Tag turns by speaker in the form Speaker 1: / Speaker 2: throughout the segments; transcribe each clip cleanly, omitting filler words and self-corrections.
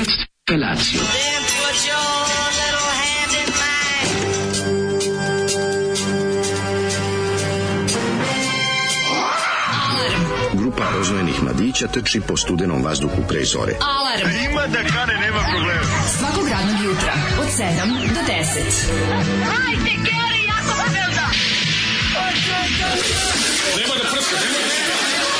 Speaker 1: Jetzt Felatio.
Speaker 2: Then put your little hand in mine.
Speaker 3: Grupa rozvojenih mladića trči po studenom vazduhu pre zore.
Speaker 4: Alarm.
Speaker 5: Ima da kane, nema problema.
Speaker 4: Svakog radnog jutra od 7 do 10.
Speaker 2: Hajde, Geri, jako se velda.
Speaker 5: Nema da prska, nema da prska.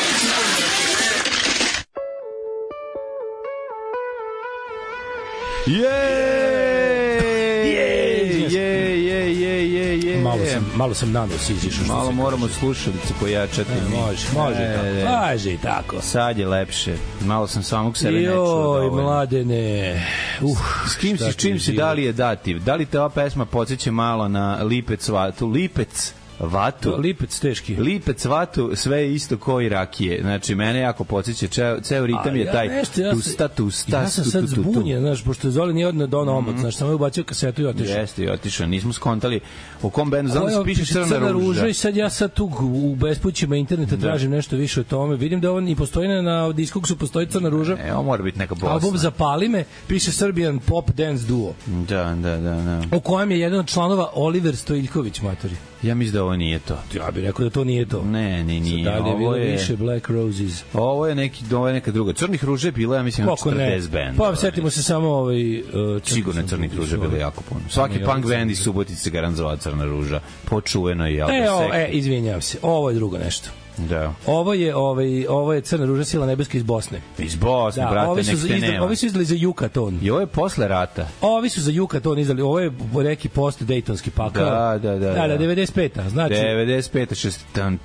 Speaker 6: Malo sam nanos izišao.
Speaker 7: Malo moramo slušalice pojačati.
Speaker 6: Može i tako.
Speaker 7: Sad je lepše. Malo sam samog sebe nečuo.
Speaker 6: Joj, Mladene.
Speaker 7: S kim si, čim si, da li je dativ? Da li te ova pesma podsjeća malo na Lipec Vatu? Lipec Vatu?
Speaker 6: Lipec teški.
Speaker 7: Lipec Vatu, sve je isto ko i rakije. Znači, mene jako podsjeća, ceo ritam je taj tusta.
Speaker 6: Ja sam sad zbunjen, znaš, pošto Zoli nije odno dono omot, znaš, sam je ubacio kasetu i otišao.
Speaker 7: Jeste, i otišao. Nismo skontali o kom bendu. Znam da se piše Crna ruža.
Speaker 6: I sad ja tu u bespućima interneta tražim nešto više o tome. Vidim da on i postoji na Discogsu, postoji Crna ruža.
Speaker 7: Ovo mora biti neka Bosna.
Speaker 6: Album Zapali me, piše Serbian Pop Dance Duo.
Speaker 7: Da.
Speaker 6: U kojem je jedan od članova Oliver Stojiljković, matori.
Speaker 7: Ja mislim da ovo nije to.
Speaker 6: Ja bih rekao da to nije to.
Speaker 7: Ne, nije.
Speaker 6: Da li je bilo više Black Roses?
Speaker 7: Ovo je neka druga. Crnih ruže je bila, ja mislim, 40 band.
Speaker 6: Pa, setimo se samo
Speaker 7: sigurno Crnih ruže bilo jako puno. Svaki punk band iz Subotice garant zvala Crna ruža. Počuveno i
Speaker 6: izvinjavam se. Ovo je drugo nešto.
Speaker 7: Da.
Speaker 6: Ovo je Crna ruža sila nebeska iz Bosne.
Speaker 7: Iz Bosne, da, brate, nek te nema.
Speaker 6: Ovi su izdali za Yucatan.
Speaker 7: I ovo je posle rata.
Speaker 6: Ovi su za Yucatan izdali. Ovo je neki post-dejtonski pakao.
Speaker 7: Da,
Speaker 6: 95. Znači
Speaker 7: 95.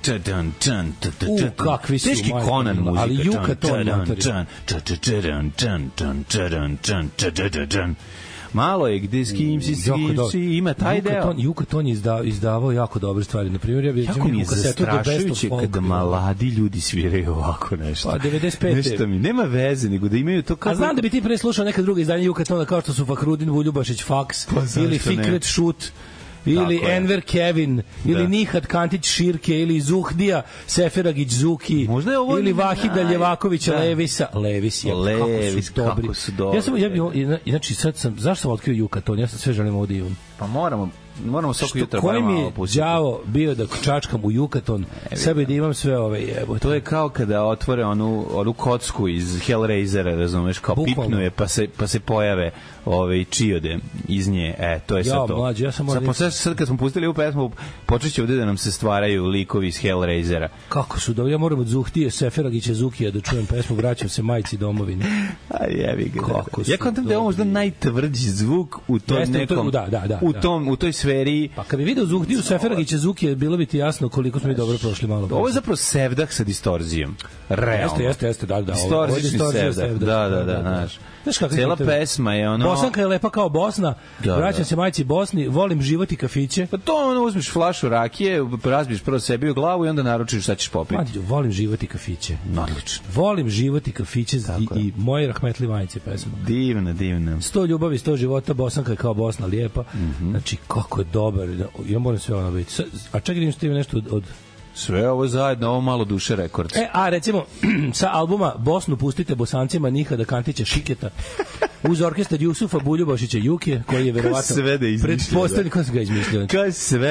Speaker 6: kakvi su.
Speaker 7: Teški Conan muzika.
Speaker 6: Ali Yucatan.
Speaker 7: Malo je gde s kim si ima taj deo.
Speaker 6: Yucatan je izdavao jako dobre stvari. Na primjer,
Speaker 7: jako mi je zastrašujuće kada mladi ljudi sviraju ovako nešto.
Speaker 6: Pa 95.
Speaker 7: Nešto mi nema veze, nego da imaju to kako...
Speaker 6: A znam da bi ti pre slušao neka druga izdanja Yucatana kao što su Fakrudin Vuljubašić Fax ili Fikret Šut ili Enver Kevin, ili Nihat Kantić Širke, ili Zuhdija Seferagić Zuki, ili Vahida Ljevakovića Levisa. Levis, kako su dobri. Znači, zašto sam otkrio Yucatan? Ja sam sve želim ovdje imam.
Speaker 7: Pa moramo svako jutro
Speaker 6: malo pustiti. Koji mi je đavo bio da čačkam u Yucatan, sebe da imam sve ove jebote.
Speaker 7: To je kao kada otvore onu kocku iz Hellraisera, razumeš, kao pipnuje, pa se pojave čiode iz nje. To je sad to.
Speaker 6: Mlađe, ja sam
Speaker 7: sad kad smo pustili ovu pesmu, počet će ovde da nam se stvaraju likovi iz Hellraisera.
Speaker 6: Kako su dobro, ja moram od Zuhtije Seferagića Zukija da čujem pesmu Vraćam se majci domovini.
Speaker 7: A jebi ga. Ja kontam da je ovo možda najtvrđi zvuk u tom nekom... U toj sferi.
Speaker 6: Pa kad bi video Zuhdiju Seferagića Zukija, bilo bi ti jasno koliko smo mi dobro prošli malo.
Speaker 7: Ovo je zapravo sevdah sa distorzijom. Realno.
Speaker 6: Jeste, da.
Speaker 7: Distorzični sevdah. Da. Cela pesma je ono...
Speaker 6: Bosanka je lepa kao Bosna, vraćam se majci Bosni, volim život i kafiće.
Speaker 7: Pa to ono, uzmiš flašu rakije, razbiješ prvo sebi u glavu i onda naručiš šta ćeš popiti.
Speaker 6: Mađo, volim život i kafiće.
Speaker 7: Odlično.
Speaker 6: Volim život i kafiće i moje rahmetli majice pesma.
Speaker 7: Divna.
Speaker 6: 100 ljubavi, 100 života, Bosanka je kao Bosna, lijepa. Znači, kako je dobar. Ja moram sve ono biti. A čekaj, vidim što ti nešto od...
Speaker 7: Sve ovo zajedno, ovo malo duše rekord.
Speaker 6: A recimo, sa albuma Bosnu pustite Bosancima Nihada Kantića Šiketa, uz orkestar Jusufa Buljubašića Juke, koji je verovatno pretpostavljen, ko se ga izmišljio?
Speaker 7: Kao sve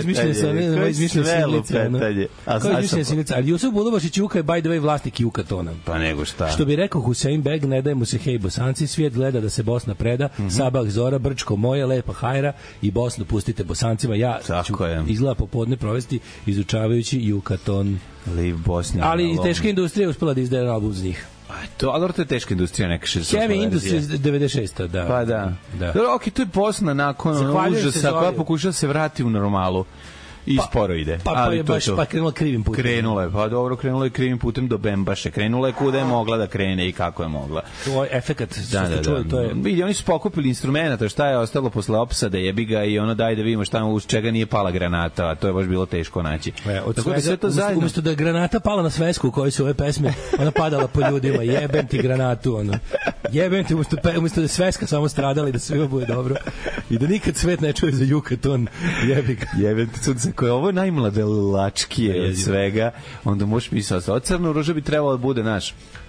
Speaker 6: lupetanje. Ali Jusuf Buljubašić Juka je by the way vlasnik Yucatana.
Speaker 7: Pa nego šta.
Speaker 6: Što bi rekao Husein Beg, ne daj mu se hej Bosanci, svijet gleda da se Bosna preda, Sabah Zora, Brčko moje, lepa hajra i Bosnu pustite Bosancima. Ja ću izgleda popodne provesti izučavajući Yucatan. Ali teška industrija uspela da izdaje album z njih.
Speaker 7: Ali to je teška industrija, neka 60.
Speaker 6: Heavy Industries 96. Da.
Speaker 7: Pa da. Ok, to je Bosna nakon užasa koja pokušava se vrati u normalu. I sporo ide.
Speaker 6: Pa je baš krenula krivim putem.
Speaker 7: Krenula je krivim putem do Bembaše. Krenula je kuda je mogla da krene i kako je mogla.
Speaker 6: To je efekat.
Speaker 7: To je... Vidi, oni su pokupili instrumenta, šta je ostalo posle opsade, jebi ga i ono daj da vidimo šta uz čega nije pala granata, a to je baš bilo teško naći.
Speaker 6: Tako da sve to zajedno... Umesto da je granata pala na svesku u kojoj su ove pesme, ona padala po ljudima, jebem ti granatu, ono. Jebem ti, umesto da je sveska samo stradala i da svima bude dobro. I da nikad svet ne čuje za Yucatan, jebi ga.
Speaker 7: Jebem ti, ako je ovo najmladelačkije od svega, onda možeš pisati. Od Crnu ruža bi trebalo da bude naš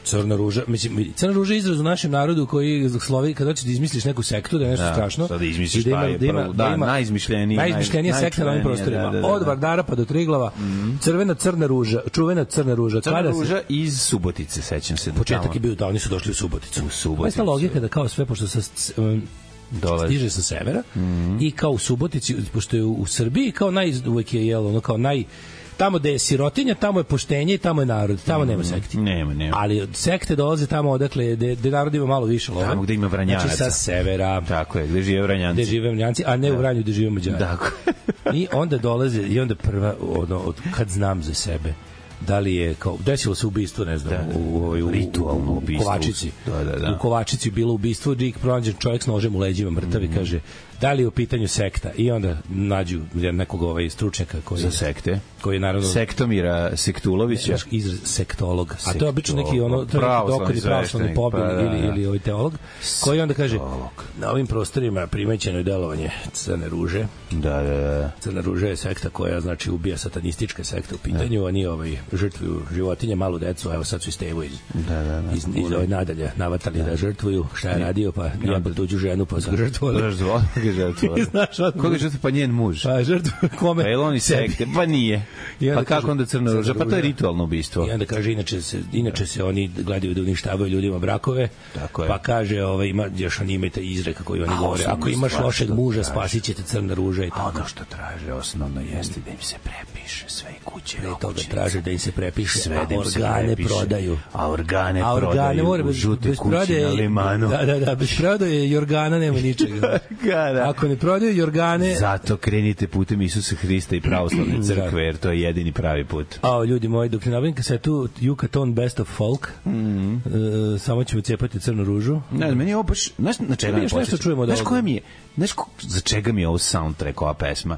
Speaker 6: Crna ruža, mislim, crna ruža je izraz u našem narodu koji slovi kada hoćeš da izmisliš neku sektu, da je nešto strašno.
Speaker 7: Da izmisliš šta je prvo,
Speaker 6: najizmišljenija sekta na ovim prostorima. Od Vardara pa do Triglava, crna ruža, čuvena crna ruža.
Speaker 7: Crna ruža iz Subotice, sećam se.
Speaker 6: Početak je bio da oni su došli u Suboticu. Ovo je logika da kao sve, pošto stiže sa severa i kao u Subotici, pošto je u Srbiji, kao uvek je jelo, ono kao tamo gde je sirotinja, tamo je poštenje i tamo je narod. Tamo nema sekti.
Speaker 7: Nema.
Speaker 6: Ali od sekte dolaze tamo odakle gde narod ima malo više lova.
Speaker 7: Tamo gde ima Vranjanaca.
Speaker 6: Znači sa severa.
Speaker 7: Tako je, gde žive Vranjanci.
Speaker 6: Gde žive Vranjanci, a ne u Vranju gde žive Mađari.
Speaker 7: Tako.
Speaker 6: I onda dolaze, i onda prva, kad znam za sebe, da li je kao desilo se ubistvo, ne znam, u
Speaker 7: ritualno ubistvo.
Speaker 6: Kovačici.
Speaker 7: Da.
Speaker 6: U Kovačici bilo ubistvo, pronađen čovjek s nožem u leđima, mrtav, i kaže da li je u pitanju sekta, i onda nađu nekog stručnjaka koji
Speaker 7: za sekte,
Speaker 6: koji je naravno
Speaker 7: Sektomira Sektulovića,
Speaker 6: izraz sektolog, a to je obično neki doktor i pravoslavni pobil ili teolog, koji onda kaže na ovim prostorima primećeno je delovanje crne ruže. Da. Crna ruža je sekta koja, znači, ubija, satanistička sekta u pitanju, oni žrtvuju životinje, malu decu, evo sad su iz Stevu iz nadalje navatali da žrtvuju, šta je radio, pa jebal tuđu ženu, pa su žrtvovali.
Speaker 7: Koga žrtva? Pa njen muž.
Speaker 6: Pa žrtva kome?
Speaker 7: Pa je li oni sekte? Pa nije. Pa kako onda crna ruža? Pa to je ritualno ubistvo.
Speaker 6: I onda kaže, inače se oni gledaju da uništavaju ljudima brakove, pa kaže, još oni imaju taj izreka koji oni govore, ako imaš lošeg muža, spasit će te crna ruža i tako.
Speaker 7: Ono što traže osnovno jeste da im se prepiše sve kuće.
Speaker 6: Pre toga traže da im se prepiše, sve, a organe prodaju.
Speaker 7: A organe prodaju u žute kuće na Limanu.
Speaker 6: Da, bez prodaje i organa nema ničega. Ako ne prodaju i organe...
Speaker 7: Zato krenite putem Isusa Hrista i pravoslavne crkve, jer to je jedini pravi put.
Speaker 6: Ljudi moji, dok ne nabavim kasetu Yucatan Best of Folk, samo ćemo cijepati crnu ružu.
Speaker 7: Ne, meni je ovo baš... Na čega mi počeću? Znaš koja mi je... za čega mi je ovo soundtrack, ova pesma?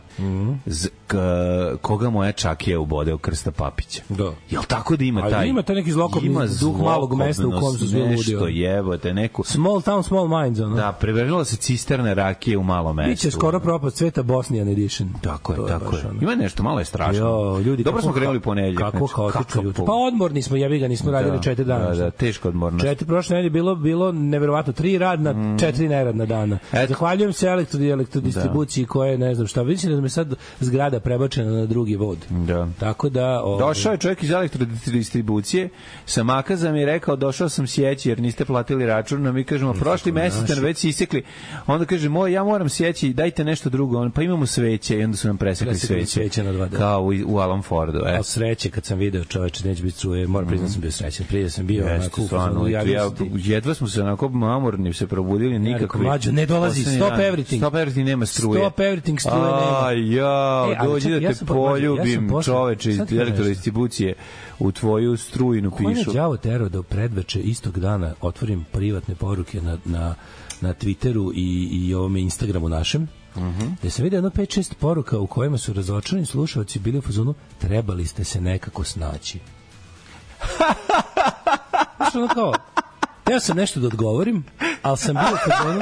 Speaker 7: Koga moja čakija ubode u Krsta Papića?
Speaker 6: Da.
Speaker 7: Jel tako da ima taj...
Speaker 6: Ima taj neki zlokobni duh malog mesta u kom su svi ludio.
Speaker 7: Nešto jebote, neku...
Speaker 6: Small town, small minds, ono.
Speaker 7: Da, prevrnila se cisterne rakije u malom mestu.
Speaker 6: Biće skoro propast sveta Bosnian edition.
Speaker 7: Tako je. Ima nešto, malo je strašno. Dobro smo krenuli ponedeljak.
Speaker 6: Kako haotično jutro. Pa odmorni smo, jebi ga, nismo radili 4 dana.
Speaker 7: Da, teško odmornost.
Speaker 6: 4 prošle nedelje bilo neverovatno, 3 radna, 4 neradna dana. Zahvaljujem se elektrodistribuciji koje, ne znam šta, vidim da me sad zgrada prebačena na drugi vod.
Speaker 7: Da.
Speaker 6: Tako da...
Speaker 7: Došao je čovjek iz elektrodistribucije, sa Makaza mi je rekao, došao sam sjeći jer niste platili račun, a mi kažemo, prošli mesec već isekli. Onda kaže, ja moram sjeći, dajte nešto drugo. Pa imamo sveće i onda su nam presekli sveće.
Speaker 6: Na 2 dana.
Speaker 7: Kao u Alan Fordu.
Speaker 6: Ali sreće, kad sam video, čoveče, neće biti struje, moram priznat sam bio srećan. Prije sam bio onako u
Speaker 7: jedva smo se onako mamorni se probudili, nikakvi.
Speaker 6: Ne dolazi, stop everything.
Speaker 7: Stop everything, nema struje.
Speaker 6: Stop everything, struje nema.
Speaker 7: Dođi da te poljubim, čoveče iz elektrodistribucije, u tvoju strujnu pišu.
Speaker 6: Ko je đavo terao da u predveče istog dana otvorim privatne poruke na Twitteru i ovome Instagramu našem, gde sam vidio 5-6 poruka u kojima su razočarani slušalci bili u fazonu, trebali ste se nekako snaći. Znaš, ono kao, teo sam nešto da odgovorim, ali sam bio u fazonu,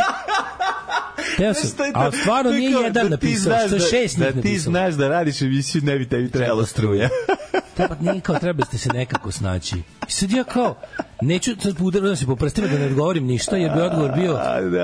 Speaker 6: ali stvarno nije jedan napisao, što je 6 njih napisao.
Speaker 7: Da ti znaš da radiš emisiju, ne bi tebi trebalo struja.
Speaker 6: Trebali ste se nekako snaći. I sad ja kao, neću sad udaram se po prstima da ne odgovorim ništa, jer bi odgovor bio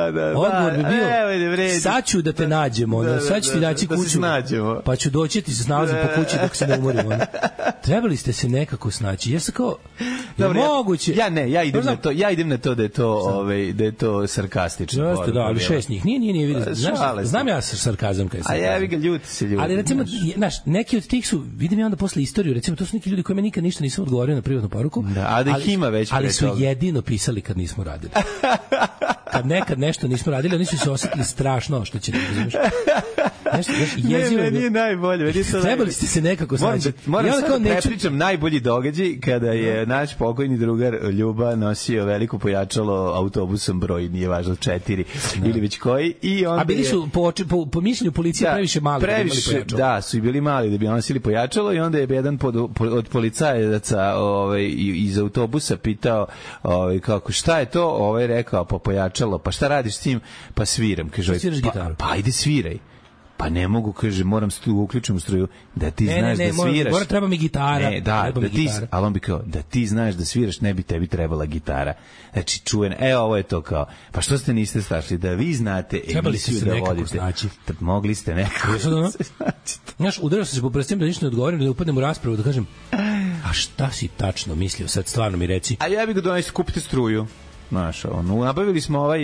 Speaker 6: sad ću da te nađemo, sad ću ti naći kuću, pa ću doći ti se snalazim po kući dok se ne umorim. Trebali ste se nekako snaći. Ja sam kao, moguće.
Speaker 7: Ja idem na to da je to sarkastično.
Speaker 6: Da, ali 6 njih. Nije vidio. Znam ja sarkazam kad sam.
Speaker 7: A jevi ga, ljuti se ljudi.
Speaker 6: Ali recimo, neki od tih su, vidim ja onda posle istoriju, recimo, to su neki ljudi kojima nikad ništa nisam odgovorio na privatnu poruku.
Speaker 7: A da ih ima već.
Speaker 6: Ali su jedino pisali kad nismo radili. Kad nekad nešto nismo radili, oni su se osjetili strašno oštećeni, razumeš? Nešto jezivo.
Speaker 7: Ne, nije najbolje.
Speaker 6: Trebali ste se nekako snaći.
Speaker 7: Moram sad da prepričam najbolji događaj kada je naš pokojni drugar Ljuba nosio veliko pojačalo autobusom broj, nije važno 4 ili već koji. A
Speaker 6: bili su po mišljenju policije previše mali da imali pojačalo.
Speaker 7: Da, su i bili mali da bi nosili pojačalo i onda je jedan od policajaca iz autobusa pitao kako, šta je to? Rekao, pa pojačalo. Pa šta radiš s tim? Pa sviram. Kaže,
Speaker 6: sviraš gitaru?
Speaker 7: Pa ajde sviraj. Pa ne mogu, kaže, moram uključim u struju, da ti znaš da sviraš.
Speaker 6: Mora, treba mi gitara.
Speaker 7: Ne, da ti, ali on bi kao, da ti znaš da sviraš, ne bi tebi trebala gitara. Znači, čuven, ovo je to kao, pa što ste niste staršli, da vi znate emisiju da vodite. Mogli ste nekako se naći.
Speaker 6: Znaš, udario sam se po prstima da ništa ne odgovorim, da upadnem u raspravu, da kažem, a šta si tačno mislio, sad stvarno mi reci.
Speaker 7: A ja bih ga donesti, kupite struju. Znaš, nabavili smo ovaj...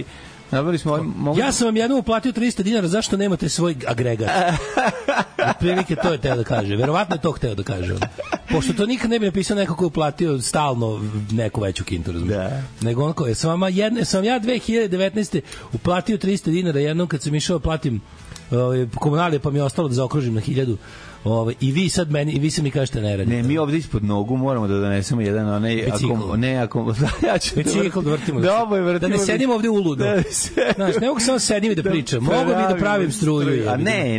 Speaker 6: Ja sam vam jednom uplatio 300 dinara, zašto nemate svoj agregat? Prilike to je teo da kaže. Verovatno je to hteo da kaže. Pošto to nikad ne bi napisao neko ko je uplatio stalno neku veću kintu, razumiješ? Nego onako, sam ja 2019. uplatio 300 dinara jednom kad sam išao platim komunalije, pa mi je ostalo da zaokružim na 1000. I vi sad meni, i vi se mi kažete ne radite.
Speaker 7: Ne, mi ovde ispod nogu moramo da donesemo jedan onaj ja ću
Speaker 6: bicikl da vrtimo. Da ne sedimo ovde uludo. Znaš, ne mogu samo sedim i da pričam. Mogu bi da pravim struju.
Speaker 7: A ne,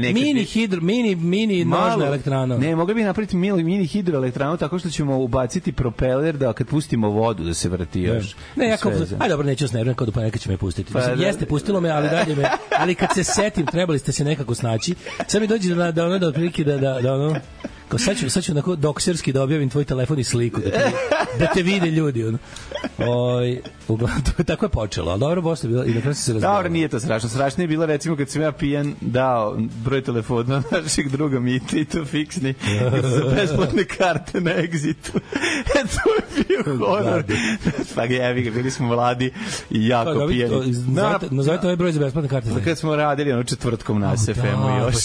Speaker 6: mini nožna elektrana.
Speaker 7: Ne, mogli bi napraviti mini hidroelektranu tako što ćemo ubaciti propeler da kad pustimo vodu da se vrti još.
Speaker 6: Ne, ja kao, aj dobro, neću snervim, kao da ponekad će me pustiti. Jeste, pustilo me, ali dalje me, ali kad se setim, trebali ste se nekako snaći. Sad mi dođe da otprilike da ono, kao sad ću onako dokserski da objavim tvoj telefon i sliku da te vide ljudi uglavnom tako je počelo, ali dobro posle bilo i na kraju se razgovaralo.
Speaker 7: Dobro, nije to strašno. Strašno je bilo recimo kad sam ja pijan dao broj telefona našeg druga Mita i to fiksni za besplatne karte na Exitu. To je bio horor. Pa jevi, bili smo mladi i jako pijani.
Speaker 6: Nazovite ovaj broj za besplatne karte.
Speaker 7: Kad smo radili četvrtkom na SFM-u još.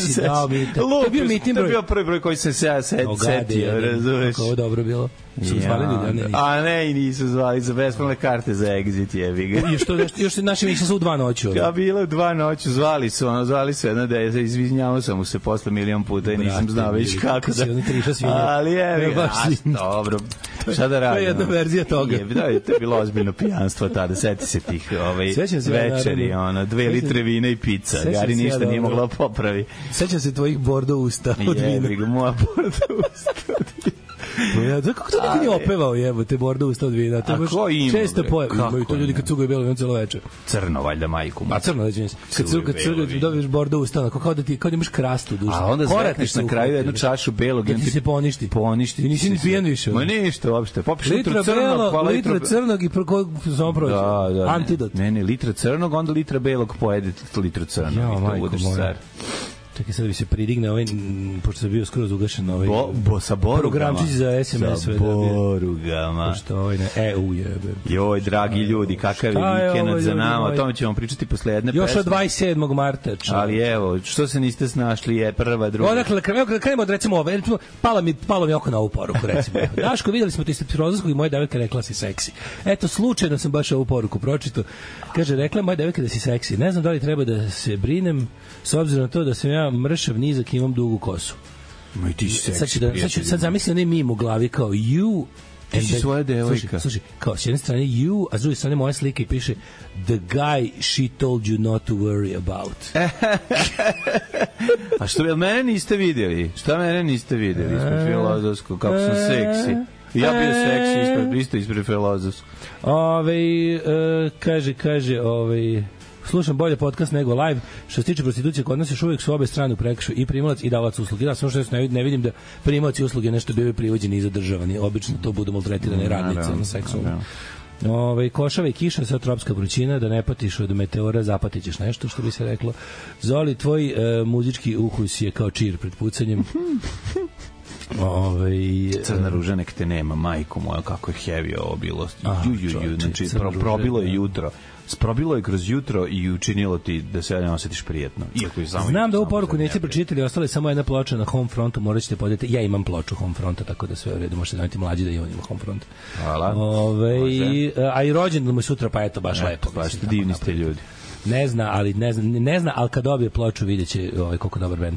Speaker 6: To je bio Mitin broj.
Speaker 7: To je bio prvi broj koji sam se ja setio, razumeš?
Speaker 6: Kako je dobro bilo. Su zvali ljudi,
Speaker 7: a ne, i nisu zvali za besplatne karte za Exit, jebi ga.
Speaker 6: Još naši mislim su u 2 noći.
Speaker 7: Ja bilo u 2 noći, zvali su jedna da je, izvinjavao sam mu se posle milion puta i nisam znao već kako da... Ali jebi ga, dobro. Šta da radim?
Speaker 6: To je jedna verzija toga.
Speaker 7: To je bilo ozbiljno pijanstvo tada, seti se tih večeri, 2 litre vina i pizza. Gari ništa nije mogla popravi.
Speaker 6: Sećam se tvojih bordo usta od vina.
Speaker 7: Jebi ga, moja bordo usta od vina.
Speaker 6: Kako to niko nije opevao, jebote, bordo usta od vina?
Speaker 7: A ko ima?
Speaker 6: Često imaju to ljudi kad cugaju belo vino celo večer.
Speaker 7: Crno, valjda, majku.
Speaker 6: A crno, da će kad cugaju, dobiješ bordo usta, kao da imaš krastu dušu.
Speaker 7: A onda zvekneš na kraju jednu čašu belog.
Speaker 6: Kad ti se poništi.
Speaker 7: I
Speaker 6: nisi ni pijan više.
Speaker 7: Ma ništa, uopšte. Popiš
Speaker 6: litra crnog i samo prođe. Antidot.
Speaker 7: Ne, litra crnog, onda litra belog pojede litru crnog.
Speaker 6: Ja, majko moja. Čekaj, sad bi se pridigne pošto se bio skroz ugašen
Speaker 7: sa borugama.
Speaker 6: Programčić za SMS.
Speaker 7: Sa borugama.
Speaker 6: Pošto jebe.
Speaker 7: Joj, dragi ljudi, kakav je vikend za nama, o tome ćemo pričati posle jedne pesme.
Speaker 6: Još od 27. marta.
Speaker 7: Ali evo, što se niste snašli, je prva, druga.
Speaker 6: Odakle, krenemo od recimo ove, palo mi oko na ovu poruku, recimo. Daško, videli smo ti ste Rozovskog i moja devojka rekla si seksi. Eto, slučajno sam baš ovu poruku pročitao. Kaže, rekla moja devojka da si seksi. Ne znam da li treba da se brinem, s obzirom na to da sam ja mršav, nizak i imam dugu kosu.
Speaker 7: Ma i ti si seksi.
Speaker 6: Sad zamisli onaj mim u glavi kao you.
Speaker 7: Ti si svoja devojka.
Speaker 6: Slušaj, kao s jedne strane you, a s druge strane moja slika i piše the guy she told you not to worry about.
Speaker 7: A što mene niste vidjeli? Šta mene niste vidjeli ispred filozofskog, kako sam seksi? Ja bio seksi isto ispred filozofskog.
Speaker 6: Kaže, slušam bolje podcast nego live. Što se tiče prostitucije, kod nas još uvijek su obe strane u prekršaju, i primalac i davac usluge. Da, samo što ne vidim da primalac i usluge nešto bivaju privođeni i zadržavani. Obično to budu maltretirane radnice na seksualno. Košava i kiša, sad tropska vrućina, da ne patiš od meteora, zapatićeš nešto, što bi se reklo. Zoli, tvoj muzički ukus je kao čir pred pucanjem.
Speaker 7: Crna ruža nek te nema, majko moja, kako je heavy ovo bilo. Znači, probilo je jutro. Sprobilo je kroz jutro i učinilo ti da se ne osjetiš prijetno.
Speaker 6: Znam da ovu poruku neće pročitali, ostala je samo jedna ploča na Homefrontu, morat ćete podijeti. Ja imam ploču Homefronta, tako da sve u redu, možete znati mlađi da i on ima Homefront.
Speaker 7: Hvala.
Speaker 6: A i rođendan mu je sutra, pa eto, baš lepo.
Speaker 7: Baš divni ste ljudi.
Speaker 6: Ne zna, ali kad dobije ploču vidjet će koliko dobar bend.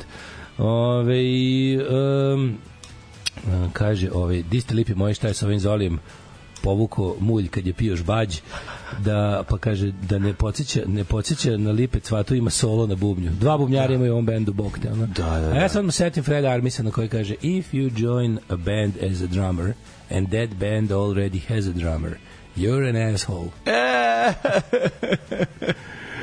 Speaker 6: Kaže, di ste lipi moji, šta je sa ovim Zolijem? Povuko mulj kad je pio žbađ, pa kaže da ne podsjeća na Lipe Cvatu, ima solo na bubnju. 2 bubnjara imaju u ovom bendu, bog te. A ja sad mu setim Freda Armisa na koji kaže if you join a band as a drummer and that band already has a drummer, you're an asshole.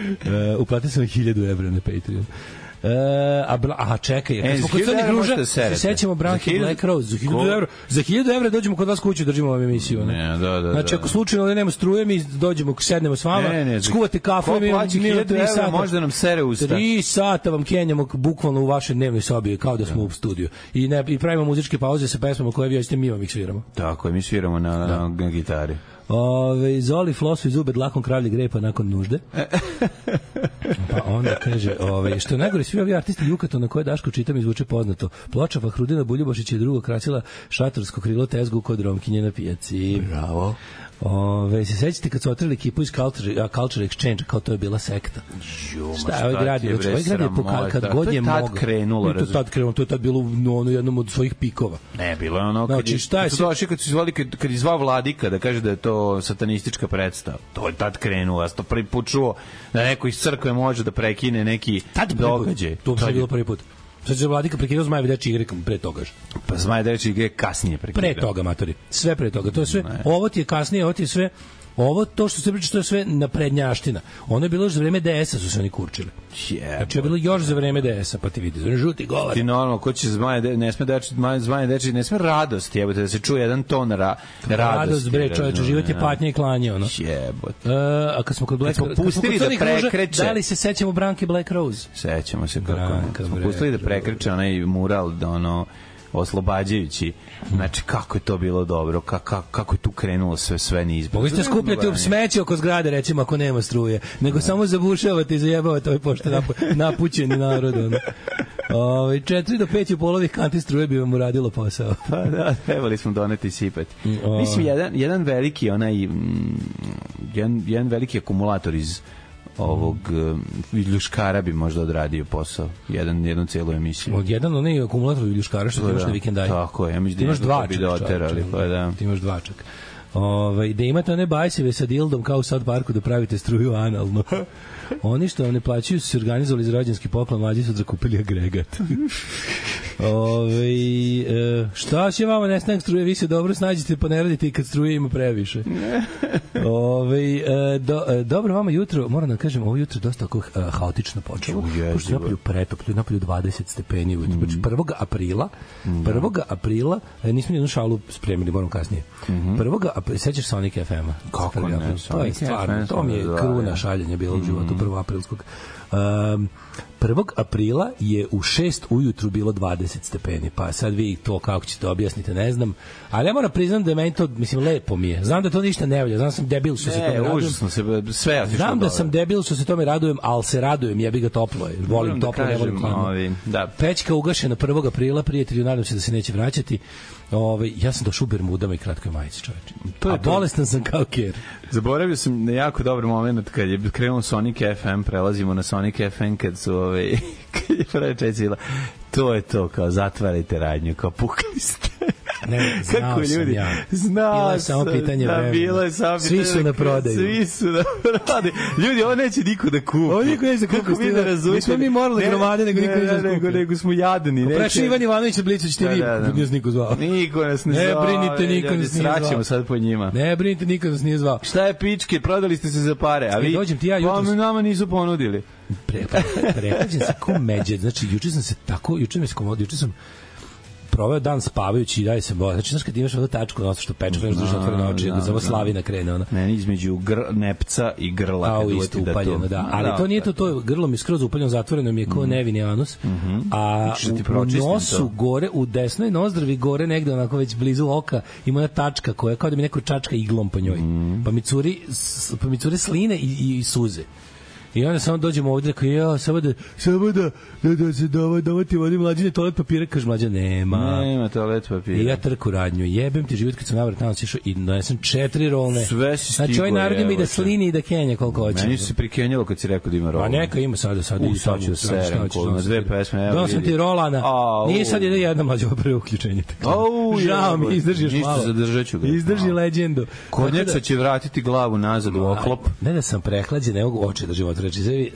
Speaker 6: Uplatio sam 1000 evra na Patreon. Čekaj, kad smo kod Crnih Ruža, se sećamo Branke Black Rose, za 1000 evra dođemo kod vas kuću, držimo ovu emisiju.
Speaker 7: Ne,
Speaker 6: znači, ako slučajno ovdje nema struje, mi dođemo, sednemo s vama, skuvate kafu,
Speaker 7: mi 3 sata. Možda nam sere usta.
Speaker 6: 3 sata vam kenjamo bukvalno u vašoj dnevnoj sobi, kao da smo u studiju. I pravimo muzičke pauze sa pesmama koje vi hoćete, mi vam ih sviramo.
Speaker 7: Tako je, mi sviramo na gitari.
Speaker 6: Zoli flosu i zube dlakom kravlje grepa nakon nužde. Pa onda kaže, što je najgore, svi ovi artisti Jukatona koje Daško čitam izvuče poznato. Ploča Fahrudina Buljubašić je drugo krasila šatorsko krilo tezgu kod Romkinje na pijaci.
Speaker 7: Bravo.
Speaker 6: Se sećate kad su otvorili ekipu iz Culture Exchange, kao to je bila sekta. Šta je ovaj grad? Ovaj grad je pokazao kad god je mogao.
Speaker 7: To je tad krenulo.
Speaker 6: To je tad bilo u jednom od svojih pikova.
Speaker 7: Ne, bilo je ono kad su zvali, kad je zvao Vladika da kaže da je to satanistička predstava. To je tad krenulo. Ja sam to prvi put čuo da neko iz crkve može da prekine neki događaj.
Speaker 6: To je bilo prvi put. Sad će Vladika prekidao Zmajevi dečje igre pre toga.
Speaker 7: Pa Zmajevi dečje igre kasnije prekidao.
Speaker 6: Pre toga, matori. Sve pre toga. To je sve. Ovo ti je kasnije, ovo ti je sve. Ovo, to što se priča, to je sve naprednjaština. Ono je bilo još za vreme DS-a su se oni kurčili. Znači je bilo još za vreme DS-a, pa ti vidi, žuti golar.
Speaker 7: Ti normalno, ko će ne sme deči, ne sme radost, jebote, da se čuje jedan ton radosti.
Speaker 6: Radost, bre, čoveče, život je patnja i klanje, ono.
Speaker 7: Jebote.
Speaker 6: A kad smo kod Black Rose,
Speaker 7: pustili da prekreće.
Speaker 6: Da li se sećamo Branke Black Rose?
Speaker 7: Sećamo se kako. Smo pustili da prekreće onaj mural, da ono oslobađajući. Znači, kako je to bilo dobro, kako je tu krenulo sve nizbog.
Speaker 6: Mogli ste skupljati u smeće oko zgrade, recimo, ako nema struje, nego samo zabušavate i zajebavate ovaj pošto napućeni narod. 4 do 5 u polovih kanti struje bi vam uradilo posao.
Speaker 7: Pa da, trebali smo doneti i sipati. Mislim, jedan veliki jedan veliki akumulator iz ovog Viljuškara bi možda odradio posao. Jednu cijelu emisiju.
Speaker 6: Jedan onaj akumulator Viljuškara što ti imaš na vikendaju.
Speaker 7: Tako je, ja mislim
Speaker 6: da imaš dva
Speaker 7: bi doterali.
Speaker 6: Ti imaš dva čak. Da imate one bajseve sa dildom kao u South Parku da pravite struju analno. Oni što vam ne plaćaju su se organizovali za rođenski poklon, mlađi su zakupili agregat. Šta će vama nestanak struje, vi se dobro snađete pa ne radite i kad struje ima previše. Dobro vama jutro, moram da kažem, ovo jutro dosta haotično počelo, pošto napolju 20 stepeni. 1. aprila nismo nijednu šalu spremili, moram kasnije. 1. aprila, sećaš Sonic FM-a?
Speaker 7: Kako ne?
Speaker 6: To je stvarno, to mi je kruna šaljenja bilo u životu 1. aprilskog. 1. aprila je u 6 ujutru bilo 20 stepeni, pa sad vi to kako ćete objasnite, ne znam, ali ja moram priznam da je meni to, mislim, lepo mi je. Znam da to ništa ne valja, znam da sam debil što se tome radujem. Znam da sam debil što se tome radujem, ali se radujem, jebi ga toplo je. Volim toplo, ne volim hladno. Pećka ugašena 1. aprila, prijatelju, nadam se da se neće vraćati. Ja sam došao u bermudama i kratkoj majici, čoveče. A bolestan sam kao ker.
Speaker 7: Zaboravio sam na jako dobar moment kad je krenuo Sonic FM, prelazimo na Sonic FM kad je prva čecila. To je to, kao zatvarajte radnju, kao pukali ste.
Speaker 6: Ne, znao sam ja. Bilo je samo pitanje vremena. Svi su na prodaju.
Speaker 7: Ljudi, ovo neće niko da kupi.
Speaker 6: Ovo niko neće da kupi. Nismo mi morali gromade, nego niko neće da kupi.
Speaker 7: Nego smo jadni.
Speaker 6: Preši Ivan Ivanović od Blica, ćete vi, nas niko zvao.
Speaker 7: Niko nas ne zvao.
Speaker 6: Ne brinite, niko nas nije zvao.
Speaker 7: Sraćemo sad po njima.
Speaker 6: Ne brinite, niko nas nije zvao.
Speaker 7: Šta je pičke, prodali ste se za pare, a vi nama nisu ponudili.
Speaker 6: Prehlađen se ko međed. Znači, juče sam proveo dan spavajući i dalje sam bolio. Znači, znaš kad imaš ovu tačku na što peče, kada držiš otvorene oči, da zavo Slavina krene, ona.
Speaker 7: Ne, između nepca i grla.
Speaker 6: Kao isto upaljeno, da. Ali to nije to grlo mi skroz upaljeno, zatvoreno mi je kao nevini anus. A u nosu gore, u desnoj nozdrvi gore, negde onako već blizu oka, ima jedna tačka koja kao da mi neko čačka iglom po njoj. Pa mi cure sline i suze. I onda samo dođemo ovdje, kao samo da se davati vodi Mlađine toalet papira, kaže Mlađa, nema
Speaker 7: toalet papira.
Speaker 6: I ja trku radnju, jebem ti život kad sam navrat tamo sišao i donesem 4 rolne.
Speaker 7: Sve si stigo,
Speaker 6: znači ovaj narod ima i da slini i da kenja koliko hoće.
Speaker 7: Meni su se prikenjalo kad si rekao da ima rolne.
Speaker 6: A neka ima sada i sad
Speaker 7: ću serem, na 2 pesme.
Speaker 6: Donosam ti rolana, nije sad jedna Mlađa prvo uključenje. Žao mi, izdržiš malo.
Speaker 7: Ništa, zadržat ću ga.
Speaker 6: Izdrži legendu.
Speaker 7: Konjeca će vratiti glavu nazad u oklop.
Speaker 6: Ne da sam prehlađen, ne mogu oči da život reći sebi.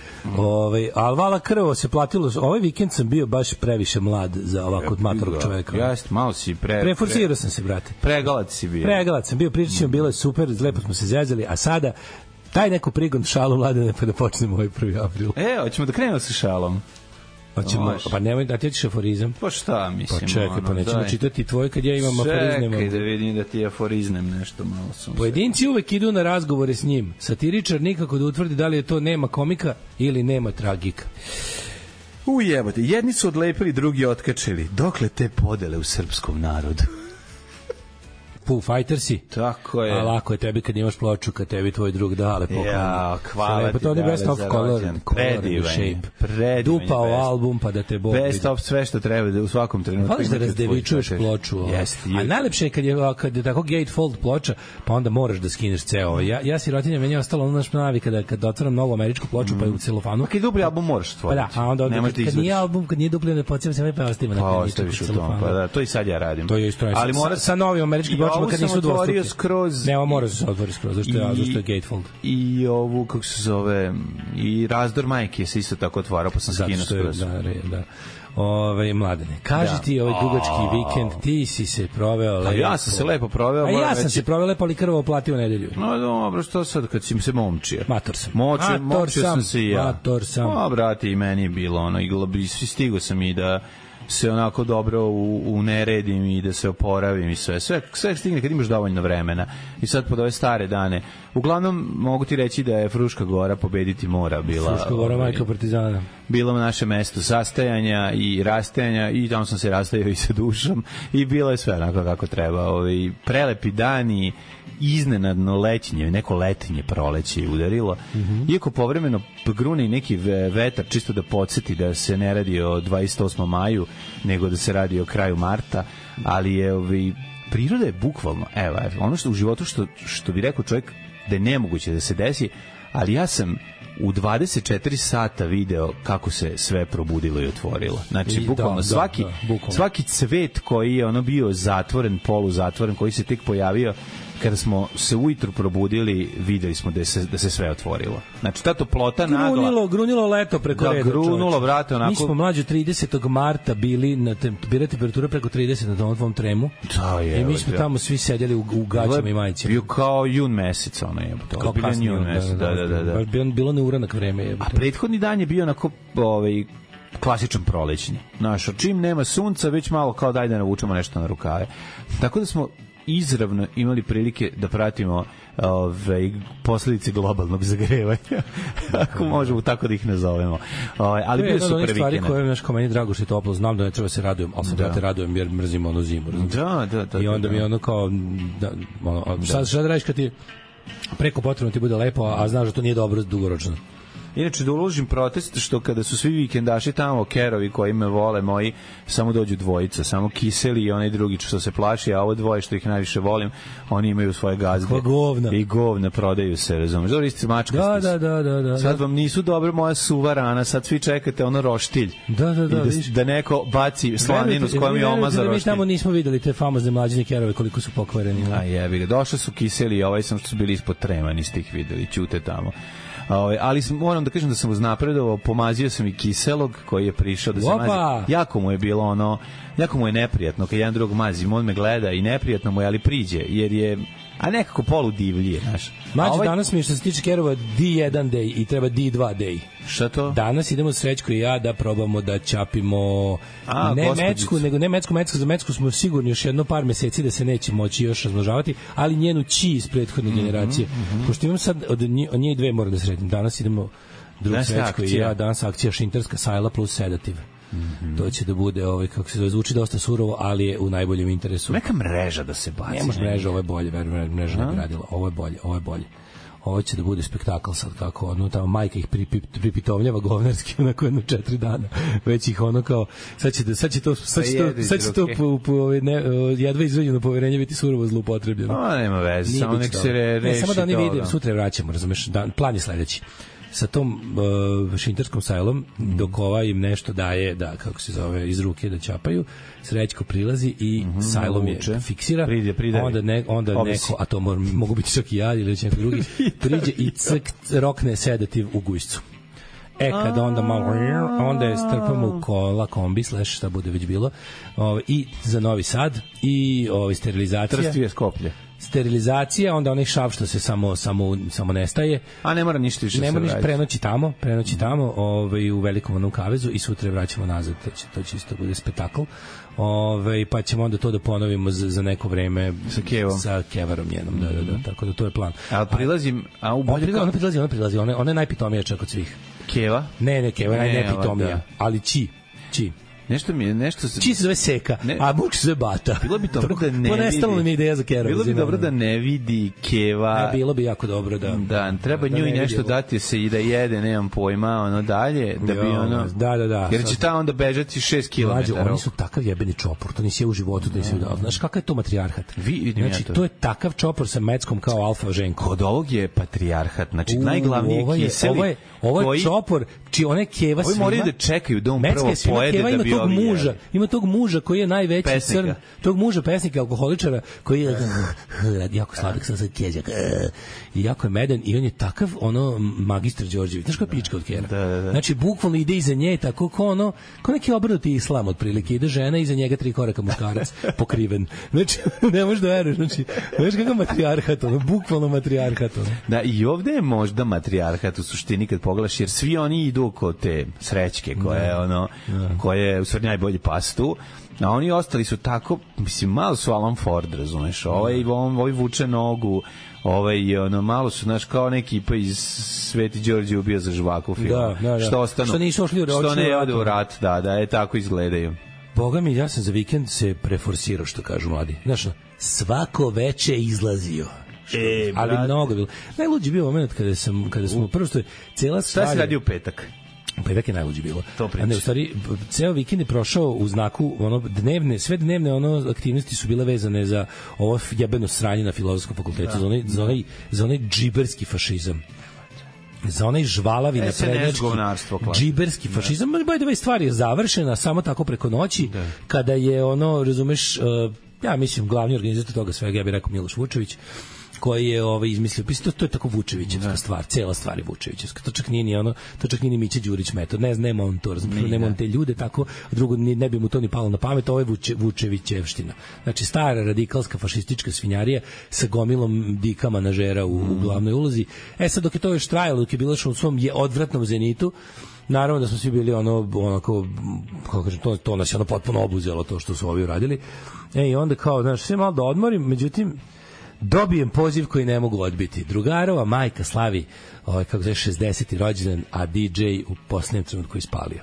Speaker 6: Ali vala krvo se platilo. Ovaj vikend sam bio baš previše mlad za ovako matorog čoveka.
Speaker 7: Jeste, malo si
Speaker 6: preforsirao sam se, brate.
Speaker 7: Pregalac si bio.
Speaker 6: Pregalac sam bio, pričat ćemo, bilo je super, lepo smo se zezali, a sada Daj neku prigon šalu, Mladene, pa da počnemo ovaj 1. april.
Speaker 7: Hoćemo da krenemo sa šalom.
Speaker 6: Hoćemo, pa nemoj da ti ćeš aforizam.
Speaker 7: Pa šta, mislim,
Speaker 6: pa čekaj, pa nećemo čitati tvoje kad ja imam aforizme.
Speaker 7: Čekaj da vidim da ti aforiznem nešto malo.
Speaker 6: Pojedinci uvek idu na razgovore s njim. Satiričar nikako da utvrdi da li je to nema komika ili nema tragika.
Speaker 7: Ujebote, jedni su odlepili, drugi otkačili. Dokle te podele u srpskom narodu?
Speaker 6: Foo Fightersi.
Speaker 7: Tako je.
Speaker 6: A lako je tebi kad imaš ploču, kad tebi tvoj drug dale poklon.
Speaker 7: Ja, hvala ti.
Speaker 6: To je Best of Color.
Speaker 7: Predivan.
Speaker 6: Dupao album pa da te Bog vidi.
Speaker 7: Best of sve što treba da u svakom trenutku.
Speaker 6: Hvališ da razdevičuješ ploču. A najlepše je kad je tako gatefold ploča, pa onda moraš da skineš ceo. Ja sirotinja, meni je ostalo ono naš navi kada otvaram novu američku ploču pa je u celofanu.
Speaker 7: Kad dupli album moraš otvoriti.
Speaker 6: Pa da, a onda kad nije album, kad nije dupli da podsjećam se pa ostavim na
Speaker 7: celofanu. Pa da, to i sad ja radim.
Speaker 6: To je isto. Ali mora sa novim američkim pločama kad nisu dvostruki. Skroz. Ne, mora se otvori skroz, zašto je gatefold.
Speaker 7: I ovu, kako se zove, i razdor majke se isto tako otvarao, pa sam skinuo skroz.
Speaker 6: Da. Mladene, kaži ti ovaj dugački vikend, ti si se proveo lepo.
Speaker 7: Ja sam se lepo proveo.
Speaker 6: A ja sam se proveo lepo, ali krvo platio nedelju.
Speaker 7: No dobro, što sad kad si se momčio?
Speaker 6: Mator sam.
Speaker 7: Močio sam se i ja.
Speaker 6: Mator sam.
Speaker 7: O, brate, i meni je bilo ono, i stigo sam i da se onako dobro uneredim i da se oporavim i sve stigne kad imaš dovoljno vremena. I sad pod ove stare dane, uglavnom mogu ti reći da je Fruška Gora pobediti mora bila.
Speaker 6: Fruška Gora, majka Partizana.
Speaker 7: Bilo naše mesto sastajanja i rastajanja i tamo sam se rastajao i sa dušom i bilo je sve onako kako treba. Prelepi dani, iznenadno lećnje, neko letinje proleće je udarilo. Iako povremeno grune i neki vetar, čisto da podsjeti da se ne radi o 28. maju, nego da se radi o kraju marta, ali je priroda je bukvalno, ono što u životu što bi rekao čovjek da je nemoguće da se desi, ali ja sam u 24 sata video kako se sve probudilo i otvorilo. Znači, bukvalno svaki cvet koji je bio zatvoren, poluzatvoren, koji se tek pojavio, kada smo se ujutru probudili, videli smo da se sve otvorilo. Znači, ta toplota nagla...
Speaker 6: Grunilo leto preko reda.
Speaker 7: Grunulo, vrate, onako...
Speaker 6: Mi smo mlađe 30. marta bili na temperatura preko 30 na tom tremu.
Speaker 7: Da, je.
Speaker 6: I mi smo tamo svi sedjeli u gaćama i majicama.
Speaker 7: Bio kao jun mesec, ono je.
Speaker 6: Kao kasni jun mesec, da. Bilo neuranak vreme je.
Speaker 7: A prethodni dan je bio onako klasičan prolećni. Znaš, čim nema sunca, već malo kao daj da navučemo nešto na rukave. Tako da smo izravno imali prilike da pratimo posledice globalnog zagrevanja, ako možemo tako da ih nazovemo. Ali bio super vikend. To je
Speaker 6: stvari koje je kao meni drago što je toplo, znam da ne treba se radujem, ali sam da te radujem jer mrzim ono zimu.
Speaker 7: Da.
Speaker 6: I onda mi je ono kao, šta da radiš kad ti preko potrebno ti bude lepo, a znaš da to nije dobro dugoročno.
Speaker 7: Inače, da uložim protest što kada su svi vikendaši tamo, kerovi koji me vole moji, samo dođu dvojica, samo Kiseli i onaj drugi što se plaši, a ovo dvoje što ih najviše volim, oni imaju svoje gazde. I govna prodaju se, razumiješ. Dobro, isti mačkasti.
Speaker 6: Da.
Speaker 7: Sad vam nisu dobro moja suva rana, sad svi čekate ono roštilj. Da neko baci slaninu s kojom je omazao roštilj.
Speaker 6: Mi tamo nismo videli te famozne mlađine kerove koliko su pokvareni.
Speaker 7: A jebi ga, došli su Kiseli i ovaj sam što su bili ispod trema, niste ih videli, ćute tamo. Ali moram da kažem da sam uznapredovao, pomazio sam i Kiselog koji je prišao da se mazi. Jako mu je bilo jako mu je neprijatno kad jedan drugog mazim, on me gleda i neprijatno mu je, ali priđe, jer je nekako polu divlije, znaš.
Speaker 6: Mađo, danas mi je što se tiče kerova D1 day i treba D2 day.
Speaker 7: Šta to?
Speaker 6: Danas idemo Srećko i ja da probamo da ćapimo mecku, nego ne mecku, za mecku smo sigurni još jedno par meseci da se neće moći još razmnožavati, ali njenu ći iz prethodne generacije. Pošto imam sad, od nje dve moram da sredim. Danas idemo drug Srećko i ja, danas akcija šinterska sajla plus sedativ. To će da bude, kako se zvuči dosta surovo, ali je u najboljem interesu.
Speaker 7: Neka mreža da se baci.
Speaker 6: Ne može mreža, ovo je bolje, mreža ne bi radila. Ovo je bolje. Ovo će da bude spektakl sad, kako tamo majka ih pripitovljava govnarski onako jedno 4 dana. Već ih kao, sad će to jedva izrađeno poverenje biti surovo zloupotrebljeno.
Speaker 7: Nema veze, samo nek se reši.
Speaker 6: Samo da oni vide, sutra vraćamo, razumeš, plan je sledeći. Sa tom šinterskom sajlom dok im nešto daje, kako se zove, iz ruke da ćapaju, Srećko prilazi i sajlom je fiksira, onda neko, a to mogu biti čak i ja ili neko drugi, priđe i rokne sedativ u gujscu. Kada onda je strpamo u kola, kombi, šta bude već bilo, i za Novi Sad, i sterilizacija.
Speaker 7: Trst je Skoplje.
Speaker 6: sterilizacija, onda onaj šav što se samo nestaje.
Speaker 7: A ne mora ništa više.
Speaker 6: Ne mora ništa, prenoći tamo u velikom onom kavezu i sutra vraćamo nazad. To će isto bude spektakl. Pa ćemo onda to da ponovimo za neko vreme sa Kevarom njenom. Da. Tako da to je plan.
Speaker 7: A prilazim,
Speaker 6: ona prilazi. Ona je najpitomija čak od svih.
Speaker 7: Keva?
Speaker 6: Ne, Keva je najpitomija. Ali Či.
Speaker 7: Nešto
Speaker 6: Či se zove Seka, a Buč se zove Bata.
Speaker 7: Bilo bi dobro da ne
Speaker 6: ponestalo mi ideja za Keva.
Speaker 7: Bilo bi dobro da ne vidi Keva.
Speaker 6: Bilo bi jako dobro da.
Speaker 7: Da, treba njoj nešto dati se i da jede, nemam pojma, dalje, da bi
Speaker 6: Da.
Speaker 7: Jer će ta onda bežati 6 km.
Speaker 6: Oni su takav jebeni čopor, to nisi je u životu da nisi vidio. Znaš kakav je to matrijarhat? Znači, to je takav čopor sa meckom kao alfa ženko.
Speaker 7: Kod ovog je patrijarhat, znači najglavniji kiseli.
Speaker 6: Ovo je čopor, čiji one Keva svima.
Speaker 7: Ovi moraju da čekaju da on prvo pojede da bi ovi jeli.
Speaker 6: Ima tog muža koji je najveći crn, tog muža pesnika, alkoholičara, koji je jako sladak, sam sad keđak, i jako je medan, i on je takav, magistar Đorđević. Znaš koja pička od Kera?
Speaker 7: Da.
Speaker 6: Znači, bukvalno ide iza nje, tako ko neki obrnuti islam, otprilike, ide žena, iza njega 3 koraka muškarac, pokriven. Znači, ne možeš da veruješ, znači, znaš kakav matrijarhat, bukvalno matrijarhat.
Speaker 7: Da, i ovde je možda matrijarhat u suštini kad pogledaš, jer svi oni idu kod te srećke, koje u stvari najbolji pastu, a oni ostali su tako, mislim, malo su Alan Ford, razumeš, ovaj vuče nogu, malo su, znaš, kao neki pa iz Sveti Đorđe ubio za žvaku film.
Speaker 6: Da. Što nisu ošli u rat.
Speaker 7: Što ne ode u rat, da, tako izgledaju.
Speaker 6: Boga mi, ja sam za vikend se preforsirao, što kažu mladi. Znaš, svako veče izlazio. Ali mnogo bilo. Najluđi bio moment kada smo prvo što je cela stvar.
Speaker 7: Šta si radio u petak?
Speaker 6: Petak je najluđi bilo.
Speaker 7: To priča.
Speaker 6: Ne, u stvari, ceo vikend je prošao u znaku sve dnevne aktivnosti su bile vezane za ovo jebeno sranje na Filozofskom fakultetu, za onaj džiberski fašizam. Za onaj žvalavi naprednjački džiberski fašizam. By the way, stvar je završena samo tako preko noći, kada je razumeš, ja mislim, glavni organizator toga svega, ja bih rekao Miloš Vučević, koji je izmislio, to je tako Vučevićevska stvar, cela stvar je Vučevićevska. To čak nije ni Mića Đurić metod. Nema on to, nema on te ljude tako, a drugo ne bi mu to ni palo na pamet, ovo je Vučevićevština. Znači, stara radikalska fašistička svinjarija sa gomilom dika manažera u glavnoj ulozi. Sad, dok je to još trajalo, dok je bilo u svom odvratnom zenitu, naravno da smo svi bili onako, kako kažem, to nas je potpuno obuzelo to što su ovi uradili. I onda kao, znaš, sve malo da odmorim, međutim, dobijem poziv koji ne mogu odbiti. Drugarova majka slavi 60. rođendan, a DJ u posljednjem trenutku ispalio.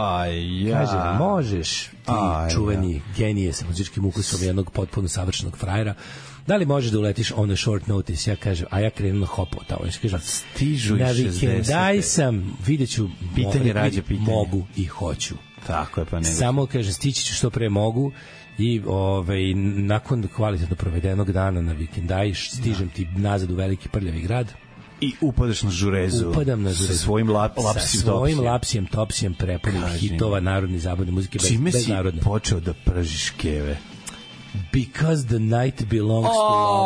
Speaker 6: Kaže, možeš ti čuveni genije sa muzičkim ukusom jednog potpuno savršenog frajera, da li možeš da uletiš on a short notice? Ja kažem, a ja krenem na hopo tamo. Kažem,
Speaker 7: stižu i 60.
Speaker 6: Na vikendaj sam, vidjet ću,
Speaker 7: pitanje.
Speaker 6: Mogu i hoću.
Speaker 7: Tako je, pa nego.
Speaker 6: Samo, kažem, stići ću što pre mogu, i nakon kvalitetno provedenog dana na vikendaj stižem ti nazad u veliki prljavi grad
Speaker 7: i upadaš na žurezu.
Speaker 6: Upadam na žurezu
Speaker 7: sa svojim
Speaker 6: lapsijem topsijem prepunim hitova narodne zabavne muzike bez narodne.
Speaker 7: Čime si počeo da pržiš keve?
Speaker 6: Because the night belongs to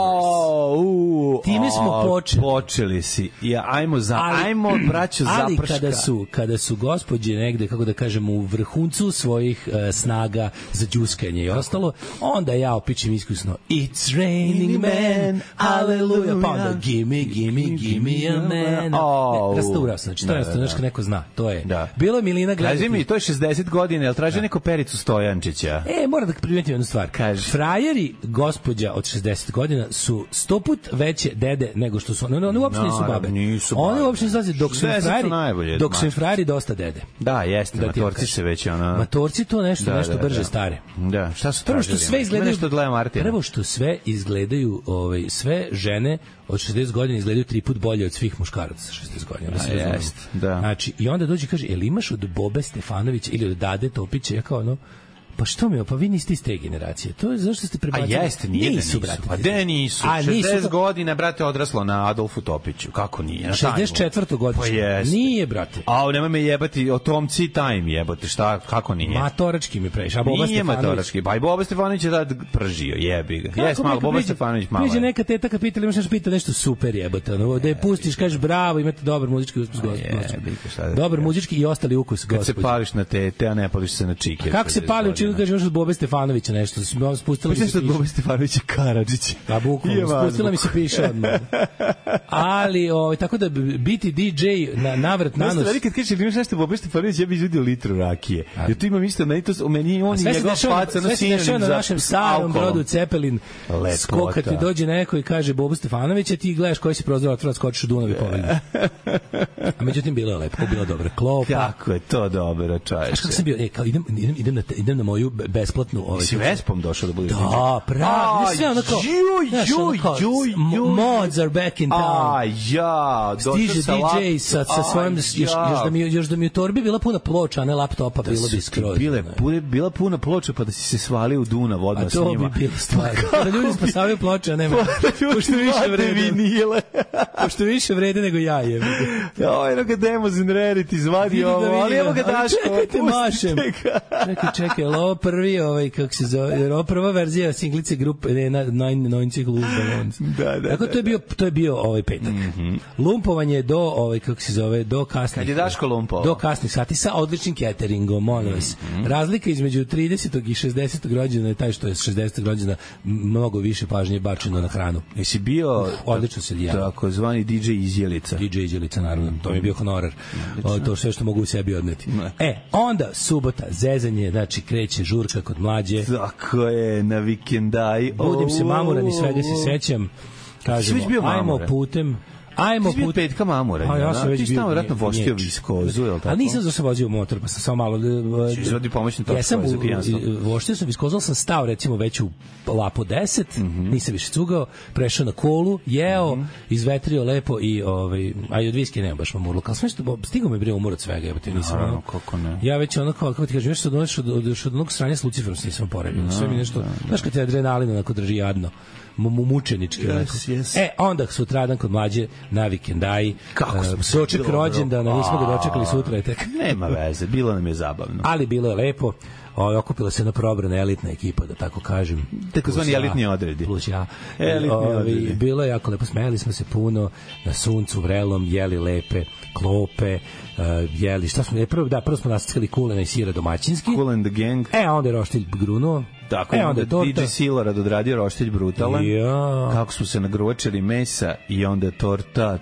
Speaker 6: lovers. Time smo počeli.
Speaker 7: Počeli si. Ajmo braćo zaprška.
Speaker 6: Ali kada su gospođe negde, kako da kažem, u vrhuncu svojih snaga za đuskanje i ostalo, onda ja opičem iskusno It's raining men, hallelujah, pa onda gimme a man. Rastaurao sam, znači to je nešto neko zna. To je. Bilo je Milina gledati.
Speaker 7: Kaži mi, to je 60 godina, jel traži neko Pericu Stojančića?
Speaker 6: Moram da primetim jednu stvar. Frajeri gospođa od 60 godina su 100 put veće dede nego što su one uopšte nisu babe. One uopšte nisu dok su frajeri dosta dede.
Speaker 7: Da, jeste, matorci se već
Speaker 6: matorci to nešto brže stare.
Speaker 7: Da, šta su
Speaker 6: prvo što sve izgledaju prvo što sve izgledaju sve žene od 60 godina izgledaju 3 put bolje od svih muškaraca sa 60 godina. Znači, i onda dođe i kaže, jel imaš od Bobe Stefanovića ili od Dade Topića? Ja kao pa što mi je, pa vi niste iz te generacije. To je zašto ste prebacili.
Speaker 7: A jeste, nisu, brate. Pa de nisu. 60 godina, brate, odraslo na Adolfu Topiću. Kako nije?
Speaker 6: 64. godišnje.
Speaker 7: Pa
Speaker 6: nije, brate.
Speaker 7: Nemoj me jebati, o tom time jebote, šta, kako nije?
Speaker 6: Matorački mi previše.
Speaker 7: Nije matorački. Pa i Boba Stefanović je tad pržio, jebi ga. Jes, malo, Boba Stefanović malo.
Speaker 6: Priđe neka teta kad pitali, imaš pita nešto super jebote. Da je pustiš, kažeš bravo, imate dobar muzički ukus, dobar muzički i ostali ukus,
Speaker 7: kad se pališ na tete, a ne pališ se na čike.
Speaker 6: Kako se pali čega kaže još od Bobe Stefanovića nešto. Spustila mi se
Speaker 7: piše. Od Bobe Stefanovića Karadžića.
Speaker 6: A bukvalno, spustila mi se piše odmah. Ali, tako da biti DJ na navrat nanos.
Speaker 7: Znaš, kad kažeš imaš nešto Bobe Stefanović, ja bih izvedio litru rakije. Jer tu imam isto, meni on i njegov faca na sinonim
Speaker 6: sve se na našem starom brodu Cepelin.
Speaker 7: Lepota.
Speaker 6: Kad ti dođe neko i kaže Bobu Stefanovića, ti gledaš koji si prozor otvora, skočiš u Dunav i povedu. A međutim, bilo je lepo, bilo dobro. Klopa.
Speaker 7: Kako je to dobro, čaješe.
Speaker 6: Znaš kako sam bio, idem na moju besplatnu...
Speaker 7: Si Vespom došao da budeš DJ?
Speaker 6: Da, pravi. Sve ono kao... Mods are back in town. Stiže DJ sa svojom... Još da mi u torbi bila puna ploča, a ne laptopa, bilo bi skroz.
Speaker 7: Bila puna ploča, pa da si se svalio u Dunav odmah s njima.
Speaker 6: A to bi bilo stvar. Da ljudi spasavaju ploče, a nema. Pošto više vrede nego ja je.
Speaker 7: Eno ga Demos in Rarity izvadi ovo, ali evo ga Daško.
Speaker 6: Čekajte, mašem. Čekaj, ovo prvi, kako se zove, ovo prva verzija singlice grupe, Nojnci Gluz Balons. Tako to je bio ovaj petak. Lumpovanje do, kako se zove, do kasnih.
Speaker 7: Kad je Daško lumpovao?
Speaker 6: Do kasnih sati sa odličnim cateringom, molim vas. Razlika između 30. i 60. rođena je taj što je 60. rođena mnogo više pažnje bačeno na hranu.
Speaker 7: Jesi bio
Speaker 6: odlično se dijelo.
Speaker 7: Tako zvani DJ Izjelica.
Speaker 6: DJ Izjelica, naravno. To mi je bio honorar. To sve što mogu u sebi odneti. Onda subota, zezanje, znači kreće žurka kod mlađe.
Speaker 7: Tako je, na vikendaj.
Speaker 6: Budim se mamuran i svega se sećam. Kažemo, ajmo putem. Ajmo
Speaker 7: put petka mamura.
Speaker 6: Ja sam već bio.
Speaker 7: Ti stao vratno voštio viskozu, je l' tako?
Speaker 6: Ali nisam za se vozio motor, pa sam samo malo...
Speaker 7: Izvodi pomoćni točko za pijanstvo.
Speaker 6: Voštio sam viskozu, sam stao recimo već u Lapo 10, nisam više cugao, prešao na kolu, jeo, izvetrio lepo i a i od viske nema baš mamurlo. Kao sve što stigao me bre umor od svega, jebote, nisam ono.
Speaker 7: Kako ne?
Speaker 6: Ja već ono kako ti kažem, još od onog stranja s Luciferom nisam poredio. Sve mi nešto, znaš kad te adrenalin onako drži jadno. Mučenički. Onda sutradan kod mlađe na vikendaj. Soček rođendana, nismo ga dočekali sutra.
Speaker 7: Nema veze, bilo nam je zabavno.
Speaker 6: Ali bilo je lepo. Okupila se na probrana elitna ekipa, da tako kažem.
Speaker 7: Takozvani elitni odredi.
Speaker 6: Plus ja.
Speaker 7: Elitni odredi.
Speaker 6: Bilo je jako lepo, smeli smo se puno, na suncu vrelom, jeli lepe klope, jeli, šta smo, prvo smo nastiskali kulena i sira domaćinski.
Speaker 7: Cool and the gang.
Speaker 6: Onda je roštilj grunuo.
Speaker 7: Tako, onda DJ Silorad odradio roštilj brutalan. Kako smo se nagruvačili mesa i onda torta.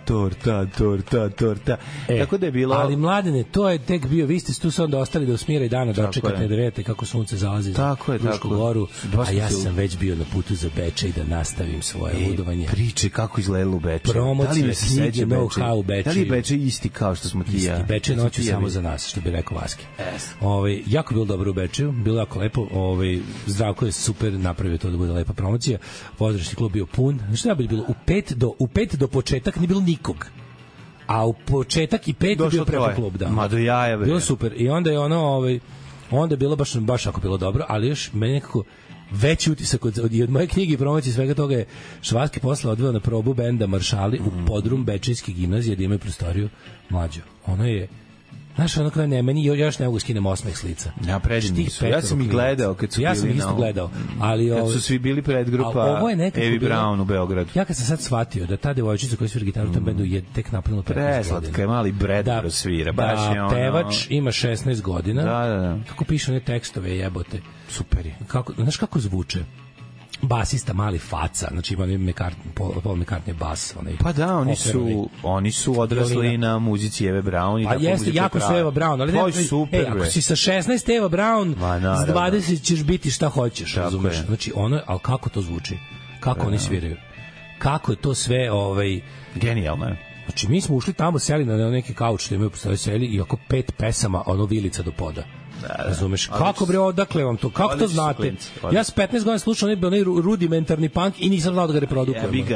Speaker 7: Tako da je bilo...
Speaker 6: Ali mladene, to je tek bio, vi ste tu se onda ostali da usmira i dana dočekate na 9. kako sunce zalazi za Frušku goru, a ja sam već bio na putu za Bečej da nastavim svoje ludovanje.
Speaker 7: Priče kako izgledalo u Bečeju.
Speaker 6: Promocije, knjige, know-how u Bečeju.
Speaker 7: Da li je Bečej isti kao što smo ti ja?
Speaker 6: Bečej noću samo za nas, što bi rekao Vaske. Jako bilo dobro u Bečeju, bilo jako lepo, Zdravko je super napravio to da bude lepa promocija. Pozdrašni klub bio pun. Znači da bi bilo u 5 do početak nije bilo nikog. A u početak i 5 je bio prepun klub, da.
Speaker 7: Ma do jaja bre.
Speaker 6: Bilo super. I onda je onda je bilo baš jako bilo dobro, ali još meni nekako veći utisak od moje knjige i promocije svega toga je Švaski posle odveo na probu benda Maršali u podrum Bečejske gimnazije da imaju prostoriju mlađu. Ono je znaš, ono kada meni još ne mogu skinem osmeh s lica.
Speaker 7: Ja predivni su. Ja sam ih gledao kad su bili.
Speaker 6: Ja sam ih isto gledao. Ali
Speaker 7: kad su svi bili predgrupa Evi Brown u Beogradu.
Speaker 6: Ja kad sam sad shvatio da ta devojčica koja svira gitaru u tom bendu je tek napunila 15 godina.
Speaker 7: Preslatka je, mali Brad svira.
Speaker 6: Da pevač ima 16 godina.
Speaker 7: Da.
Speaker 6: Kako piše one tekstove jebote.
Speaker 7: Super je.
Speaker 6: Znaš kako zvuče? Basista mali faca, znači ima Paul McCartney bas,
Speaker 7: pa da, oni su odrasli na muzici Eve Brown i
Speaker 6: tako muzička. A jeste jako su Eva Brown, ali ako si sa 16 Eva Brown, s 20 ćeš biti šta hoćeš, razumeš? Znači ali kako to zvuči? Kako oni sviraju? Kako je to sve
Speaker 7: genijalno je.
Speaker 6: Znači mi smo ušli tamo, seli na neki kauč što imaju postoje seli i oko 5 pesama Vilica do poda. Razumeš, kako bre, odakle vam to, kako to znate? Ja s 15 godina slušam onaj rudimentarni punk i nisam znao da ga reprodukujem.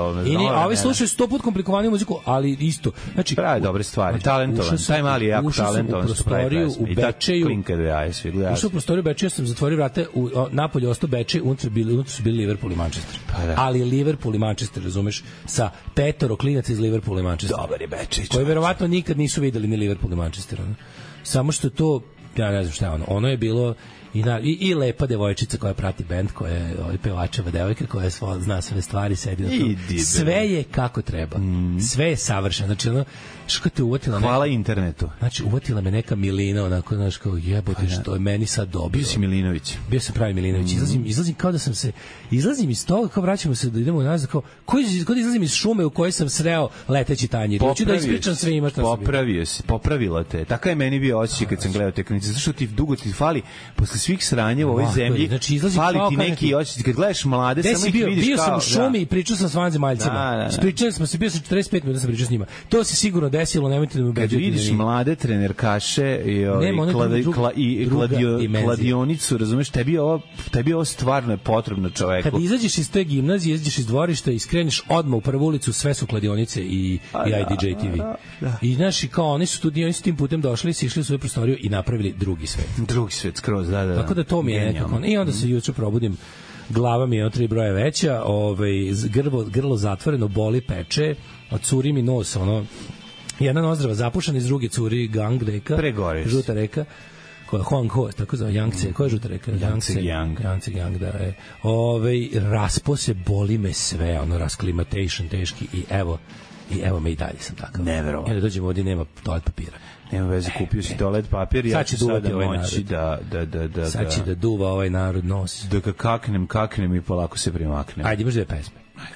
Speaker 6: A ovi slušaju 100 put komplikovaniju muziku, ali isto. Znači,
Speaker 7: pravi dobre stvari, talentovan, taj mali je jako talentovan.
Speaker 6: Ušao sam u prostoriju u Bečeju,
Speaker 7: ušao
Speaker 6: u prostoriju u Bečeju, sam zatvorio vrate, napolje ostao Bečej, unutra su bili Liverpool i Manchester. Ali Liverpool i Manchester, razumeš, sa 5 klinaca iz Liverpoola i Manchestera.
Speaker 7: Dobar je Bečej.
Speaker 6: Koji verovatno nikad nisu videli ni Liverpool i Manchester. Samo što to ja ne znam šta je ono je bilo I lepa devojčica koja prati bend, koja je pevačeva devojka, koja zna sve stvari, sedi na tu. Sve je kako treba. Sve je savršeno. Znači, ono, što te uvatila...
Speaker 7: Hvala internetu.
Speaker 6: Znači, uvatila me neka Milina, onako, znaš, kao jebote, što je meni sad dobro.
Speaker 7: Bio si Milinović.
Speaker 6: Bio sam pravi Milinović. Izlazim kao da sam se... Izlazim iz toga, kao vraćamo se da idemo nazad, kao da izlazim iz šume u kojoj sam sreo leteći tanjir. Hoću da ispričam svima šta sam
Speaker 7: bio. Popravila te. Taka je meni bio osjećaj kad sam gledao te klinice. Zašto ti dugo ti fali, posle svih sranja u ovoj zemlji,
Speaker 6: znači,
Speaker 7: fali ti neki osjećaj. Kad gledaš mlade, samo ih vidiš kao...
Speaker 6: Bio sam u šumi i pričao sam s vanzemaljcima. Pričali smo se, bio sam 45 minuta sam pričao s njima. To se sigurno desilo, nemojte da me ubeđujete.
Speaker 7: Kad vidiš mlade trenerkaše i kladionicu, razumeš, tebi ovo stvarno je potrebno čoveku.
Speaker 6: Kad izađeš iz te gimnazije, izađeš iz dvorišta i skreneš odmah u prvu ulicu, sve su kladionice i IDJ TV. I znaš, kao oni su tim putem došli, sišli u svoju prostoriju i napravili drugi svet.
Speaker 7: Drugi svet, skroz, da.
Speaker 6: Tako da to mi je nekako. I onda se jutro probudim, glava mi je 3 broja veća, grlo zatvoreno, boli, peče, curi mi nos, ono, jedna nozdrava zapušena, iz druge curi Gang reka, žuta reka, koja Huanghe, tako zove, Yangtze, koja je žuta reka? Yangtze, da je. Raspo se, boli me sve, ono, rasklimatation teški i evo me i dalje sam takav.
Speaker 7: Neverovatno.
Speaker 6: Jer dođemo ovdje, nema toalet papira.
Speaker 7: Nema veze, kupio si toalet papir, ja ću sada moći da...
Speaker 6: Sad će da duva ovaj narod nos.
Speaker 7: Da ga kaknem i polako se primaknem.
Speaker 6: Ajde, imaš 2 pesme.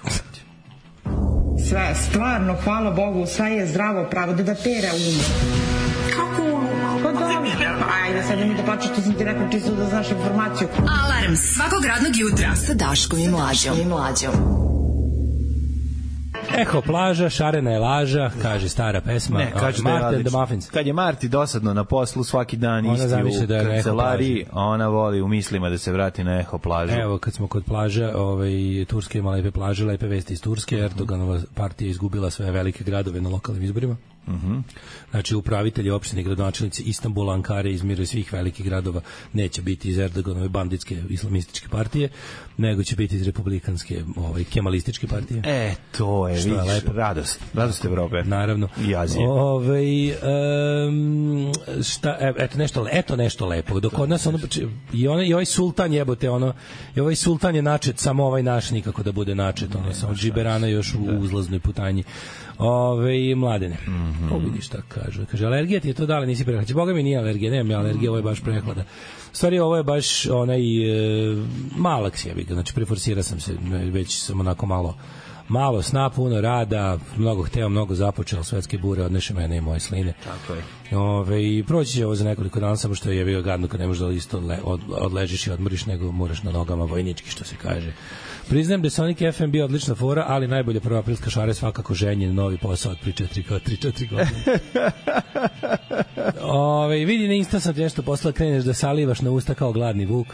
Speaker 1: Sve, stvarno, hvala Bogu, sve je zdravo pravo, da pere Kako umu? Pa dobro, ajde, sad mi da plaću što sam ti rekao čisto da znaš informaciju.
Speaker 4: Alarm svakog radnog jutra sa Daškom i Mlađom.
Speaker 6: Eho, plaža, šarena je laža, kaže stara pesma.
Speaker 7: Ne, kaže da je odlično. Kad je Marti dosadno na poslu svaki dan isti u kancelariji, ona voli u mislima da se vrati na Eho plažu.
Speaker 6: Evo, kad smo kod plaža, Turska ima lepe plaže, lepe vesti iz Turske, Erdoganova partija izgubila sve velike gradove na lokalnim izborima. Znači, upravitelji opštine i gradonačelnici Istanbula, Ankare, Izmira i svih velikih gradova neće biti iz Erdoganove banditske islamističke partije, nego će biti iz republikanske kemalističke partije.
Speaker 7: To je, vidiš, radost Evrope.
Speaker 6: Naravno.
Speaker 7: I Azije.
Speaker 6: Eto nešto lepo. Dok od nas i ovaj sultan jebote, i ovaj sultan je načet, samo ovaj naš nikako da bude načet, samo džiberana još u uzlaznoj putanji. Mladene. Vidiš šta kažu. Kaže, alergija ti je to dala, nisi prehlada. Boga mi nije alergija, nemam ja alergija, ovo je baš prehlada. Stvari, ovo je baš malaks je, znači preforsira sam se, već sam onako malo sna, puno rada, mnogo hteo, mnogo započeo, svetske bure odneše mene i moje sline.
Speaker 7: Tako je.
Speaker 6: I proći će ovo za nekoliko dana, samo što je bio gadno kad ne možeš da isto odležiš i odmoriš, nego moraš na nogama vojnički, što se kaže. Priznajem da je Sonic FM bio odlična fora, ali najbolje prvoaprilska šara je svakako ženjen novi posao od 3-4 godine. Vidi, na Insta sam ti nešto poslala, kreneš da salivaš na usta kao gladni vuk.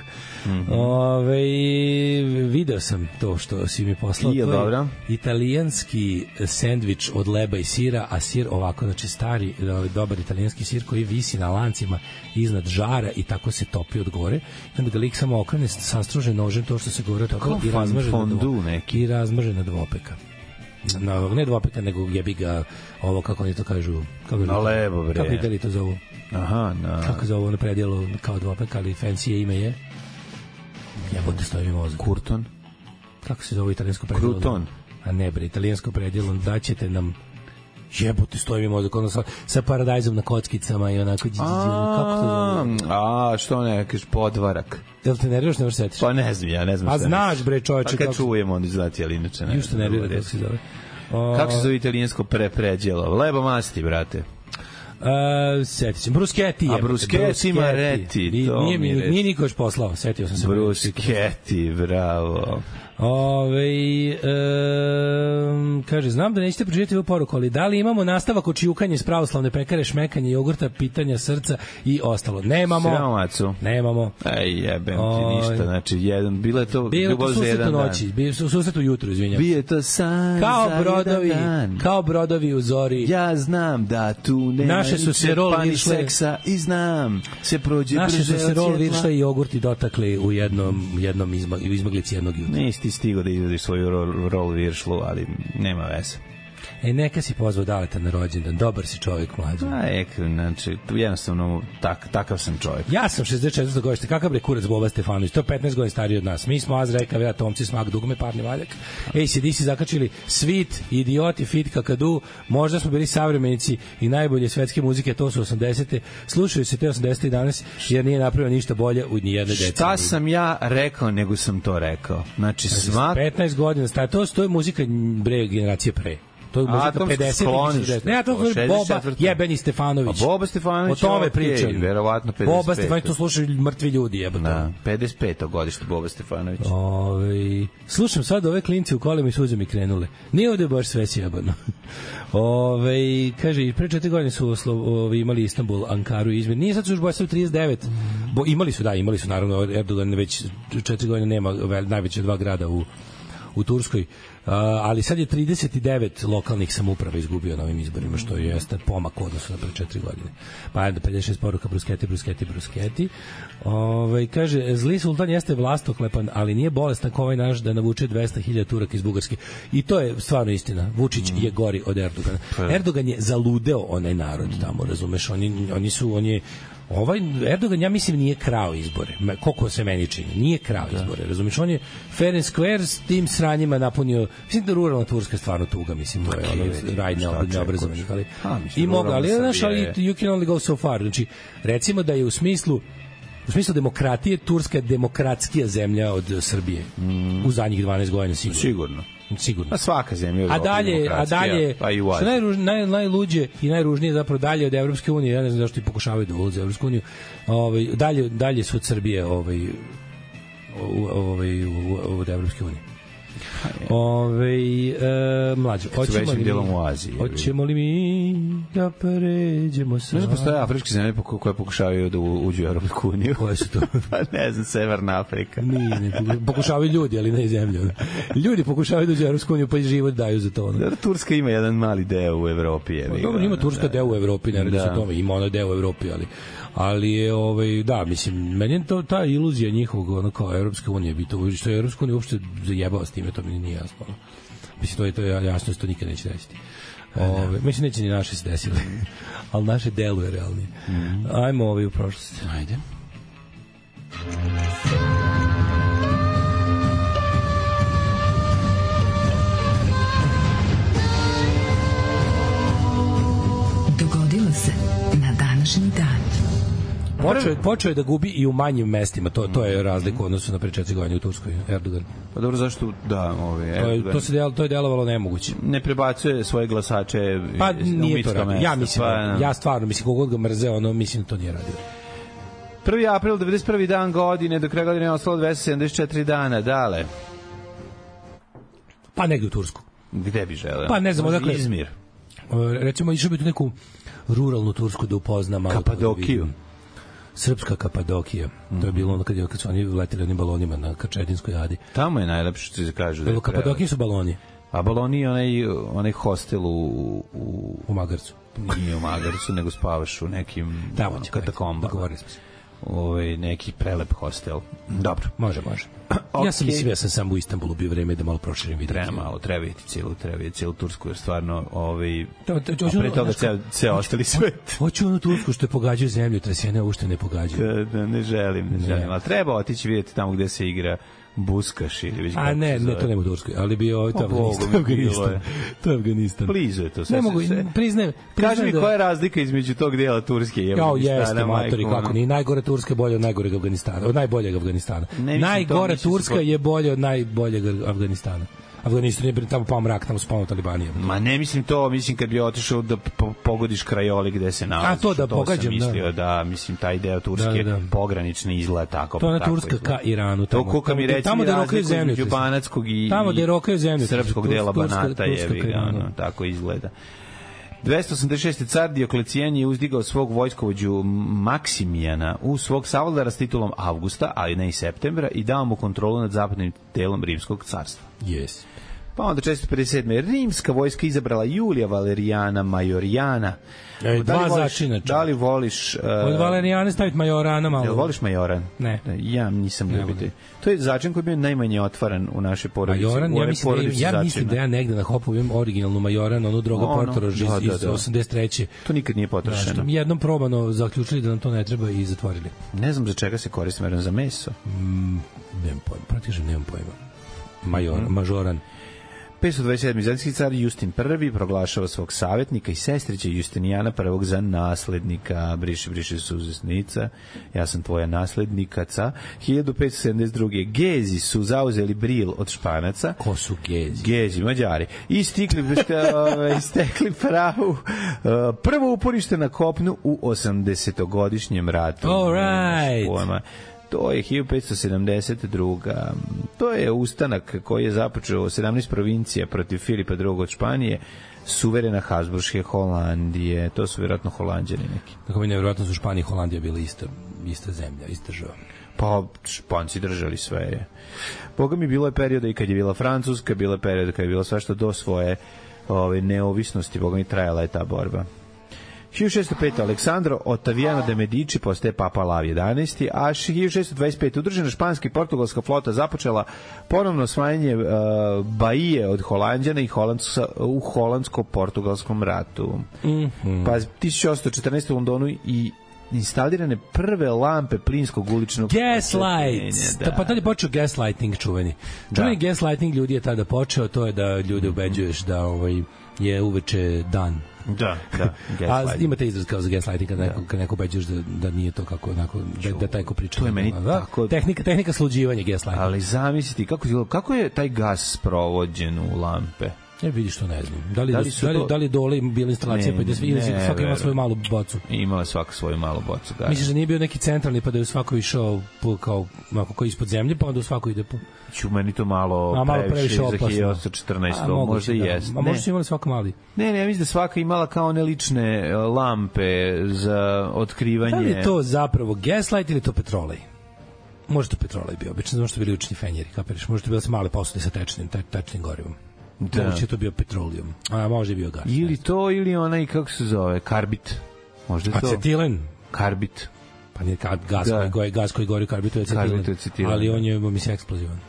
Speaker 6: Video sam to što si mi poslao.
Speaker 7: Je dobro.
Speaker 6: Italijanski sendvič od leba i sira, a sir ovako, znači stari, dobar italijanski sir koji visi na lancima iznad žara i tako se topi od gore. I onda ga lik samo okrene, sastruže nožem to što se gore tako i razmaže na dvopeka. Ne dvopeka, nego jebi ga ovo, kako oni to kažu,
Speaker 7: na lebo, bre.
Speaker 6: Kako Itali to zovu? Kako zovu ono predjelo kao dvopeka, ali fancy ime je jebote, stoji mi mozak.
Speaker 7: Kurton?
Speaker 6: Kako se zove italijansko predjelo?
Speaker 7: Kruton?
Speaker 6: A ne bre, italijansko predjelo, daćete nam jebote, stoji mi mozak, ono sa paradajzom na kockicama i onako kako to zove?
Speaker 7: Što ne, kažeš podvarak.
Speaker 6: Jel te nerviraš, ne možeš setiš?
Speaker 7: Pa ne znam, ja ne znam.
Speaker 6: A znaš bre čoveče.
Speaker 7: Pa kad čujem, onda znati, ali inače ne.
Speaker 6: Jušto nervira, kako se zove?
Speaker 7: Kako se zove italijansko predjelo? Lebo masti, brate.
Speaker 6: Setit ćem. Bruschetti.
Speaker 7: A Bruschetti Mareti.
Speaker 6: Nije niko još poslao, setio sam se.
Speaker 7: Bruschetti, bravo.
Speaker 6: Kaže, znam da nećete proživjeti ovu poruku, ali da li imamo nastavak očijukanje s pravoslavne pekare, šmekanje jogurta, pitanja srca i ostalo? Nemamo.
Speaker 7: Sramacu.
Speaker 6: Nemamo.
Speaker 7: Jebem ti ništa. Znači, bilo je to ljubav za jedan dan.
Speaker 6: Bilo je to susret ujutru, izvinjam.
Speaker 7: Bio je to san za jedan dan.
Speaker 6: Kao brodovi u zori.
Speaker 7: Ja znam da tu nema ni seksa i znam se prođe brže od svjetla.
Speaker 6: Naše su se rol viršle i jogurti dotakli u izmaglici jednog jutra.
Speaker 7: Nisi ti stigo da izvediš svoju rol viršlu, ali nema veze.
Speaker 6: Neka si pozvao Daleta na rođendan, dobar si čovjek, mlađi.
Speaker 7: Znači, jednostavno, takav sam čovjek.
Speaker 6: Ja sam 64. godište, kakav bre kurac Boba Stefanović, to je 15 godina stariji od nas. Mi smo Azra, Ekavija, Tomci, Smak, Dugme, Parni Valjak. AC/DC zakačili Svit, Idioti, Fit, Kakadu, možda smo bili savremenici i najbolje svetske muzike, to su 80. Slušaju se te 80. i danas, jer nije napravio ništa bolje u nijedne decenije.
Speaker 7: Šta sam ja rekao, nego sam to rekao. Znači, Smak...
Speaker 6: 15 godina stariji, to je muzika bre generacije pre. To je muzika 50. Ne, to je Boba jebeni Stefanović.
Speaker 7: A Boba Stefanović,
Speaker 6: o tome pričam.
Speaker 7: Verovatno 55.
Speaker 6: Boba Stefanović, to slušaju mrtvi ljudi, jebote.
Speaker 7: Da, 55. godište Boba Stefanović.
Speaker 6: Slušam sad ove klinci u kolima i suze mi krenule. Nije ovde baš sve sjebano. Kaže, pre 4 godine su imali Istanbul, Ankaru i Izmir. Nije sad su još bojstvo 39. Imali su, naravno, Erdogan već 4 godine nema najveće 2 grada u Turskoj, ali sad je 39 lokalnih samouprava izgubio na ovim izborima, što je jeste pomak u odnosu na pre 4 godine. Pa je 56 poruka brusketi. Kaže, zli sultan jeste vlastoklepan, ali nije bolestan kao ovaj naš da navuče 200.000 Turaka iz Bugarske. I to je stvarno istina. Vučić je gori od Erdogana. Erdogan je zaludeo onaj narod tamo, razumeš? Erdogan, ja mislim, nije krao izbore. Koliko se meni čini. Nije krao izbore. Razumiješ, on je fair and square s tim sranjima napunio. Mislim da ruralna Turska je stvarno tuga. Mislim, to je raj neobrazovanih. Ali you can only go so far. Znači, recimo da je u smislu demokratije, Turska je demokratskija zemlja od Srbije. U zadnjih 12 godina sigurno. Sigurno.
Speaker 7: A svaka zemlja je
Speaker 6: a dalje što najluđe i najružnije zapravo dalje od Evropske unije, ja ne znam zašto i pokušavaju da ulaze u Evropsku uniju, dalje su od Srbije od Evropske unije. Mlađe, hoćemo li mi da pređemo sa...
Speaker 7: Znaš da postoje afričke zemlje koje pokušavaju da uđu u Evropsku uniju?
Speaker 6: Koje su to?
Speaker 7: Pa ne znam, Severna Afrika.
Speaker 6: Pokušavaju ljudi, ali ne zemlje. Ljudi pokušavaju da uđu u Evropsku uniju, pa i život daju za to.
Speaker 7: Turska ima jedan mali deo u Evropi.
Speaker 6: Dobro, ima Turska deo u Evropi, ne radi se o tome, ima ona deo u Evropi, ali je, da, mislim, meni je to ta iluzija njihovog, ono kao Evropske unije, što je Evropska unija uopšte zajebao s time, to mi nije jasno. Mislim, to je jasno, to nikad neće desiti. Mislim, neće ni naše se desiti, ali naše deluje realnije. Ajmo u prošlost.
Speaker 7: Ajde.
Speaker 4: Dogodilo se na današnji dan.
Speaker 6: Počeo je da gubi i u manjim mestima, to je razlika u odnosu na pre 4 godine u Turskoj, Erdogan.
Speaker 7: Pa dobro, zašto? Da, Erdogan.
Speaker 6: To je delovalo nemoguće.
Speaker 7: Ne prebacuje svoje glasače
Speaker 6: u mitska mesta. Ja stvarno mislim, kogod ga mrze, mislim da to nije radio.
Speaker 7: 1. april, 91. dan godine, do kraja godine je ostalo 274 dana, dale.
Speaker 6: Pa negdje u Tursku.
Speaker 7: Gde bi želeo?
Speaker 6: Pa ne znam, odakle.
Speaker 7: Izmir.
Speaker 6: Recimo, išao bi tu neku ruralnu Tursku da upozna malo.
Speaker 7: Kapadokiju.
Speaker 6: Srpska Kapadokija. To je bilo ono kad su oni leteli onim balonima na Kačedinskoj Adi.
Speaker 7: Tamo je najlepše što se kaže.
Speaker 6: Da Kapadokija su baloni.
Speaker 7: A baloni je onaj hostel u
Speaker 6: Magarcu.
Speaker 7: Nije u Magarcu, nego spavaš u nekim katakombama.
Speaker 6: Dogovorili smo se.
Speaker 7: Neki prelep hostel. Dobro.
Speaker 6: Može. Okay. Ja sam mislio, sam u Istanbulu bio vreme da malo proširim vidim.
Speaker 7: Treba vidjeti cijelu Tursku, jer stvarno pre toga ceo ostali svet.
Speaker 6: Hoću onu Tursku što je pogađaju zemlju, tresene ušte ne pogađaju.
Speaker 7: Ne želim. Ali treba otići vidjeti tamo gde se igra Buskaš ili već kako
Speaker 6: ne, to nema u Turskoj, ali bi to je Afganistan.
Speaker 7: Blizu je to sve.
Speaker 6: Ne mogu, priznajem.
Speaker 7: Kaži mi koja je razlika između tog dijela Turske i Afganistana.
Speaker 6: Jeste, matori, kako ni najgore Turske bolje od najgoreg Afganistana, od najboljeg Afganistana. Najgore Turska je bolje od najboljeg Afganistana. Afganistan je tamo pao mrak, tamo su pao Talibanije.
Speaker 7: Ma ne mislim to, mislim kad bi otišao da pogodiš krajoli gde se nalaziš.
Speaker 6: A to da pogađam,
Speaker 7: da. Mislim, taj deo Turske pogranični izgleda tako.
Speaker 6: To je Turska ka Iranu.
Speaker 7: To kako mi reći, tamo da rokaju zemlju. Banatskog i srpskog dela Banata je, tako izgleda. 286. car Dioklecijan je uzdigao svog vojskovođu Maksimijana u svog savladara s titulom Avgusta, ali ne i septembra, i dao mu kontrolu nad zapadnim delom Rimskog carstva.
Speaker 6: Yes.
Speaker 7: Pa onda 457. Rimska vojska izabrala Julija Valerijana Majorijana.
Speaker 6: Dva začina.
Speaker 7: Da li voliš...
Speaker 6: Od Valerijana staviti Majorana malo.
Speaker 7: Jel voliš Majoran?
Speaker 6: Ne.
Speaker 7: Ja nisam ljubitelj. To je začin koji je bio najmanje otvaran u našoj porodici.
Speaker 6: Majoran, ja mislim da ja negde na Hopu imam originalnu Majoran, onu Droga Portorož iz 83.
Speaker 7: To nikad nije potrošeno.
Speaker 6: Jednom probano zaključili da nam to ne treba i zatvorili.
Speaker 7: Ne znam za čega se koristi Majoran, za meso.
Speaker 6: Nemam pojma, praktično nemam pojma. Majoran.
Speaker 7: 527. Bizantijski car Justin I proglašava svog savjetnika i sestrića Justinijana I za naslednika. Briši suzesnica, ja sam tvoja naslednikaca. 1572. Gezi su zauzeli Bril od Španaca.
Speaker 6: Ko su Gezi?
Speaker 7: Gezi, Mađari. I stekli pravu prvo uporište na kopnu u 80-godišnjem ratu.
Speaker 6: All right.
Speaker 7: To je 1572. To je ustanak koji je započeo 17 provincija protiv Filipa II. Od Španije, suverena Habsburške Holandije. To su vjerojatno Holanđani neki.
Speaker 6: Tako mi nevjerojatno su Španija i Holandija bili ista zemlja, ista država.
Speaker 7: Pa Španci držali sve. Boga mi bilo je perioda i kad je bila Francuska, bilo je perioda kad je bilo sve što do svoje neovisnosti. Boga mi trajala je ta borba. 1605. Aleksandro Otaviano de Medici postaje papa Lav 11. A 1625. udružena španska i portugalska flota započela ponovno osvajanje Bahije od Holanđana i u holandsko-portugalskom ratu. Pa 1814. u Londonu i instalirane prve lampe plinskog uličnog
Speaker 6: gaslights. Pa tada je počeo gaslighting čuveni. Čuveni gaslighting ljudi je tada počeo, to je da ljude ubeđuješ da je uveče dan.
Speaker 7: Da.
Speaker 6: A imate izraz kao za gaslighting kad neko ubeđuješ da nije to kako da taj ko priča.
Speaker 7: To je meni tako...
Speaker 6: Tehnika sluđivanja gaslighting.
Speaker 7: Ali zamisliti kako je taj gas sprovođen u lampe.
Speaker 6: Ja vidiš to ne znam. Da li dole bila instalacija pa ili svaka ima svoju malu bocu?
Speaker 7: Imala svaka svoju malu bocu.
Speaker 6: Misliš da nije bio neki centralni pa da je svako išao kao ispod zemlje pa onda svako ide po...
Speaker 7: Meni to malo previše za 1814. Možda i jest.
Speaker 6: A možda su imali svaka mali?
Speaker 7: Ne, ja mislim da svaka imala kao one lične lampe za otkrivanje.
Speaker 6: Da li je to zapravo gaslight ili to petrolej? Možda to petrolej bio, obično znam što bili učni fenjeri, kapiraš? Možda to bile male posude sa tečnim gorivom. Možda je to bio petrolijum, a možda je bio gas.
Speaker 7: Ili to, ili onaj, kako se zove, karbit. Možda je to.
Speaker 6: Acetilen?
Speaker 7: Karbit.
Speaker 6: Pa nije gas koji gori karbit, to je acetilen. Ali on je, mislim, eksplozivan.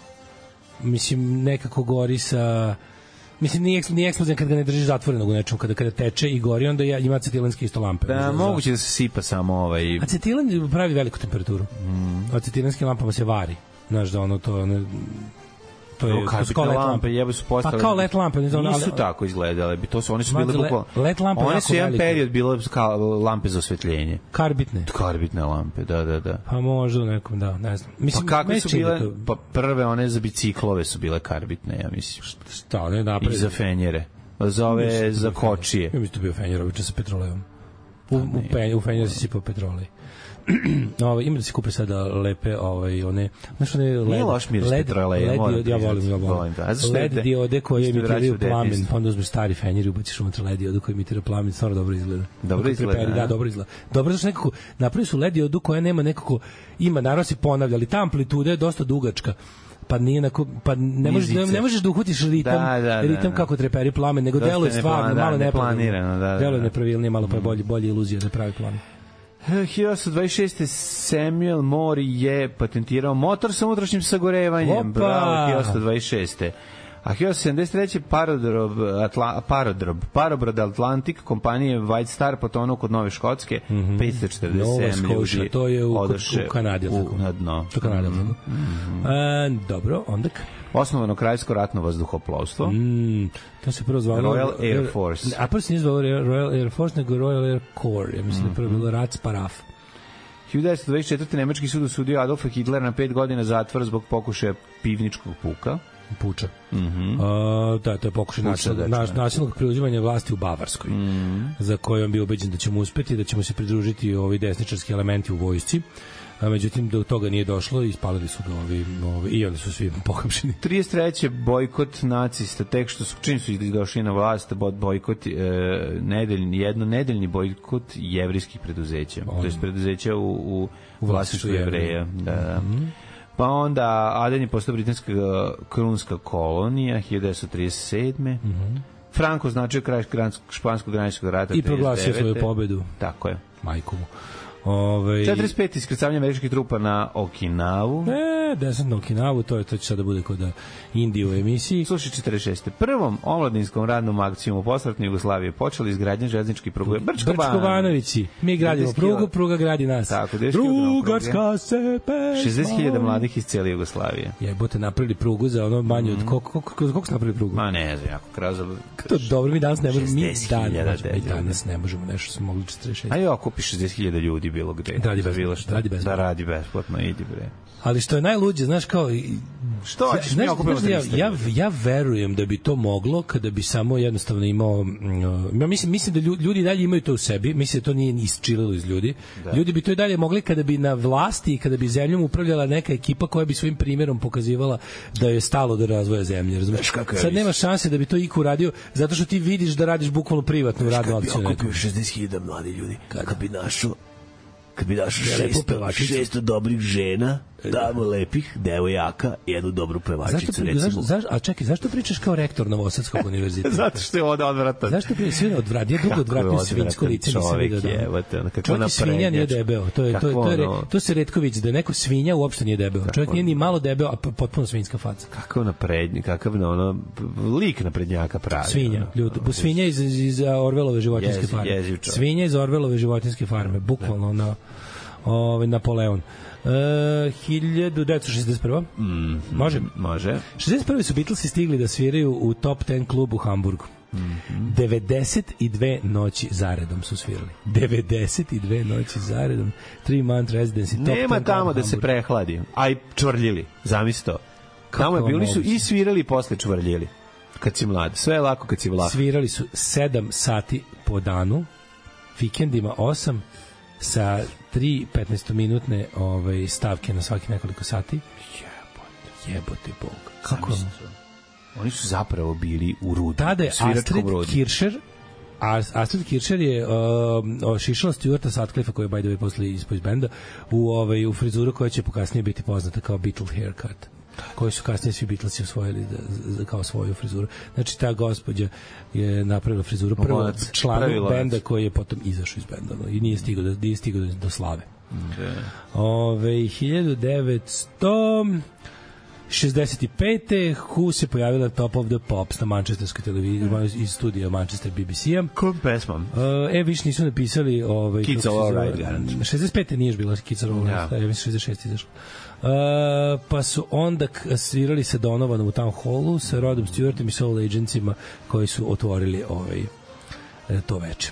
Speaker 6: Mislim, nekako gori sa... Mislim, nije eksplozivan kad ga ne držiš zatvorenog u nečemu, kada teče i gori, onda ima acetilenske isto lampe.
Speaker 7: Da, moguće da se sipa samo
Speaker 6: Acetilen pravi veliku temperaturu. Acetilenskim lampama se vari. Znaš da ono to... To je
Speaker 7: kao LED lampe, jebe su postavljene.
Speaker 6: Pa kao LED lampe,
Speaker 7: nisu tako izgledale. One su bile bukvalno.
Speaker 6: LED lampe
Speaker 7: one su jedan period bile kao lampe za osvetljenje. Karbitne lampe, da. Pa
Speaker 6: možda u nekom, da, ne znam.
Speaker 7: Mislim, pa kakve su bile? Pa prve one za biciklove su bile karbitne, ja mislim.
Speaker 6: Šta, one napred?
Speaker 7: I za fenjere. Za kočije.
Speaker 6: Ja mislim da bio fenjer, obično sa petrolejom. U fenjer si sipao petrolej. Ima da se kupe sada lepe one LED diode koje emitiraju plamen, pa onda uzmeš stari fenjer i ubaciš unutra LED diodu koja emitira plamen, stvarno dobro izgleda.
Speaker 7: Dobro izgleda.
Speaker 6: Dobro, zašto nekako napravili su LED diodu koja nema nekako, naravno se ponavlja, ali ta amplituda je dosta dugačka. Pa ne možeš da uhvatiš ritam kako treperi plamen, nego deluje stvarno malo neplanirano. Deluje nepravilnije, malo pa bolje iluzija da pravi plamen.
Speaker 7: 1826. Samuel Morey je patentirao motor sa unutrašnjim sagorevanjem. Bravo, 1826. A 1873. Parobrod Atlantic kompanije White Star potonuo kod Nove Škotske, 547 ljudi.
Speaker 6: To je u Kanadi.
Speaker 7: Na dno.
Speaker 6: U Kanadi. Dobro, onda...
Speaker 7: Osnovano kraljevsko ratno vazduhoplovstvo.
Speaker 6: To se prvo zvalo
Speaker 7: Royal Air Force.
Speaker 6: A prvo se nije zvalo Royal Air Force, nego Royal Air Corps. Ja mislim da je prvo bilo Ratsparaf.
Speaker 7: 1924. nemački sud osudio Adolfa Hitlera na 5 godina zatvora zbog pokušaja pivničkog
Speaker 6: puča. To je pokušaj nasilnog preuzimanja vlasti u Bavarskoj, za koje on bio ubeđen da ćemo uspeti, da ćemo se pridružiti ovi desničarski elementi u vojsci. Međutim, do toga nije došlo i ispalili su ga i onda su svi pohapšeni.
Speaker 7: 33. bojkot nacista, tek što su, čim su došli na vlast, bojkot, nedeljni bojkot jevrijskih preduzeća. To je preduzeća u vlasništvu Jevreja. Da. Pa onda Aden je postao britanska krunska kolonija 1937. Franco značio kraj španskog graničkog rata
Speaker 6: i proglasio svoju pobedu.
Speaker 7: Tako je.
Speaker 6: Majku mu.
Speaker 7: 45. iskrcavanje američkih trupa na Okinavu.
Speaker 6: Desant na Okinavu, to će sada bude kod Indije u emisiji.
Speaker 7: Slušaj, 46. Prvom omladinskom radnom akcijom u posratnoj Jugoslaviji počeli izgradnja železničkih pruga.
Speaker 6: Brčko-Banovići. Mi gradimo prugu, pruga gradi nas.
Speaker 7: Tako,
Speaker 6: Drugarska se pesma.
Speaker 7: 60.000 mladih iz cijele Jugoslavije.
Speaker 6: Jebote, napravili prugu za ono manje od koliko su napravili prugu?
Speaker 7: Ma ne znam, jako krazo.
Speaker 6: To dobro, mi danas ne možemo nešto smo mogli 46.
Speaker 7: Ajde, okupi 60.000 ljudi bilo gde. Da radi besplatno, idi bre.
Speaker 6: Ali što je najluđe, znaš kao
Speaker 7: što hoćeš, mi okupimo
Speaker 6: ja verujem da bi to moglo kada bi samo jednostavno imao mislim da ljudi dalje imaju to u sebi, mislim da to nije isčililo iz ljudi. Ljudi bi to i dalje mogli kada bi na vlasti i kada bi zemljom upravljala neka ekipa koja bi svojim primjerom pokazivala da je stalo do razvoja zemlje, razumeš? Sad nema šanse da bi to iko uradio zato što ti vidiš da radiš bukvalno privatnu radnu akciju.
Speaker 7: Kako bi 60.000 mladi ljudi kad bi našao 600 dobrih žena, tamo lepih devojaka i jednu dobru pevačicu, recimo.
Speaker 6: A čekaj, zašto pričaš kao rektor Novosadskog univerziteta?
Speaker 7: Zato što je ovde odvratan.
Speaker 6: Zašto pričaš sve odvratno? Ja dugo odvratno svinjsko lice nisam vidio. Čovjek svinja nije debeo. To se retković da neko svinja uopšte nije debeo. Čovjek nije ni malo debeo, a potpuno svinjska faca.
Speaker 7: Kakav naprednjak, kakav lik naprednjaka pravi.
Speaker 6: Svinja, ljudi. Svinja iz Orvelove životinjske farme. Svinja iz Orvelove životinjske farme. Bukvalno Napoleon. 1961.
Speaker 7: Može.
Speaker 6: 61. su Beatlesi stigli da sviraju u Top 10 klubu u Hamburgu. 92 noći zaredom su svirali. 92 noći zaredom. 3 month residency.
Speaker 7: Nema tamo da se prehladi. A i čvrljili. Zamisli to. Tamo je bili su i svirali i posle čvrljili. Kad si mlad. Sve je lako kad si vlah.
Speaker 6: Svirali su 7 sati po danu. Vikendima 8 sa 3 15-minutne stavke na svaki nekoliko sati. Jebote Bog. Kako?
Speaker 7: Oni su zapravo bili u Rudi.
Speaker 6: Tada je Astrid Kircher je šišala Stuarta Sutcliffe, koji je by the way posle ispod benda, u frizuru koja će pokasnije biti poznata kao Beatle haircut, koji su kasnije svi Beatlesi osvojili kao svoju frizuru. Znači, ta gospođa je napravila frizuru prvo članu benda koji je potom izašao iz benda i nije stigao do slave. 1965. Who se pojavila na Top of the Pops na manchesterskoj televiziji iz studija Manchester BBC-a.
Speaker 7: Kojom pesmom?
Speaker 6: Više nisu napisali
Speaker 7: Kids All Right.
Speaker 6: 65. nije još bila Kids All Right. Ja mislim 66. izašla. Pa su onda svirali sa Donovanom u Town Hallu sa Rodom Stewartom i Soul Agentsima koji su otvorili to veče.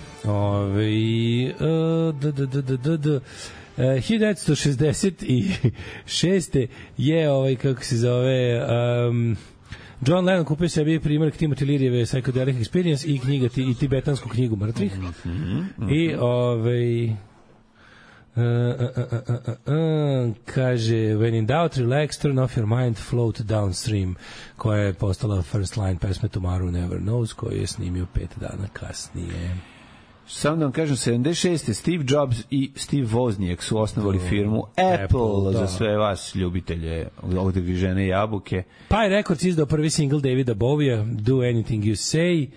Speaker 6: 1966. je kako se zove John Lennon kupio sebi primjerak Timothy Learyjeve Psychedelic Experience i knjiga i tibetansku knjigu mrtvih. I kaže when in doubt relax, turn off your mind, float downstream, koja je postala first line pesme Tomorrow Never Knows, koju je snimio 5 dana kasnije.
Speaker 7: Samo da vam kažem, 76. Steve Jobs i Steve Wozniak su osnovali firmu Apple za sve vas ljubitelje ovdje žene jabuke.
Speaker 6: Pi Records izdao prvi single Davida Bowie-a, Do Anything You Say,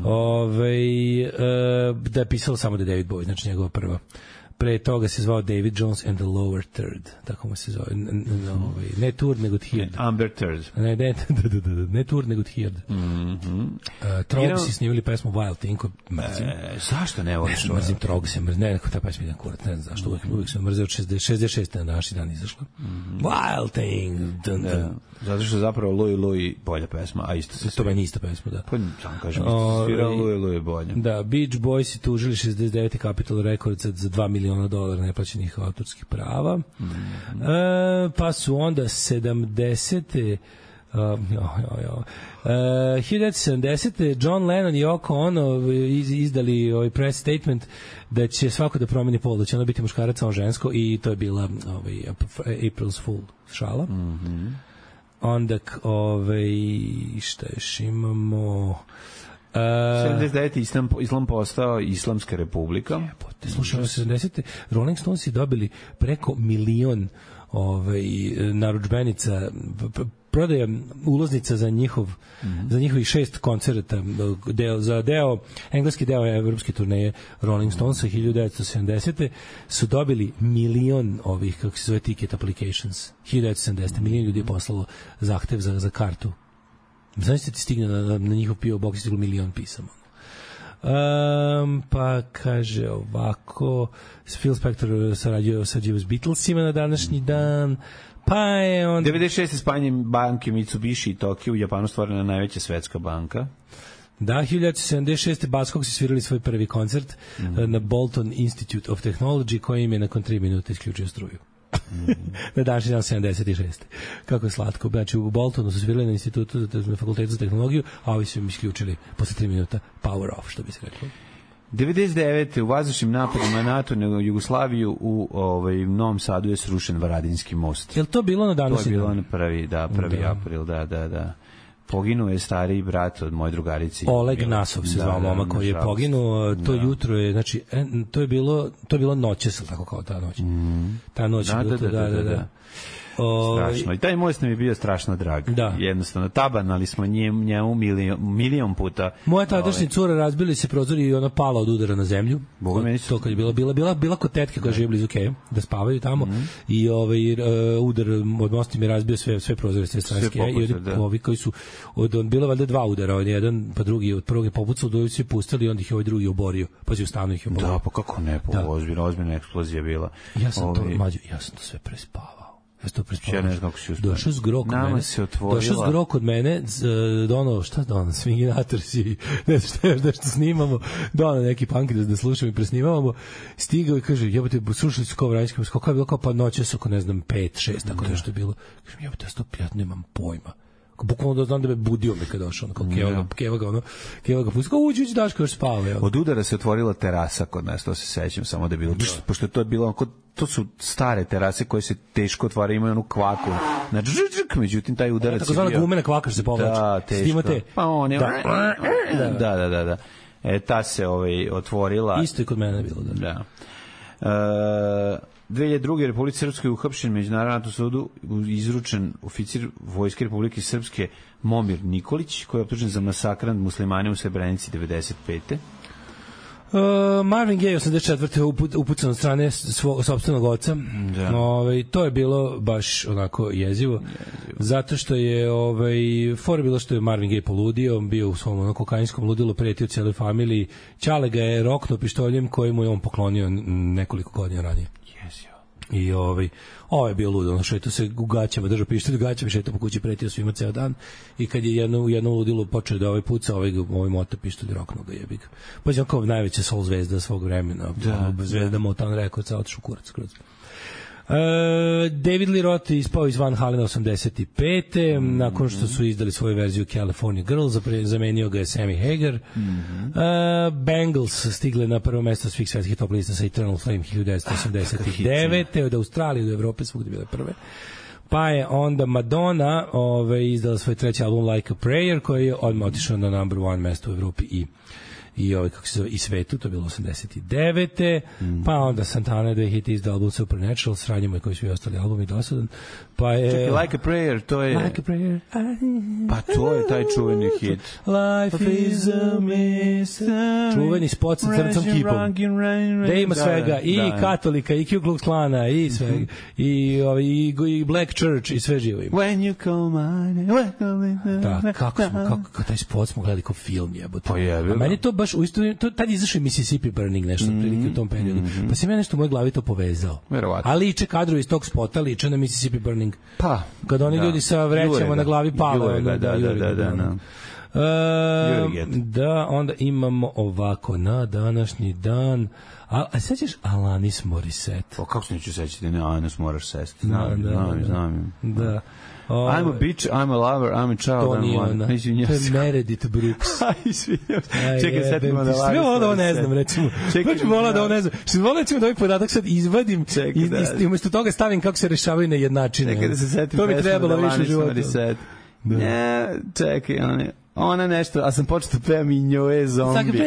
Speaker 6: da je pisalo samo da je David Bowie, znači njegova prva. Pre toga se zvao David Jones and the Lower Third, tako mu se zove. Ne Tour, nego Third.
Speaker 7: Amber Third.
Speaker 6: Ne Tour, nego Third. Trogsi snimili pesmu Wild Thing.
Speaker 7: Zašto ne voliš?
Speaker 6: Mrzim Trogsi, ne, ta pesma ide kurat, ne znam zašto, uvijek sam mrzeo 66. na današnji dan izašla. Wild Thing.
Speaker 7: Zato što zapravo Louie bolja pesma, a isto se...
Speaker 6: To meni ista pesma, da.
Speaker 7: Pa sam kažem, isto se svirao Louie bolja.
Speaker 6: Da, Beach Boys tužili 69. Capitol Records za $2 miliona neplaćenih autorskih prava. Pa su onda 70. 1970. John Lennon i Yoko Ono izdali ovaj press statement da će svako da promeni pol, da će ono biti muškarac, on žensko, i to je bila April's Fool šala. Onda šta još imamo?
Speaker 7: 79. Islam postao Islamska republika.
Speaker 6: Slušaj, 70. Rolling Stonesi dobili preko 1 milion narudžbenica, prodaja ulaznica za za njihovih 6 koncerata, engleski deo evropske turneje Rolling Stonesa 1970. su dobili milion ovih, kako se zove, ticket applications. 1970. Milion ljudi je poslalo zahtev za kartu. Znači se ti stigne na njihov PO Box, stiglo milion pisama. Pa kaže ovako, Phil Spector sarađuje s Beatlesima na današnji dan. Pa je on
Speaker 7: 96. spajanjem banke Mitsubishi i Tokio u Japanu stvorena najveća svetska banka.
Speaker 6: Da, 1976. Buzzcocks su svirali svoj prvi koncert na Bolton Institute of Technology, koji im je nakon 3 minuta isključio struju. Na današnji dan 76. Kako je slatko. Znači, u Boltonu su svirali na institutu, na fakultetu za tehnologiju, a ovi su im isključili posle 3 minuta power off, što bi se reklo.
Speaker 7: 99. u vazdušnim napadima NATO na Jugoslaviju u Novom Sadu je srušen Varadinski most.
Speaker 6: Je li to bilo na današnji dan?
Speaker 7: To je bilo na 1. april, da. Poginuo je stariji brat od moje drugarice.
Speaker 6: Oleg Nasov se zvao momak koji je poginuo. To jutro je, znači, to je bilo noćas, tako kao ta noć. Ta noć je bilo to, da.
Speaker 7: Strašno. I taj most nam je bio strašno drag.
Speaker 6: Da.
Speaker 7: Jednostavno, tabanali smo njemu milion puta.
Speaker 6: Moja tadašnja cura, razbili se prozori i ona pala od udara na zemlju. To kad je bila kod tetke koja žive blizu Keja, da spavaju tamo, i udar od mosta mi je razbio sve prozore s te strane Keja, i ovi koji su, bilo valjda 2 udara, jedan pa drugi, od prvog je popucao, doju se pustili i onda ih ovaj drugi oborio, pazi, u stanu ih je oborio.
Speaker 7: Da, pa kako ne, ozbiljna eksplozija bila.
Speaker 6: Ja sam to sve prespavao.
Speaker 7: Ja ne znam kako si uspio.
Speaker 6: Došao zgro kod mene, dono, šta dono, swinginator si, ne znam šta još nešto snimamo, dono neki punk da slušamo i presnimamo, stigao i kaže, jebote, slušali su kao Vranjski, kako je bilo, kao pa noćas oko, ne znam, 5, 6, tako nešto je bilo. Kažem, jebote, ja nemam pojma. Bukvalno da znam da me budio me kada došao, kao Keva ga pustio, uđi Daško još spava.
Speaker 7: Od udara se otvorila terasa kod nas, to se sećam, samo da je bilo, pošto je to bilo, to su stare terase koje se teško otvaraju, imaju onu kvaku, znači, međutim, taj udarac je bio...
Speaker 6: Tako zvana gumena kvaka što se povlači.
Speaker 7: Da, teško. Pa on je... Da. Ta se otvorila.
Speaker 6: Isto je kod mene bilo,
Speaker 7: da. 2002. Republike Srpske uhapšen međunarodnom sudu izručen oficir Vojske Republike Srpske Momir Nikolić, koji je optužen za masakr nad muslimane u Srebrenici 95.
Speaker 6: Marvin Gaye 84. upucan od strane sopstvenog oca. To je bilo baš onako jezivo. Zato što je fora bilo što je Marvin Gaye poludio, bio u svom kokainskom ludilu, pretio cijeloj familiji. Ćale ga je roknuo pištoljem koji mu je on poklonio nekoliko godina ranije. I ovo je bio ludo, ono šeto se u gaćama, držao pištolj u gaćama, šeto po kući, pretio svima ceo dan, i kad je u jednom ludilu počeo da puca, ovaj mota pištolj, roknuo ga, jebi ga. Pa je on kao najveća soul zvezda svog vremena, zvezda Motown Records, otišao kurac skroz. David Lee Roth ispao iz Van Halena 85. Nakon što su izdali svoju verziju California Girls, zamenio ga je Sammy Hagar. Bangles stigle na prvo mesto svih svetskih top lista sa Eternal Flame 1989. Od Australije do Evrope, svugde bile prve. Pa je onda Madonna izdala svoj treći album Like a Prayer, koji je odmah otišao na number 1 mesto u Evropi i svetu, to je bilo 89. Pa onda Santana 2 hit izdao album Supernatural, s ranjima koji su i ostali albumi dosadan. Pa je...
Speaker 7: Čekaj, Like a Prayer, to je...
Speaker 6: Like a Prayer.
Speaker 7: Pa to je taj čuveni hit.
Speaker 6: Life is a mystery. Čuveni spot sa crncom kipom. Da ima svega, i katolika, i Ku Klux Klana, i svega. I Black Church, i sve živo ima.
Speaker 7: When you call my name.
Speaker 6: Da, kako taj spot smo gledali kao film, jebote.
Speaker 7: Pa jebe.
Speaker 6: A meni to baš u isto, tad izašao Mississippi Burning nešto prilike u tom periodu. Pa se meni nešto u mojoj glavi to povezao.
Speaker 7: Verovatno.
Speaker 6: A liče kadrovi iz tog spota, liče na Mississippi Burning.
Speaker 7: Pa.
Speaker 6: Kad oni ljudi sa vrećama na glavi pale. Da, onda imamo ovako na današnji dan. A sećaš Alanis Morissette?
Speaker 7: Pa kako se neću sećati, ne, Alanis moraš sesti. Znam.
Speaker 6: Da.
Speaker 7: I'm a bitch, I'm a lover, I'm a child.
Speaker 6: To nije ona. To je Meredith Brooks.
Speaker 7: Čekaj, setimo da
Speaker 6: Sve ovo da ovo ne znam, recimo. Baš bi volao da ovo ne znam. Što bi volao recimo da ovaj podatak sad izvadim i umjesto toga stavim kako se rešavaju nejednačine.
Speaker 7: Čekaj da se setim.
Speaker 6: To bi trebalo više u životu.
Speaker 7: Ne, čekaj, ona nešto, a sam počeo da pevam i njoj zombi.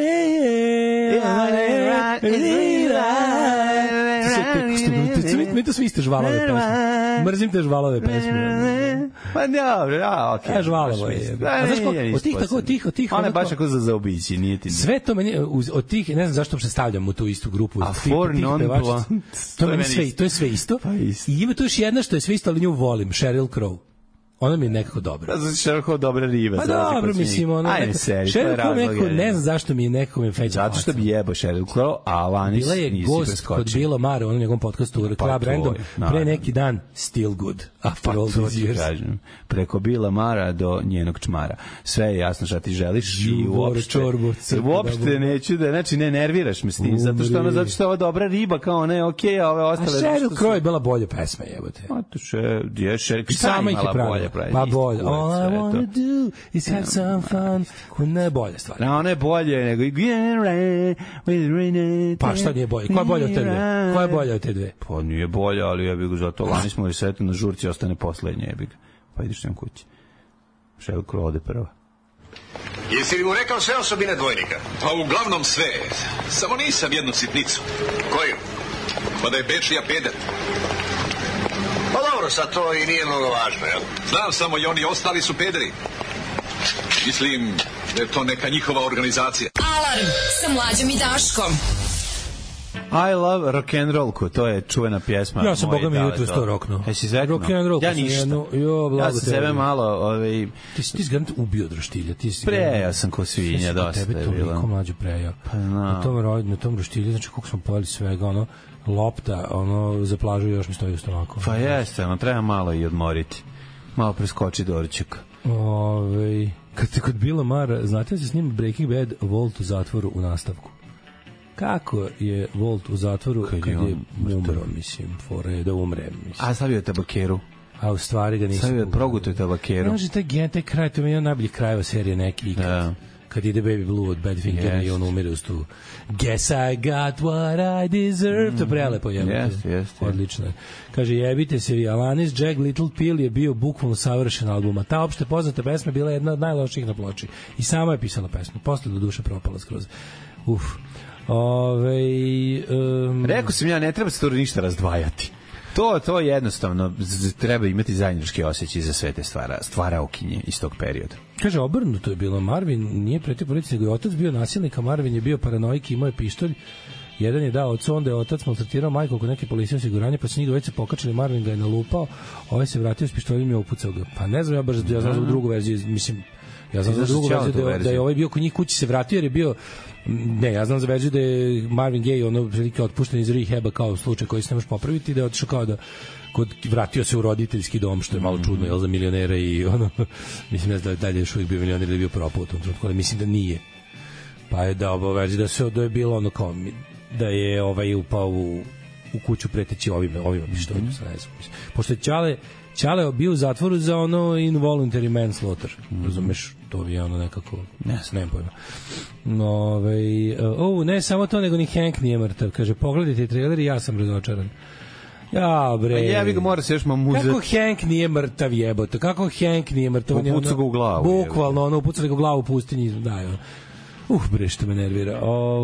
Speaker 6: Mi to svi iste žvalave pesme. Mrzim te žvalove pesme.
Speaker 7: Pa dobro, okej.
Speaker 6: Žvalovo je. A znaš ko, od tih...
Speaker 7: Ona je baš ako za zaobići, nije ti...
Speaker 6: Sve to meni, od tih, ne znam zašto se stavljam u tu istu grupu.
Speaker 7: A For Non-Blonde.
Speaker 6: To je sve isto. I ima tu još jedna što je sve isto, ali nju volim, Sheryl Crow. Ona mi je nekako dobra.
Speaker 7: Znači, Sheryl Crow dobra riba.
Speaker 6: Pa dobro, mislim, ona... Sheryl Crow nekako, ne znam zašto mi je nekako mi feđa.
Speaker 7: Zato što bi jebao Sheryl Crow, a Alanis
Speaker 6: bila je gost kod Bila Mare, onom njegovom podcastu Club Random, pre neki dan, still good. After all those years.
Speaker 7: Preko Bila Mara do njenog čmara. Sve je jasno šta ti želiš i uopšte neću da, znači ne nerviraš me s tim, zato što je ova dobra riba, kao ne, okej, a ove ostale...
Speaker 6: A Sheryl Crow je bila bolja pesma, jebote.
Speaker 7: A to Sheryl bolje pravi.
Speaker 6: Pa bolje. All I wanna do is have some fun. Ona je bolje stvar.
Speaker 7: Ona je bolje nego
Speaker 6: pa šta nije bolje? Koja je bolja od te dve? Koja je bolja od te dve?
Speaker 7: Pa nije bolja, ali ja bih ga zato Alanis Morissette na žurci ostane poslednje, ja bih ga. Pa ideš nam kući. Sheryl Crow ode prva.
Speaker 8: Jesi li mu rekao sve osobine dvojnika?
Speaker 5: Pa uglavnom sve. Samo nisam jednu sitnicu.
Speaker 8: Koju?
Speaker 5: Pa da je Bečija peder.
Speaker 8: Pa dobro, sad to i nije mnogo važno, jel?
Speaker 5: Znam samo i oni ostali su pederi. Mislim da je to neka njihova organizacija.
Speaker 4: Alarm sa Mlađom i Daškom.
Speaker 7: I love rock and roll, to je čuvena pjesma.
Speaker 6: Ja sam boga mi jutro sto roknuo.
Speaker 7: Jesi zeknuo?
Speaker 6: Rock and roll.
Speaker 7: Ja ništa. Ja sam sebe malo...
Speaker 6: Ti si garant ubio Droštilja.
Speaker 7: Preja sam ko svinja, dosta je bilo.
Speaker 6: Tebe toliko mlađu preja. Na tom Droštilju, znači koliko smo pojeli svega, ono, lopta, ono, za plažu još mi stoji u stomaku.
Speaker 7: Pa jeste, ono, treba malo i odmoriti. Malo preskoči doručak.
Speaker 6: Kod Bila Mara, znate da se snima Breaking Bad, Walt u zatvoru u nastavku? Kako je Walt u zatvoru kad je umro, mislim, fore da umre, mislim.
Speaker 7: A stavio je tabakeru.
Speaker 6: A u stvari ga nisam...
Speaker 7: Stavio je progutoj tabakeru.
Speaker 6: Znači, taj kraj, to mi je jedan najboljih krajeva serije neki ikad. Kad ide Baby Blue od Badfingera i on umire uz tu Guess I got what I deserve. To prelepo jebite. Odlično je. Kaže, jebite se vi, Alanis, Jack Little Pill je bio bukvalno savršen album. A ta opšte poznata pesma bila jedna od najlošijih na ploči. I sama je pisala pesmu. Posle do duše propala skroz.
Speaker 7: Rekao sam ja, ne treba se to ništa razdvajati. To jednostavno treba imati zajednički osjećaj za sve te stvaraokinje iz tog perioda.
Speaker 6: Kaže, obrnuto je bilo. Marvin nije pretio policiji, nego je otac bio nasilnik, a Marvin je bio paranoik i imao je pištolj. Jedan je dao ocu, onda je otac maltretirao majku oko neke policije osiguranje, pa se njih dvojice pokačali, Marvin ga je nalupao, ovaj se vratio s pištoljem i je upucao ga. Pa ne znam, ja znam za drugu verziju, mislim, ja znam za drugu verziju da je ovaj bio kod njih kući se vratio jer je bio, ne, ja znam za verziju da je Marvin Gaye ono prilike otpušten iz rehaba kao slučaj koji se ne može popraviti, da je otišao kao da vratio se u roditeljski dom, što je malo čudno, jel, za milionera i ono, mislim, ne znam da je dalje još uvijek bio milioner ili je bio propao u tom trenutku, ali mislim da nije. Pa je da obavezi da je bilo ono kao, da je upao u kuću preteći ovime pištoljem, sa ne znam. Pošto je Ćale bio u zatvoru za ono involuntary manslaughter, razumeš, to je ono nekako, ne pojma. Ne samo to, nego ni Hank nije mrtav. Kaže, pogledajte trailer i ja sam razočaran. Ja, bre.
Speaker 7: Ja bih ga mora se još mamuzati.
Speaker 6: Kako Hank nije mrtav, jebote? Kako Hank nije mrtav?
Speaker 7: Upucu ga u glavu.
Speaker 6: Bukvalno, ono, upucali ga u glavu u pustinji. Da, bre, što me nervira.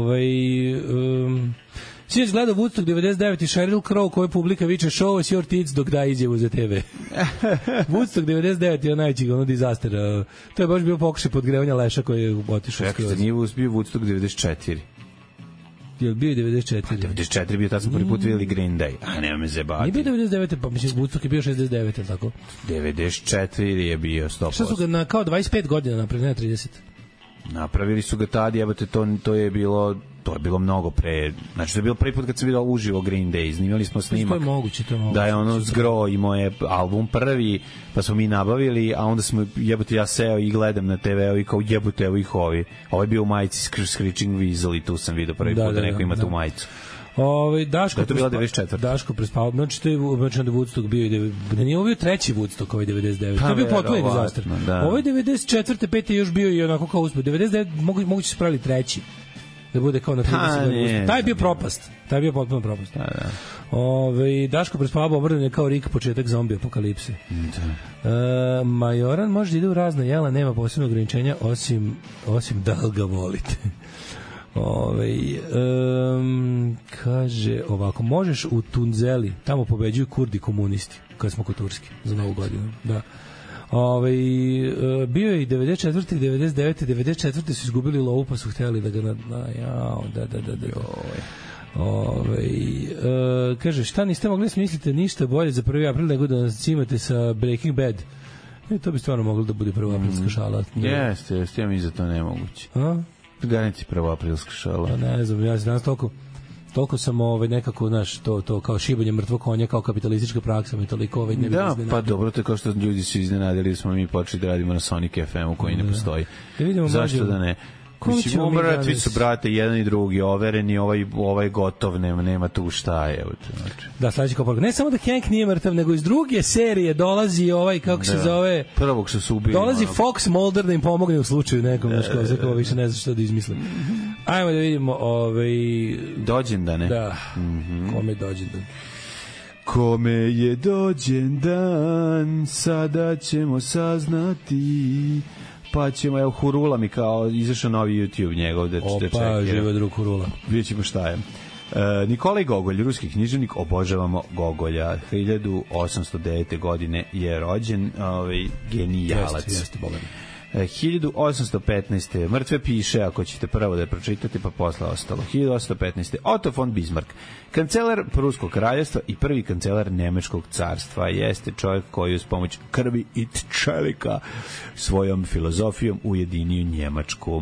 Speaker 6: Sinoć gledao Woodstock 99 i Sheryl Crow koju publika viče show us your tits dok da izjavu za TV. Woodstock 99 je najveći disaster. To je baš bio pokušaj podgrevanja leša koji je otišao.
Speaker 7: Čekaj, nije bio Woodstock 94.
Speaker 6: Je bio 94?
Speaker 7: 94 bio, tad smo prvi put vidjeli Green Day. A nema me zebati.
Speaker 6: Nije bio 99, pa mislim Woodstock je bio 69, tako?
Speaker 7: 94 je bio 100%.
Speaker 6: Šta su ga na kao 25 godina napravili, ne 30?
Speaker 7: Napravili su ga tad, jebate, to je bilo mnogo pre, znači to je bilo prvi put kad sam vidio uživo Green Day, snimali smo snimak.
Speaker 6: To je moguće.
Speaker 7: Da je ono zgro imao je album prvi, pa smo mi nabavili, a onda smo, jebote, ja seo i gledam na TV-u i kao jebote, evo ih ovi. Ovo je bio u majici Screeching Weasel i tu sam vidio prvi put da neko ima tu majicu.
Speaker 6: Daško,
Speaker 7: to je bila 94.
Speaker 6: Daško prespao, znači to je da Woodstock bio, da nije ovo bio treći Woodstock, ovaj 99. To je bio potpuno disaster. Ovaj 94. 5. je još bio i onako kao uspeh. 99 moguće se pravili treći. Da bude kao na 30 godina. Taj je bio propast. Taj je bio potpuno propast. Daško prespavao obrnjen kao Rick, početak zombi apokalipse. Majoran može da ide u razna jela, nema posebnog ograničenja osim da li ga volite. Kaže ovako, možeš u Tunzeli, tamo pobeđuju Kurdi komunisti. kad smo kod Turske za Novu godinu. Da. Bio je i 94. i 99. 94. su izgubili lovu pa su hteli da ga kaže, šta niste mogli smisliti ništa bolje za 1. april nego da nas cimate sa Breaking Bad. To bi stvarno moglo da bude 1. aprilska šala.
Speaker 7: Jeste, ja mi za to nemoguće. Garanti 1. aprilska šala.
Speaker 6: Ne znam, ja danas toliko sam nekako, znaš, to kao šibanje mrtvog konja, kao kapitalistička praksa, me toliko ne bi iznenadio.
Speaker 7: Pa dobro, to je kao što ljudi su iznenadili da smo mi počeli da radimo na Sonic FM-u koji ne postoji. Zašto da ne? Mrtvi su, brate, jedan i drugi, overeni, ovaj gotov, nema tu šta je.
Speaker 6: Da, sledeći kao poruka. Ne samo da Hank nije mrtav, nego iz druge serije dolazi kako se zove...
Speaker 7: Prvog što su ubili.
Speaker 6: Dolazi Fox Mulder da im pomogne u slučaju nekom, kao više ne zna što da izmislim. Ajmo da vidimo
Speaker 7: dođendane.
Speaker 6: Da, kome je dođendan?
Speaker 7: Kome je dođendan, sada ćemo saznati... Pa ćemo, evo, Hurula mi kao izašao novi YouTube njegov da čekira.
Speaker 6: Opa, živa drug Hurula.
Speaker 7: Vidjet ćemo šta je. Nikolaj Gogolj, ruski književnik, obožavamo Gogolja. 1809. godine je rođen, genijalac.
Speaker 6: Jeste, boga.
Speaker 7: 1815. Mrtve piše, ako ćete prvo da je pročitate, pa posle ostalo. 1815. Otto von Bismarck, kancelar Pruskog kraljevstva i prvi kancelar Nemačkog carstva. Jeste čovjek koji uz pomoć krvi i čelika svojom filozofijom ujedinio Njemačku.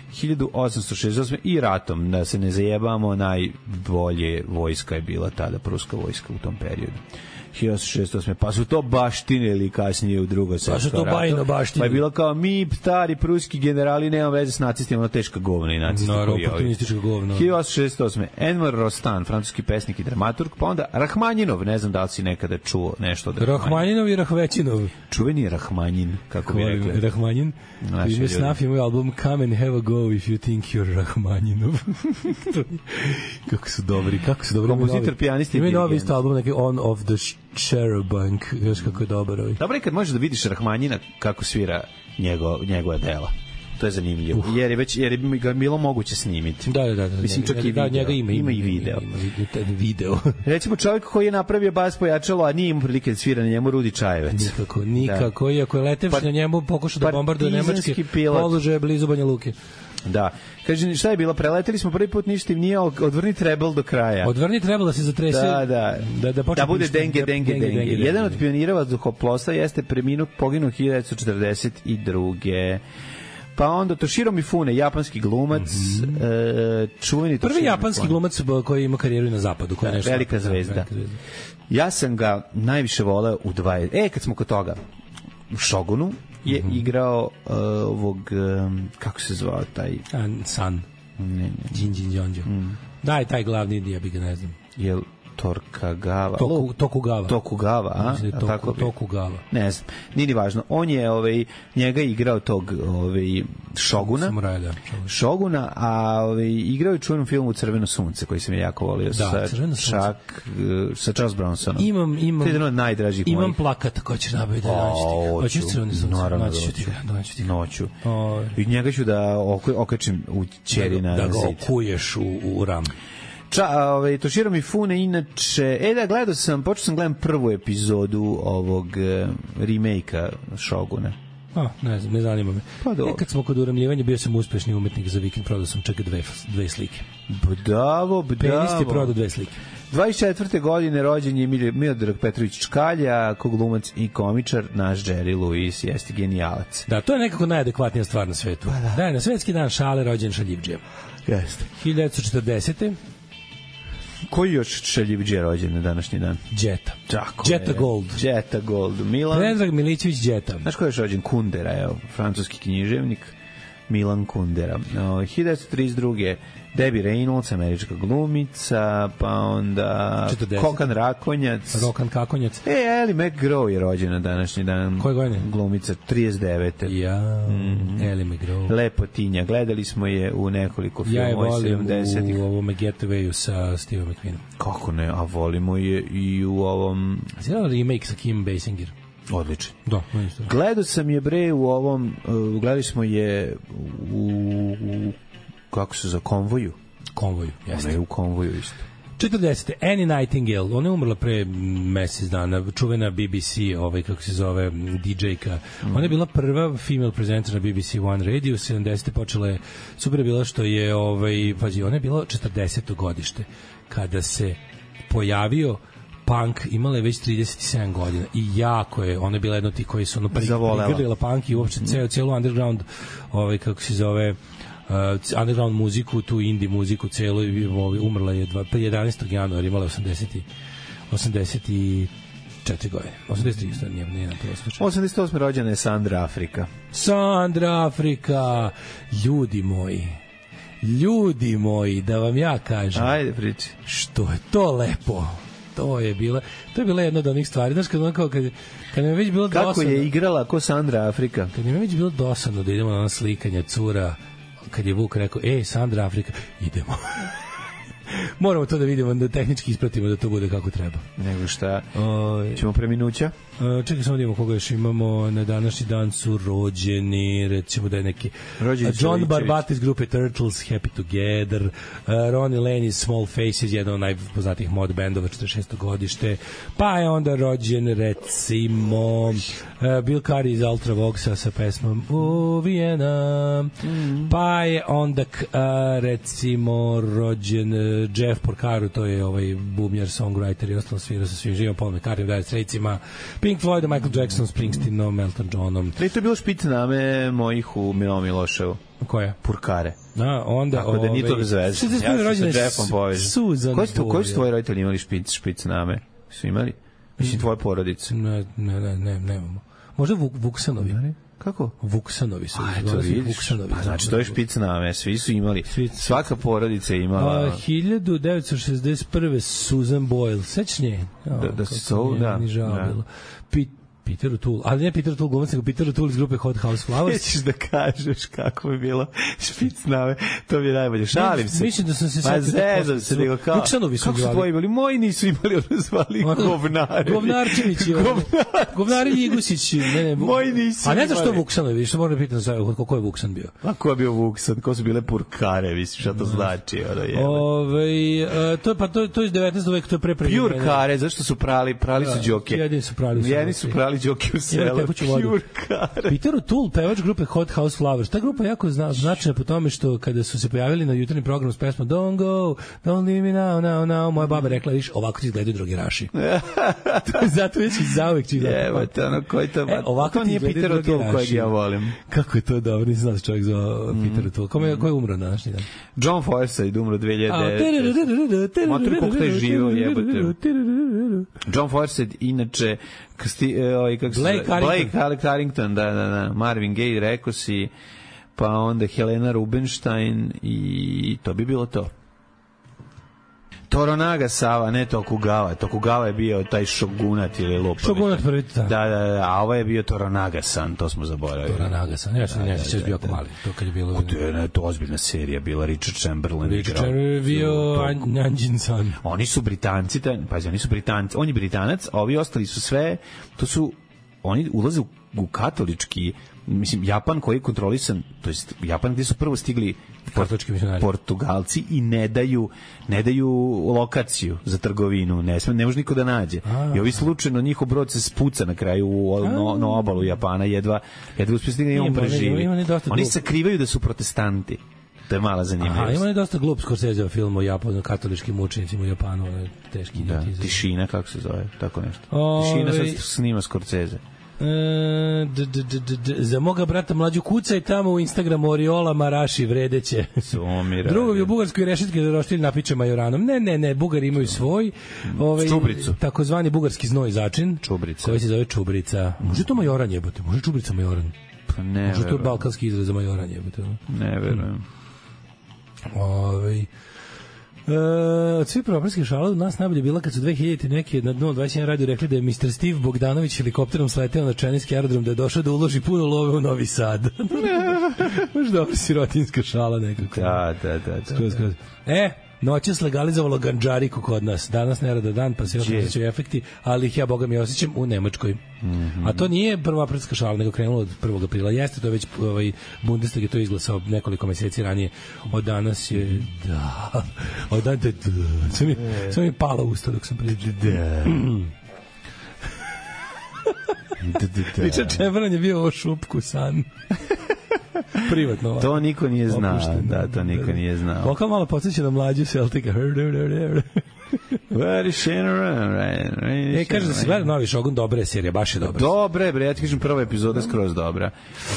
Speaker 7: 1868. i ratom, da se ne zajebamo, najbolje vojska je bila tada, pruska vojska u tom periodu. 1868. Pa su to baštinili kasnije u Drugom svetskom ratu. Pa je bilo kao mi, stari pruski generali, nemam veze s nacistima, ono teška govna i nacisti.
Speaker 6: Oportunistička govna.
Speaker 7: 1868. Enver Rostand, francuski pesnik i dramaturg, pa onda Rahmanjinov, ne znam da li si nekada čuo nešto od
Speaker 6: Rahmanjinov i Rahvećinov.
Speaker 7: Čuveni Rahmanjin, kako bi rekli.
Speaker 6: Rahmanjin. Ime Snaf imaju album Come and have a go if you think you're Rahmanjinov. Kako su dobri.
Speaker 7: Kompozitor, pijanist i dirigent.
Speaker 6: Ima novi isto album, neki On of the Cherubink, još kako je dobar.
Speaker 7: Dobro je kad možeš da vidiš Rahmanjina kako svira njegove dela. To je zanimljivo. Jer bi ga bilo moguće snimiti.
Speaker 6: Da.
Speaker 7: Mislim, čak i video.
Speaker 6: Njega
Speaker 7: ima i video.
Speaker 6: Video.
Speaker 7: Recimo, čovjek koji je napravio bas pojačalo, a nije imao prilike da svira na njemu, Rudi Čajevec.
Speaker 6: Nikako. Iako je letevši na njemu pokušao da bombarduje nemačke položaje blizu Banja Luke.
Speaker 7: Da. Kaže, šta je bilo? Preleteli smo prvi put, ništa im nije, odvrni trebal do kraja.
Speaker 6: Odvrni trebal da se zatrese.
Speaker 7: Da bude denge. Jedan od pionira vazduhoplovstva jeste poginuo 1942. Pa onda Toshiro Mifune, japanski glumac, čuveni
Speaker 6: prvi japanski glumac koji ima karijeru na zapadu, koja je nešto
Speaker 7: velika zvezda. Ja sam ga najviše voleo u kad smo kod toga, u Šogunu je igrao ovog, kako se zvao taj?
Speaker 6: San. Jinjin Jonjo. Daj, taj glavni ja bi ga ne znam.
Speaker 7: Jel Torkagawa.
Speaker 6: Tokugawa,
Speaker 7: a?
Speaker 6: Tokugawa.
Speaker 7: Ne znam, nije ni važno. On je njega igrao tog Šoguna. Šoguna, a igrao je u čuvenom filmu Crveno sunce, koji sam je jako volio sa Charles Bronsonom.
Speaker 6: Imam.
Speaker 7: To je jedan od najdražih mojih.
Speaker 6: Imam plakat koji ćeš nabaviti da naćete. Hoćeš Crveno sunce?
Speaker 7: Naravno, noću. I njega ću da okačim u ćeri na zid.
Speaker 6: Da ga okuješ u ram.
Speaker 7: Toshiro Mifune, inače, počeo sam gledam prvu epizodu ovog remake-a Šoguna.
Speaker 6: Ne znam, ne zanima me. Kad smo kod uramljivanja, bio sam uspešni umetnik za vikend, prodao sam čak dve slike.
Speaker 7: Bravo.
Speaker 6: Penist je prodao 2 slike.
Speaker 7: 24. godine rođen je Miodrag Petrović Čkalja, glumac i komičar, naš Jerry Lewis, jeste genijalac.
Speaker 6: Da, to je nekako najadekvatnija stvar na svetu. Da, na svetski dan šale rođen šaljivdžija.
Speaker 7: Jeste.
Speaker 6: 1940.
Speaker 7: Koji još šaljivdžija rođen na današnji dan?
Speaker 6: Džeta. Džeta Gold.
Speaker 7: Milan.
Speaker 6: Predrag Milićević Džeta.
Speaker 7: Znaš ko je još rođen? Kundera, evo, francuski književnik. Milan Kundera. 1932. Debbie Reynolds, američka glumica, pa onda Kokan Rakonjac.
Speaker 6: Rokan Kakonjac.
Speaker 7: Ellie McGraw je rođena na današnji dan.
Speaker 6: Koje godine?
Speaker 7: Glumica, 39.
Speaker 6: Ellie McGraw.
Speaker 7: Lepotinja. Gledali smo je u nekoliko filmova.
Speaker 6: Ja je volim u ovome Getawayu sa Steve McQueenom.
Speaker 7: Kako ne, a volimo je i u ovom...
Speaker 6: Zelo remake sa Kim Basinger.
Speaker 7: Odlično.
Speaker 6: Da,
Speaker 7: gledao sam je u ovom, gledali smo je u kako se za Konvoju,
Speaker 6: jeste.
Speaker 7: Ona je u Konvoju isto.
Speaker 6: 40. Annie Nightingale, ona je umrla pre mesec dana, čuvena BBC, kako se zove, DJ-ka. Ona je bila prva female presenter na BBC One Radio, 70. počela je, super je bila što je, pazi, ona je bila 40. godište, kada se pojavio punk, imala je već 37 godina i jako je, ona je bila jedna od tih koji su prigrlila punk i uopšte celu underground, kako se zove, underground muziku, tu indie muziku celu, umrla je 11. januara, imala je 84 godine. 83. nije na to slučaj.
Speaker 7: 88. rođena je Sandra Afrika.
Speaker 6: Sandra Afrika, ljudi moji, da vam ja kažem.
Speaker 7: Ajde, priči.
Speaker 6: Što je to lepo. To je bila jedna od onih stvari. Znaš, kad mi je već bilo dosadno...
Speaker 7: Kako je igrala ko Sandra Afrika?
Speaker 6: Kad mi je već bilo dosadno da idemo na ono slikanje cura, kad je Vuk rekao, Sandra Afrika, idemo. Moramo to da vidimo, da tehnički ispratimo da to bude kako treba.
Speaker 7: Nego šta? Ćemo preminuća?
Speaker 6: Čekaj, samo da imamo koga još imamo. Na današnji dan su rođeni, recimo da je neki John Barbata iz grupe Turtles, Happy Together, Ronnie Lane iz Small Faces, jedan od najpoznatijih mod bendova, 46. godište, pa je onda rođen recimo Bill Curry iz Ultravoxa sa pesmom Vienna, pa je onda recimo rođen Jeff Porcaro, to je bubnjar, songwriter i ostalo svira sa svim živim, Paul McCartney, Dire Straitsima, Pink Floyd, Michael Jackson, Springsteenom, Elton Johnom.
Speaker 7: To je bilo špicname mojih u Miloševu.
Speaker 6: Koja?
Speaker 7: Purkare.
Speaker 6: Onda...
Speaker 7: Tako da nije to bez veze. Ja se sa Jeffom povežem. Koji su tvoji roditelji imali špicname? Su imali? Mislim, tvoje porodice.
Speaker 6: Nemamo. Možda Vuksanovi.
Speaker 7: Kako?
Speaker 6: Vuksanovi su.
Speaker 7: To vidiš. Pa znači, to je špicname. Svi su imali. Svaka porodica je imala...
Speaker 6: 1961. Susan Boyle. Sećaš nje?
Speaker 7: Da si to, da.
Speaker 6: Ni žao bilo. Peter O'Toole, ali ne Peter O'Toole glumac, nego Peter O'Toole iz grupe Hot House Flowers.
Speaker 7: Nećeš da kažeš kako bi bilo špicnave, to bi je najbolje. Šalim se.
Speaker 6: Mislim da sam se
Speaker 7: sad... zezam se, nego kao...
Speaker 6: Vuksanovi su
Speaker 7: kako su tvoji imali? Moji nisu imali, zvali govnari.
Speaker 6: Govnarčević. Govnari Igusić.
Speaker 7: Moji nisu imali.
Speaker 6: A ne znaš što Vuksanovi, što moram pitati ko je Vuksan bio?
Speaker 7: A ko je bio Vuksan? Ko su bile purkare, mislim, šta to znači?
Speaker 6: To je iz 19. veka, to je pre
Speaker 7: Purkare, zašto su prali su džoke. Jedni su prali džoke u selu.
Speaker 6: Peter O'Toole, pevač grupe Hot House Flowers. Ta grupa je jako značajna po tome što kada su se pojavili na jutarnji program s pesmom Don't go, don't leave me now, moja baba rekla, viš, ovako ti izgledaju drogeraši. Zato već i zauvek ću gledati.
Speaker 7: Evo, koji to... Ovako nije Peter O'Toole kojeg ja volim.
Speaker 6: Kako je to dobro, nisam znao da se čovjek zvao Peter O'Toole. Ko je umro na današnji dan?
Speaker 7: John Forsythe umro 2009. Motor koliko je živo, jebote. John Forsythe, inače, Blake Carrington, da, Marvin Gaye, rekao si, pa onda Helena Rubinstein i to bi bilo to. Toranaga Sava, ne Tokugawa. Tokugawa je bio taj šogunat ili lupa.
Speaker 6: Šogunat prvi,
Speaker 7: da, a ovo je bio Toranaga-san, to smo zaboravili.
Speaker 6: Toranaga-san, ja sam ne sjećaš bio mali. To kad je bilo...
Speaker 7: To ozbiljna serija bila, Richard Chamberlain.
Speaker 6: Richard Chamberlain je bio Anjin-san.
Speaker 7: Oni su Britanci, on je Britanac, a ovi ostali su sve, oni ulaze u katolički, mislim, Japan koji je kontrolisan, to jest Japan gdje su prvo stigli Portugalci i ne daju lokaciju za trgovinu, ne može niko da nađe. I ovi slučajno njihov brod se spuca na kraju na obalu Japana, jedva uspije stigli i on preživi. Oni sakrivaju da su protestanti. To je mala zanimljivost.
Speaker 6: Ima dosta glup Scorsese film o Japanu, katoličkim mučenicima u Japanu, teški.
Speaker 7: Da, Tišina, kako se zove, tako nešto. Tišina sad snima Scorsese.
Speaker 6: Za moga brata mlađu kucaj tamo u Instagramu Oriola Maraši vredeće. Drugovi u Bugarskoj rešetke za roštilj napiče majoranom. Ne, Bugari imaju svoj
Speaker 7: čubricu.
Speaker 6: Takozvani bugarski znoj začin.
Speaker 7: Čubrica.
Speaker 6: Koji se zove čubrica. Može to majoran jebote, može čubrica majoran.
Speaker 7: Pa ne.
Speaker 6: Može to balkanski izraz za majoran jebote.
Speaker 7: Ne verujem.
Speaker 6: Od svih programskih šala od nas najbolje bila kad su 2000 neki na 021 radio rekli da je Mr. Steve Bogdanović helikopterom sleteo na čeninski aerodrom, da je došao da uloži puno love u Novi Sad. Možda dobro sirotinska šala nekako.
Speaker 7: Da.
Speaker 6: Skroz. Noćas legalizovalo ganđariku kod nas. Danas nerada dan, pa se osjećaju efekti, ali ih ja, boga mi, osjećam u Nemačkoj. A to nije 1. aprilska šala, nego krenulo od 1. aprila. Jeste, to je već Bundestag je to izglasao nekoliko meseci ranije. Od danas je... Da. Od danas je... Sve mi pala usta dok sam pričao. Richard Chamberlain je bio ovo šupku san. Privatno. Ovako.
Speaker 7: To niko nije znao. Da, to niko nije znao.
Speaker 6: Vokal malo podsjeća na mlađu Celtica. Kaže da se gleda novi Shogun, dobra je serija, baš je dobra.
Speaker 7: Dobre, bre, ja ti kažem, prva epizoda skroz dobra.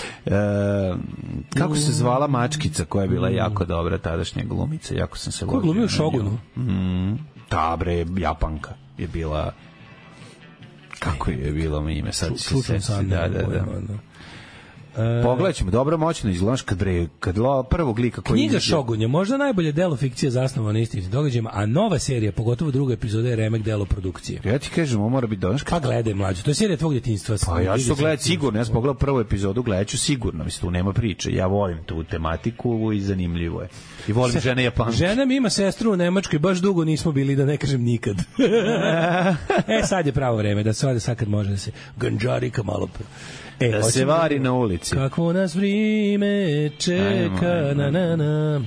Speaker 7: Kako se zvala mačkica koja je bila jako dobra, tadašnja glumica, jako sam se
Speaker 6: vodio. Ko glumio Shogunu?
Speaker 7: Ta, bre, Japanka je bila... Kako je bilo ime? Sad se seti. Da. Pogledat ćemo, dobro moćno izgledaš kad prvog lika koji...
Speaker 6: Knjiga Shogun je možda najbolje delo fikcije zasnovano na istinitim događajima, a nova serija, pogotovo druga epizoda, je remek delo produkcije.
Speaker 7: Ja ti kažem, ovo mora biti donaš...
Speaker 6: Pa gledaj, mlađo, to je serija tvog djetinjstva.
Speaker 7: Pa ja ću to gledati sigurno, ja sam pogledao prvu epizodu, gledat ću sigurno, mislim, tu nema priče. Ja volim tu tematiku i zanimljivo je. I volim žene Japanke.
Speaker 6: Žena mi ima sestru u Nemačkoj, baš dugo nismo bili, da ne kažem nikad. Sad je pravo vreme, da se ode sad kad može da se ganđarika malo...
Speaker 7: da se vari na ulici.
Speaker 6: Kako nas vrime čeka, na.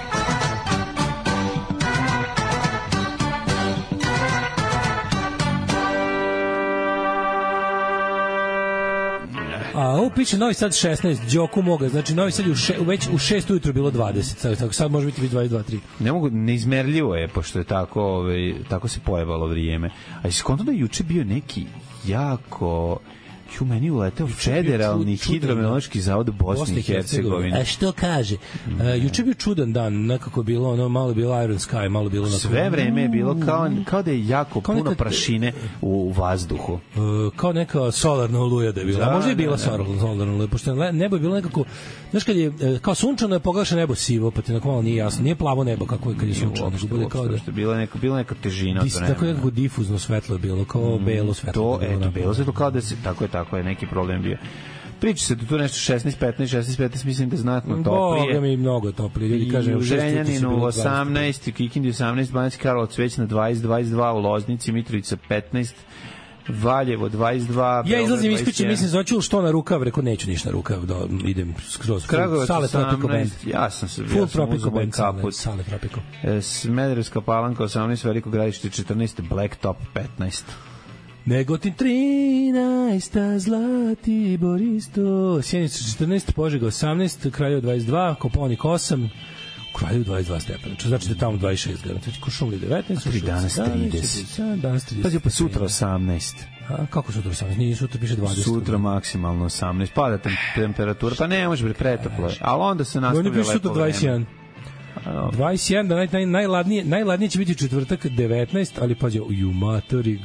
Speaker 6: A ovo piše Novi Sad 16, Đoku moga, znači Novi Sad je već u 6 ujutro bilo 20, sad može biti 22, 3.
Speaker 7: Ne mogu, neizmerljivo je, pošto je tako se pojevalo vrijeme. A iskonto da juče bio neki jako... meni uleteo Federalni hidrometeorološki zavod Bosne i Hercegovine.
Speaker 6: A što kaže? Juče je bio čudan dan, nekako je bilo, ono, malo je bilo Iron Sky, malo bilo...
Speaker 7: Sve vreme je bilo kao da je jako puno prašine u vazduhu.
Speaker 6: Kao neka solarna oluja da je bila. A možda je bila solarna oluja, pošto nebo je bilo nekako... Znaš, kad je, kao sunčano je poglaša nebo sivo, pa ti nekako malo nije jasno. Nije plavo nebo kako je kad je sunčano.
Speaker 7: Bila neka težina.
Speaker 6: Tako je nekako difuzno svetlo je bilo, kao belo svetlo.
Speaker 7: Belo svetlo, kao da se... Tako je neki problem bio. Priča se da tu nešto 16-15, mislim da je znatno toplije.
Speaker 6: Boga mi mnogo toplije. Ljudi kaže,
Speaker 7: u Zrenjaninu 18, u Kikindi 18, Banjski Karlovac već na 22, u Loznici, Mitrovica 15, Valjevo 22.
Speaker 6: Ja izlazim iskućem, mislim, zvaću što na rukav, reko neću ništa na rukav, da idem skroz.
Speaker 7: Kragovac 18, ja sam uzeo moj kaput.
Speaker 6: Sale Tropico.
Speaker 7: Smederevska Palanka 18, Veliko Gradište 14, Blacktop 15.
Speaker 6: Negotin 13, Zlatibor isto, Sjenica 14, Požega 18, Kraljevo 22, Kopaonik 8, Kraljevo 22 stepena, što znači da tamo 26 garantujući, Kuršumlija 19,
Speaker 7: danas 30.
Speaker 6: Danas 30.
Speaker 7: Pazi, pa sutra 18.
Speaker 6: A kako sutra 18? Nije, sutra piše 20.
Speaker 7: Sutra maksimalno 18, pada temperatura, pa ne može biti pretoplo, ali onda se nastavlja lepo
Speaker 6: sutra 21. 21, da najladnije će biti četvrtak 19, ali pađe, u matori,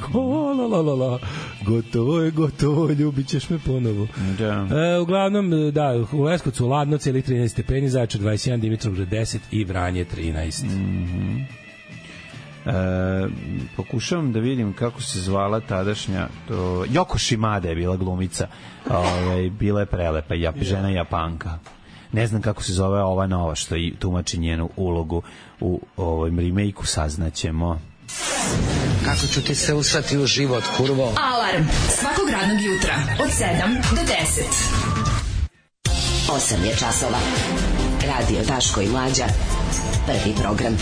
Speaker 6: gotovo, ljubit ćeš me ponovo. Uglavnom, da, u Leskovcu ladno, celih 13 stepeni, Zaječar 21, Dimitrovgrad 10 i Vranje 13.
Speaker 7: Pokušavam da vidim kako se zvala tadašnja Yoko Shimada je bila glumica, bila je prelepa žena Japanka. Ne znam kako se zove ova nova što i tumači njenu ulogu u ovom remake-u, saznaćemo.
Speaker 9: Kako ću ti se usrati u život, kurvo?
Speaker 4: Alarm svakog radnog jutra od 7 do 10.
Speaker 10: 8 je časova. Radio Daško i Mlađa. Prvi program.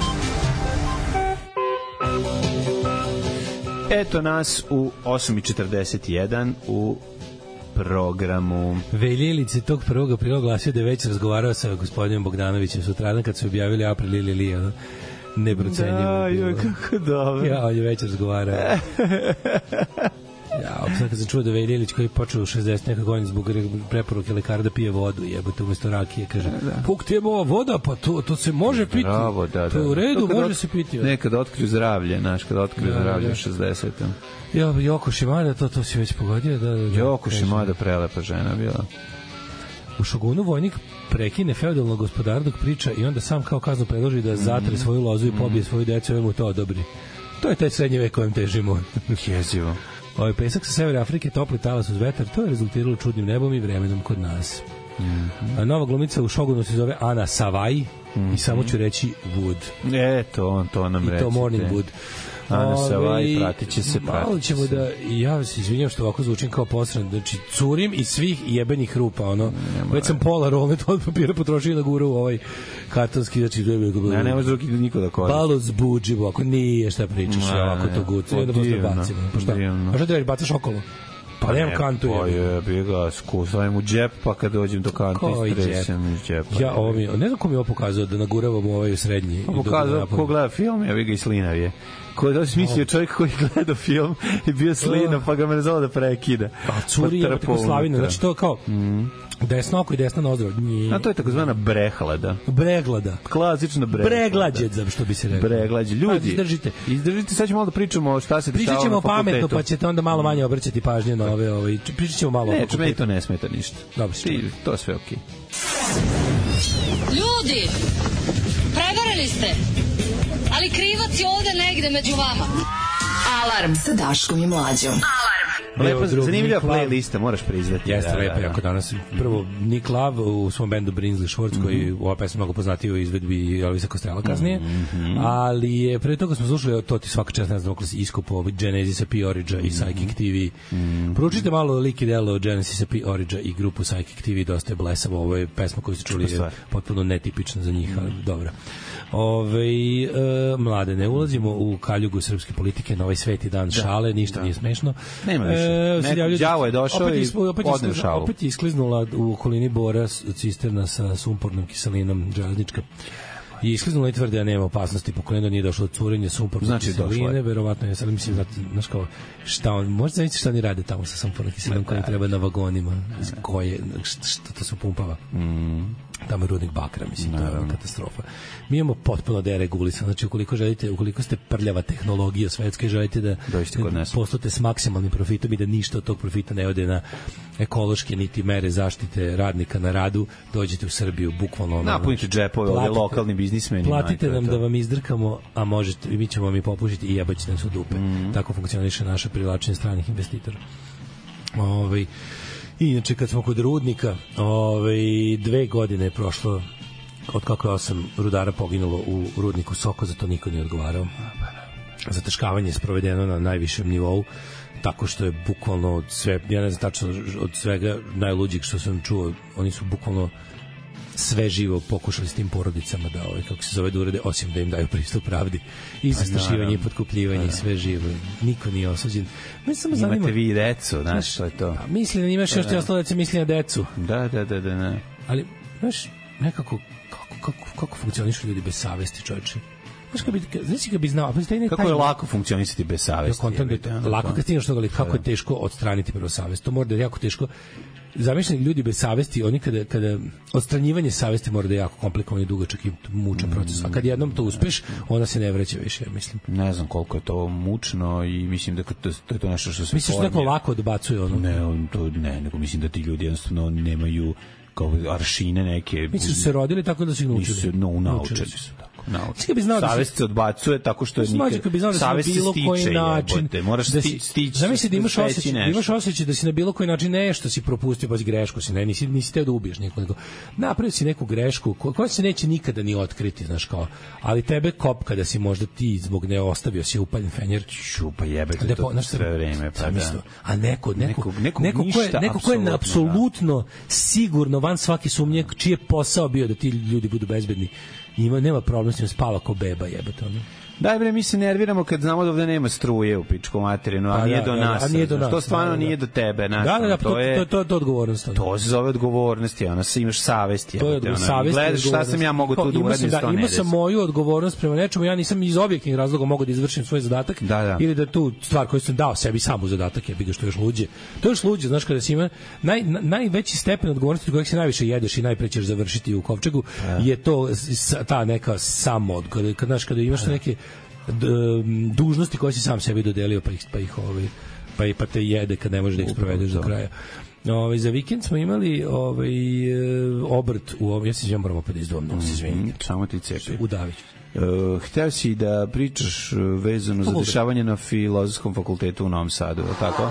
Speaker 7: Eto nas u 8:41 u programu.
Speaker 6: Veljilice tog 1. aprila glasio da je već razgovarao sa gospodinom Bogdanovićem sutradan kad su objavili April ili Lija. Neprocenjivo.
Speaker 7: Da, joj, kako dobro.
Speaker 6: Ja, on je već razgovarao. Ja, sad kad sam čuo da Veljilić koji je počeo u 60 neka godina zbog preporuke lekara da pije vodu, jebote, umjesto rakije, kaže, puk ti je voda, pa to se može piti.
Speaker 7: Bravo, da.
Speaker 6: To je u redu, može se piti.
Speaker 7: Nekad otkriju zdravlje, kada otkriju zdravlje u 60-om.
Speaker 6: Ja, Yoko Shimada, to si već pogodio.
Speaker 7: Yoko Shimada, prelepa žena bila.
Speaker 6: U Šogunu vojnik prekine feudalnog gospodara dok priča i onda sam kao kaznu predloži da zatre svoju lozu i pobije svoju decu i mu to odobri. To je taj srednji vek kojem težimo.
Speaker 7: Jezivo.
Speaker 6: Pesak sa severa Afrike, topli talas uz vetar, to je rezultiralo čudnim nebom i vremenom kod nas. Nova glumica u Šogunu se zove Ana Savaj i samo ću reći Wood.
Speaker 7: To nam reći.
Speaker 6: I to Morning Wood.
Speaker 7: Ana Savaj, pratit će se.
Speaker 6: Malo ćemo da, ja se izvinjam što ovako zvučim kao posran, znači curim iz svih jebenih rupa, ono, već sam pola rolne od papira potrošio da gura u ovaj kartonski, znači
Speaker 7: ne može drugi niko da koristi.
Speaker 6: Balo zbuđivo, ako nije šta pričaš, ovako to guci, onda posle bacimo. Pa šta? A šta ti bacaš okolo? Pa nemam kantu.
Speaker 7: Pa je ga stavim u džep, pa kad dođem do kante istresem iz džepa.
Speaker 6: Ne znam ko mi ovo pokazao da naguravam ovaj u srednji.
Speaker 7: Pokazao ko gleda film, ja vi ga i slinav je. Ko da si mislio čovjek koji gleda film i bio slinav, pa ga mrzalo da prekida.
Speaker 6: A curi je tako slavina, znači to kao desno oko i desna nozdra.
Speaker 7: A to je takozvana brehlada.
Speaker 6: Breglada.
Speaker 7: Klasična breglada.
Speaker 6: Breglađe, što bi se rekao.
Speaker 7: Breglađe. Ljudi, izdržite, sad ćemo malo da pričamo o šta se dešava na fakultetu.
Speaker 6: Pričat ćemo pametno, pa ćete onda malo manje obraćati pažnje na ove. Pričat ćemo malo o fakultetu.
Speaker 7: Meni to ne smeta ništa.
Speaker 6: Dobro,
Speaker 7: to sve okej.
Speaker 2: Ljudi, prevarili ste, ali krivac je ovde negde među vama.
Speaker 4: Alarm sa Daškom i Mlađom.
Speaker 7: Lepo, zanimljiva playlista, moraš priznati.
Speaker 6: Jeste, lepo, jako danas. Prvo, Nick Love u svom bendu Brinsley Schwartz, koji ova pesma mnogo poznatiji u izvedbi Elvisa Costello kasnije, ali je, pre toga smo slušali, to ti svaka čast, ne znam, oklas iskopo Genesisa P. Orridgea i Psychic TV. Proučite malo lik i delo Genesisa P. Orridgea i grupu Psychic TV, dosta je blesavo, ovo je pesma koju ste čuli, je potpuno netipična za njih, ali dobra. Mlade, ne ulazimo u kaljugu srpske politike na ovaj sveti dan šale, ništa nije smešno.
Speaker 7: Nema više. Đavo je došao i odneo šalu.
Speaker 6: Opet je iskliznula u okolini Bora cisterna sa sumpornom kiselinom železnička. I iskliznula i tvrde da nema opasnosti po kolenu, nije došlo od curenja sumporne kiseline, verovatno je, sad mislim, znaš kao, šta on, možda zamisliti šta oni rade tamo sa sumpornom kiselinom koja treba na vagonima, iz koje, što to se pumpava. Tamo je rudnik bakra, mislim, to je katastrofa. Mi imamo potpuno deregulisano, znači ukoliko ste prljava tehnologija svetska i želite da poslujete s maksimalnim profitom i da ništa od tog profita ne ode na ekološke niti mere zaštite radnika na radu, dođete u Srbiju, bukvalno
Speaker 7: napunite džepove ovdje lokalnim biznismenima.
Speaker 6: Platite nam da vam izdrkamo, a možete, mi ćemo vam i popušiti i jebaćete nas u dupe. Tako funkcioniše naše privlačenje stranih investitora. Inače, kad smo kod rudnika, 2 godine je prošlo od kako je 8 rudara poginulo u rudniku Soko, za to niko nije odgovarao. Zataškavanje je sprovedeno na najvišem nivou, tako što je bukvalno od sve, ja ne znam tačno, od svega najluđih što sam čuo, oni su bukvalno sve živo pokušali s tim porodicama da kako se zove da urede, osim da im daju pristup pravdi i zastrašivanje i potkupljivanje i sve živo. Niko nije osuđen.
Speaker 7: Imate vi decu, znaš što je to.
Speaker 6: Misli da imaš još ti ostalo da se misli na decu.
Speaker 7: Da.
Speaker 6: Ali, znaš, nekako kako funkcionišu ljudi bez savesti, čovječe. Znaš kad bi znao,
Speaker 7: kako je lako funkcionisati bez savesti.
Speaker 6: Lako kad stigneš toga, ali kako je teško odstraniti prvo savest. To mora da je jako teško. Zamišljeni ljudi bez savesti, oni kada odstranjivanje savesti mora da je jako komplikovan i dugačak i mučan proces. A kad jednom to uspeš, onda se ne vraća više, mislim.
Speaker 7: Ne znam koliko je to mučno i mislim da to je to nešto što se
Speaker 6: misliš da neko lako odbacuje ono?
Speaker 7: Ne, nego mislim da ti ljudi jednostavno nemaju kao aršine neke.
Speaker 6: Mislim su se rodili tako da su ih naučili.
Speaker 7: Naučili su tako.
Speaker 6: Savest
Speaker 7: se odbacuje tako što je nikad. Savest se stiče, moraš stići.
Speaker 6: Zamisli da imaš osjećaj da si na bilo koji način nešto si propustio, pa si grešku si, nisi teo da ubiješ nekoga. Napravio si neku grešku koja se neće nikada ni otkriti, znaš kao, ali tebe kopka da si možda ti zbog ne ostavio si upaljen fenjer.
Speaker 7: Pa jebete to sve vreme.
Speaker 6: A neko ko je apsolutno sigurno van svake sumnje čiji je posao bio da ti ljudi budu bezbedni, nema problem s njim, spava ko beba, jebate ono.
Speaker 7: Daj bre, mi se nerviramo kad znamo da ovde nema struje u pičku materinu, a nije do nas. To stvarno nije do tebe,
Speaker 6: to je odgovornost.
Speaker 7: To se zove odgovornost, ona se imaš savest, gledaš šta sam ja mogu tu da uradim, što ne.
Speaker 6: Imao sam moju odgovornost prema nečemu, ja nisam iz objektivnih razloga mogao da izvršim svoj zadatak ili da tu stvar koju sam dao sebi sam u zadatak, je bi što još luđe. To je još luđe, znaš, kada si ima najveći stepen odgovornosti kojeg se najviše jedeš i najpre ćeš završiti u kovčegu, je to ta neka samod, kada imaš neke dužnosti koje si sam sebi dodelio pa te jede kad ne možeš da ih sprovedeš do kraja. Za vikend smo imali obrt u ovom, ja se moram opet izdvojiti, se izvinim.
Speaker 7: Samo ti cepi.
Speaker 6: Udavić.
Speaker 7: Hteo si da pričaš vezano za dešavanje na Filozofskom fakultetu u Novom Sadu, tako?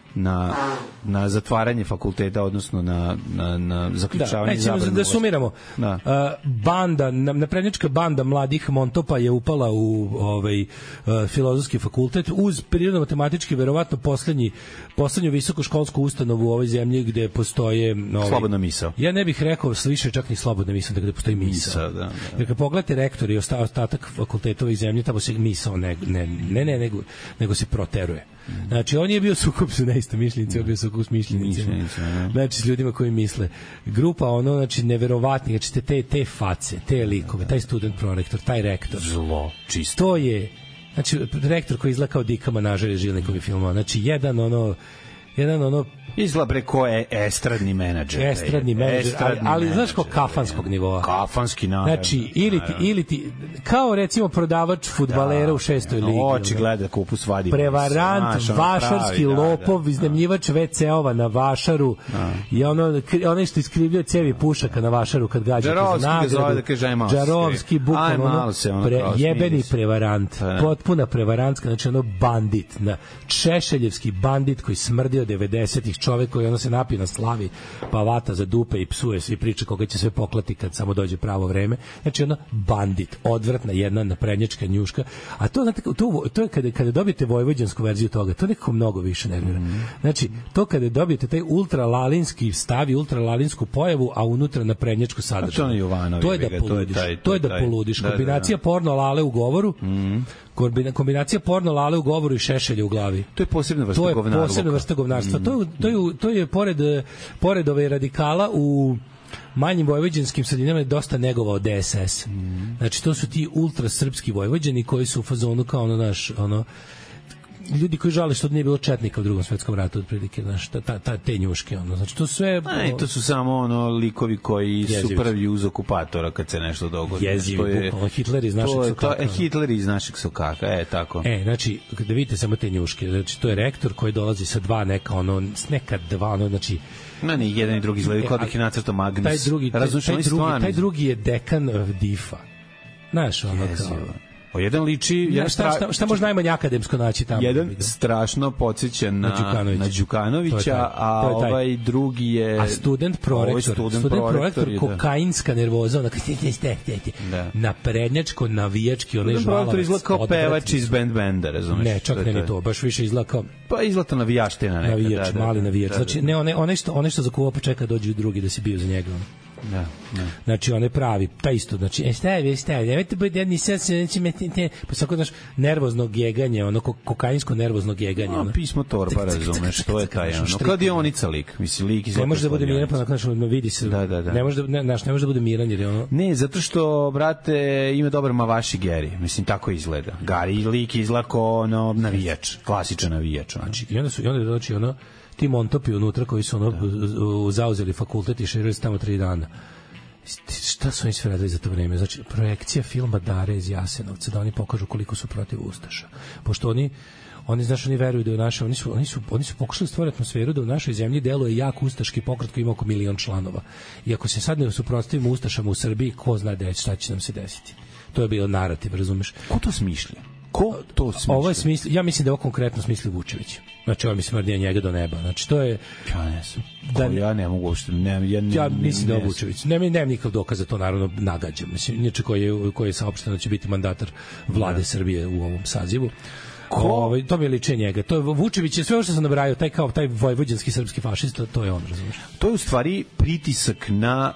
Speaker 7: na zatvaranje fakulteta, odnosno na zaključavanje zabrane.
Speaker 6: Da sumiramo. Banda, naprednjačka banda mladih Montopa je upala u filozofski fakultet uz prirodno-matematički, verovatno poslednju visokoškolsku ustanovu u ovoj zemlji gde postoje...
Speaker 7: slobodna misao.
Speaker 6: Ja ne bih rekao više čak ni slobodna misao, da gde postoji misao.
Speaker 7: Da.
Speaker 6: Jer kad pogledate rektori i ostatak fakulteta ovih zemlji, tamo se misao nego se proteruje. Znači, on je bio sukob su neistomišljenici, on je bio sukob s mišljenicima. Znači, s ljudima koji misle. Grupa, znači, neverovatni, znači, te face, te likove, taj student prorektor, taj rektor.
Speaker 7: Zlo, čisto.
Speaker 6: To je, znači, rektor koji izgleda kao Dika Manažer iz Žilnikovih filmova. Znači, jedan
Speaker 7: izgleda bre ko je estradni menadžer.
Speaker 6: Ali znaš ko kafanskog nivoa.
Speaker 7: Kafanski, naravno.
Speaker 6: Znači, ili ti kao recimo prodavač fudbalera u 6. ligi.
Speaker 7: Oči gleda kupus vadi.
Speaker 6: Prevarant, vašarski lopov, iznajmljivač WC-ova na vašaru i onaj što iskrivljuje cevi pušaka na vašaru kad gađa za nagradu. Džarovski, bukvalno jebeni prevarant. Potpuna prevarantska, znači bandit. Češeljevski bandit koji smrdi od 90-ih, čovek koji se napije na slavi, pa vata za dupe i psuje svi, priča koga će sve poklati kad samo dođe pravo vreme. Znači bandit, odvratna jedna naprednjačka njuška. A to, znate, to je kada dobijete vojvođansku verziju toga, to nekako mnogo više nervira. Znači, to kada dobijete taj ultralalinski stav i ultralalinsku pojavu, a unutra naprednjačku sadržaju. To je da poludiš. To je da poludiš. Kombinacija porno lale u govoru, kombinacija porno lale u govoru i šešelja u glavi.
Speaker 7: To je posebna vrsta govnarstva.
Speaker 6: To je pored ove radikala u manjim vojvođanskim sredinama je dosta negovao DSS. Znači, to su ti ultrasrpski vojvođani koji su u fazonu kao ljudi koji žale što nije bilo četnika u Drugom svetskom ratu, otprilike, znaš, te njuške, znači to sve...
Speaker 7: to su samo likovi koji su prvi uz okupatora kad se nešto dogodi.
Speaker 6: Jezivi, Hitler iz našeg sokaka.
Speaker 7: Hitler iz našeg sokaka, tako.
Speaker 6: Znači, da vidite samo te njuške, znači, to je rektor koji dolazi sa znači...
Speaker 7: Ne, jedan i drugi izgleda, kao da ih je nacrtao Magnus.
Speaker 6: Taj drugi je dekan DIF-a. Znaš,
Speaker 7: jedan liči...
Speaker 6: Šta može najmanje akademsko naći tamo?
Speaker 7: Jedan strašno podsjeća na Đukanovića, a ovaj drugi je...
Speaker 6: A student prorektor, kokainska nervoza, naprednjačko, navijački,
Speaker 7: student prorektor izgleda kao pevač iz benda, razumeš?
Speaker 6: Ne, čak ne ni to, baš više izgleda kao...
Speaker 7: Pa izgleda navijaština neka.
Speaker 6: Navijač, mali navijač. Znači, ne, onaj što zakuva pa čeka dođu drugi da se biju za njega.
Speaker 7: Da.
Speaker 6: Znači, on je pravi, taj isto, znači, stavi, nemojte biti jedni sad, pa svako, znaš, nervozno geganje, kokainsko nervozno geganje.
Speaker 7: Pismo torba, razumeš, to je taj, kao Dionica lik, mislim, lik iz...
Speaker 6: Ne može da bude miran, pa znaš, vidi se, ne može da bude miran, jer je
Speaker 7: Ne, zato što, brate, ima dobar Mavaši Geri, mislim, tako izgleda. Gari lik izgleda kao navijač, klasičan navijač, znači.
Speaker 6: I onda znači, ti Montopi unutra koji su zauzeli fakultet i širili se tamo 3 dana. Šta su oni sve radili za to vreme? Znači, projekcija filma Dare iz Jasenovca, da oni pokažu koliko su protiv Ustaša. Pošto oni veruju da je oni su pokušali stvoriti atmosferu da u našoj zemlji deluje jak ustaški pokret koji ima oko 1 milion članova. I ako se sad ne suprotstavimo Ustašama u Srbiji, ko zna šta će nam se desiti. To je bio narativ, razumeš?
Speaker 7: Ko to smišlja? Ko to smišlja?
Speaker 6: Ovo je ja mislim da je ovo konkretno smisli Vučević. Znači, ovo mi se mrdija njega do neba. Znači, to je...
Speaker 7: Ja ne mogu uopšte...
Speaker 6: Ja mislim da je Vučević. Nemam nikakav dokaz da to, naravno, nagađam. Mislim, inače koji je saopšteno da će biti mandatar vlade Srbije u ovom sazivu. To mi je liče njega. To je Vučević, je sve što sam nabrajao, taj vojvođanski srpski fašista, to je on, razumiješ?
Speaker 7: To je u stvari pritisak na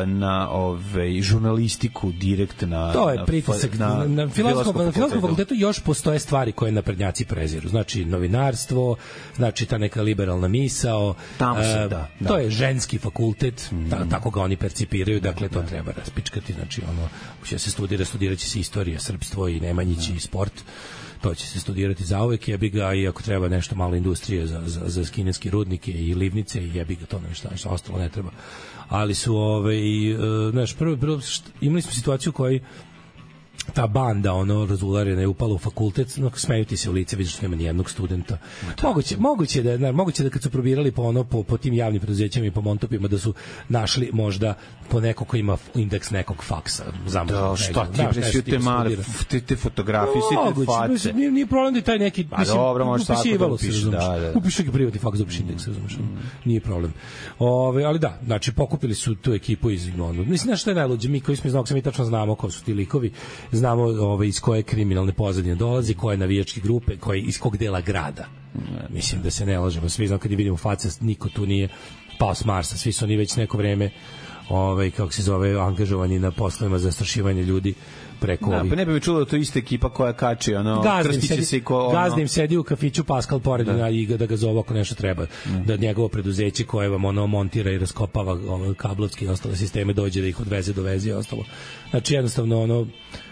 Speaker 7: žurnalistiku direkt na...
Speaker 6: To je pritisak na filozofskom fakultetu. Još postoje stvari koje naprednjaci preziru. Znači novinarstvo, znači ta neka liberalna misao. To je ženski fakultet, tako ga oni percipiraju, dakle to treba raspičkati. Znači će se studirat će se istorija, srpstvo i Nemanjić i sport. To će se studirati zauvek, jebi ga, i ako treba nešto malo industrije za kineske rudnike i livnice, jebi ga, to nešto ostalo ne treba. Ali su, znaš, prvo imali smo situaciju koji ta banda razularena je upala u fakultet, smeju ti se u lice, vidiš što nema ni jednog studenta. Moguće da kad su probirali po tim javnim preduzećima i po montopima da su našli možda po neko ko ima indeks nekog faksa.
Speaker 7: Da, šta ti presiju te male te fotografije, sve te face.
Speaker 6: Nije problem da taj neki,
Speaker 7: mislim,
Speaker 6: upisivalo se, upišu neki privatni faks da upiši indeks, razumiješ, nije problem. Ali da, znači pokupili su tu ekipu iz mislim, znaš što je najluđe, mi koji smo iz Novog Sada, mi tačno znamo ko su ti likovi, znamo iz koje kriminalne pozadine dolazi, koje navijačke grupe, iz kog dela grada. Mislim da se ne lažemo, svi znamo kad je vidimo face, niko tu nije pao s Marsa, svi su oni već neko vreme kako se zove, angažovani na poslovima za zastrašivanje ljudi preko ovih.
Speaker 7: Pa ne bi mi čulo da to ista ekipa koja kači, krstiće se
Speaker 6: Gazdim sedi u kafiću Pascal pored i da ga zove ako nešto treba, da njegovo preduzeće koje vam montira i raskopava kablovski i ostale sisteme dođe da ih odveze do veze i ostalo. Znači jednostavno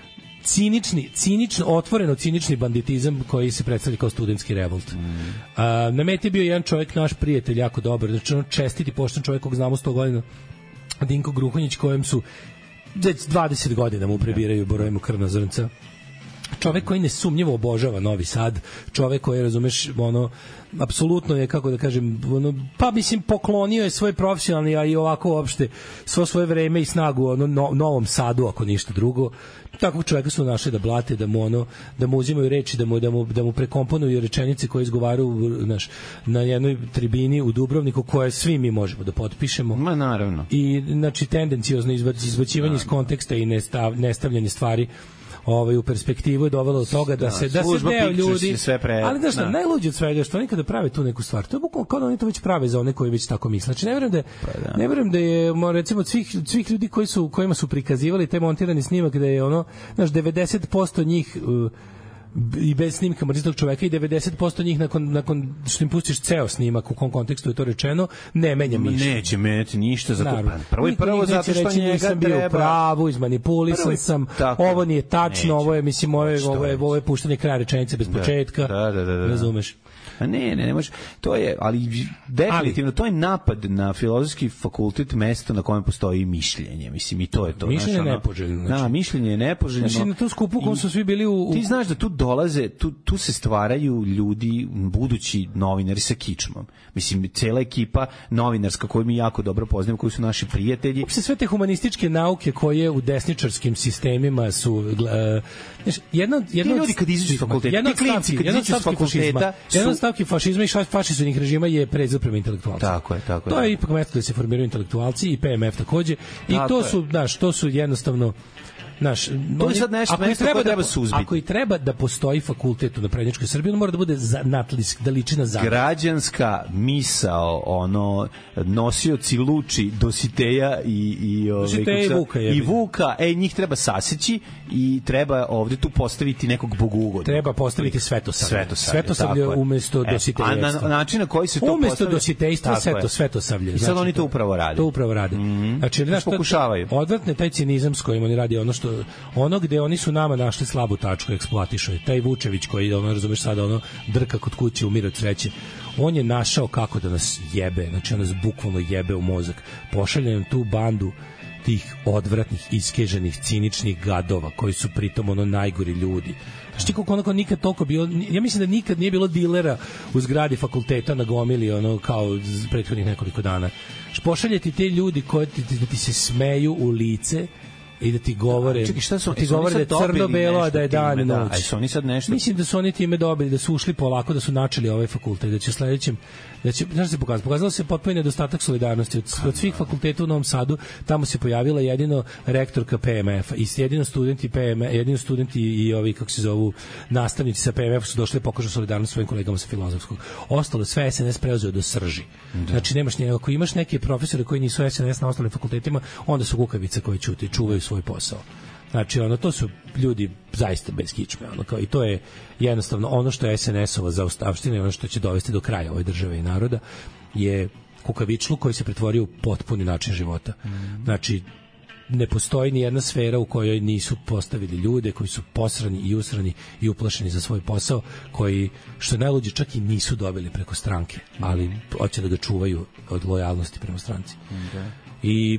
Speaker 6: otvoreno cinični banditizam koji se predstavlja kao studentski revolt. Na meti je bio jedan čovjek, naš prijatelj, jako dobar, znači čestiti, pošten čovjek kog znamo 100 godina, Dinko Gruhonjić, kojem su već 20 godina mu prebiraju borojemu krvna zrnca. Čovek koji nesumnjivo obožava Novi Sad, čovek koji, razumeš, apsolutno je, kako da kažem, pa mislim, poklonio je svoj profesionalni, a i ovako uopšte svo svoje vreme i snagu Novom Sadu, ako ništa drugo. Takvog čoveka su našli da blate, da mu uzimaju reči, da mu prekomponuju rečenice koje izgovaraju na jednoj tribini u Dubrovniku, koje svi mi možemo da potpišemo.
Speaker 7: Ma naravno.
Speaker 6: I znači tendenciozno izbacivanje iz konteksta i nestavljanje stvari u perspektivu je dovelo do toga da se deo ljudi, ali znaš šta, najluđe od svega što oni kada prave tu neku stvar, to je bukvalno kao da oni to već prave za one koji već tako misle. Znači ne verujem da je recimo od svih ljudi kojima su prikazivali taj montirani snimak, da je 90% njih i bez snimka mrzitog čoveka i 90% njih nakon što im pustiš ceo snimak u kom kontekstu je to rečeno, ne menja mišljenje.
Speaker 7: Neće menjati ništa za to. Prvo zato što njega
Speaker 6: sam bio u pravu, izmanipulisan sam, ovo nije tačno, ovo je, mislim, ovo je puštanje kraja rečenice bez početka. Razumeš?
Speaker 7: A ne može. To je, ali definitivno to je napad na filozofski fakultet, mesto na kojem postoji mišljenje. Mislim, i to je to.
Speaker 6: Mišljenje je nepoželjno.
Speaker 7: Da, mišljenje je nepoželjno.
Speaker 6: Znači, na tom skupu kom su svi bili
Speaker 7: Ti znaš da tu dolaze, tu se stvaraju ljudi, budući novinari sa kičmom. Mislim, cela ekipa novinarska koju mi jako dobro poznajemo, koji su naši prijatelji.
Speaker 6: Sve te humanističke nauke koje u desničarskim sistemima su
Speaker 7: ti ljudi kad izađu iz fakulteta, ti klinci kad izađu iz fakulteta,
Speaker 6: stavki fašizma i fašizunih režima je prezir prema intelektualcima.
Speaker 7: Tako je.
Speaker 6: To je ipak mesto da se formiraju intelektualci i PMF takođe. I to su jednostavno
Speaker 7: to je sad nešto koje treba suzbiti.
Speaker 6: Ako i treba da postoji fakultet u naprednjačkoj Srbiji, on mora da bude da liči na zakon.
Speaker 7: Građanska misao, nosioci Luči, Dositeja i Vuka, njih treba saseći i treba ovde tu postaviti nekog bogugodnog.
Speaker 6: Treba postaviti Svetosavlje umesto Dositejstva.
Speaker 7: A način na koji se to postavlja...
Speaker 6: Umesto Dositejstva Svetosavlje.
Speaker 7: I sad oni to upravo rade.
Speaker 6: Znači,
Speaker 7: pokušavaju.
Speaker 6: Odvratne taj cinizam s kojim oni radi ono gde oni su nama našli slabu tačku, eksploatišaju. Taj Vučević koji, razumeš sada, drka kod kuće, umire od sreće. On je našao kako da nas jebe, znači on nas bukvalno jebe u mozak. Pošalje nam tu bandu tih odvratnih, iskeženih, ciničnih gadova koji su pritom najgori ljudi. Znači koliko nikad toliko bilo, ja mislim da nikad nije bilo dilera u zgradi fakulteta na gomili kao prethodnih nekoliko dana. Pošaljeti te ljudi koji da ti se smeju u lice i da ti govore, da je crno-belo, a da je dan i noć. Mislim da su oni time dobili, da su ušli polako, da su načeli ovaj fakultet, da će sledećem, znaš se pokazalo se potpuno nedostatak solidarnosti od svih fakulteta u Novom Sadu. Tamo se pojavila jedino rektorka PMF-a i jedino studenti i ovi, kako se zovu, nastavnici sa PMF-a su došli da pokažu solidarnost svojim kolegama sa filozofskog. Ostalo sve SNS preuzeo do srži. Znači nemaš ako imaš neke profesore koji nisu SNS na ostalim fakultetima, onda su kukavice koji ćute i čuvaju svoj posao. Znači, to su ljudi zaista bez kičme. I to je jednostavno ono što je SNS-ova zaostavština i ono što će dovesti do kraja ove države i naroda je kukavičluk koji se pretvorio u potpuni način života. Znači, ne postoji ni jedna sfera u kojoj nisu postavili ljude koji su posrani i usrani i uplašeni za svoj posao, koji, što je najluđe, čak i nisu dobili preko stranke, ali hoće da ga čuvaju od lojalnosti prema stranci. I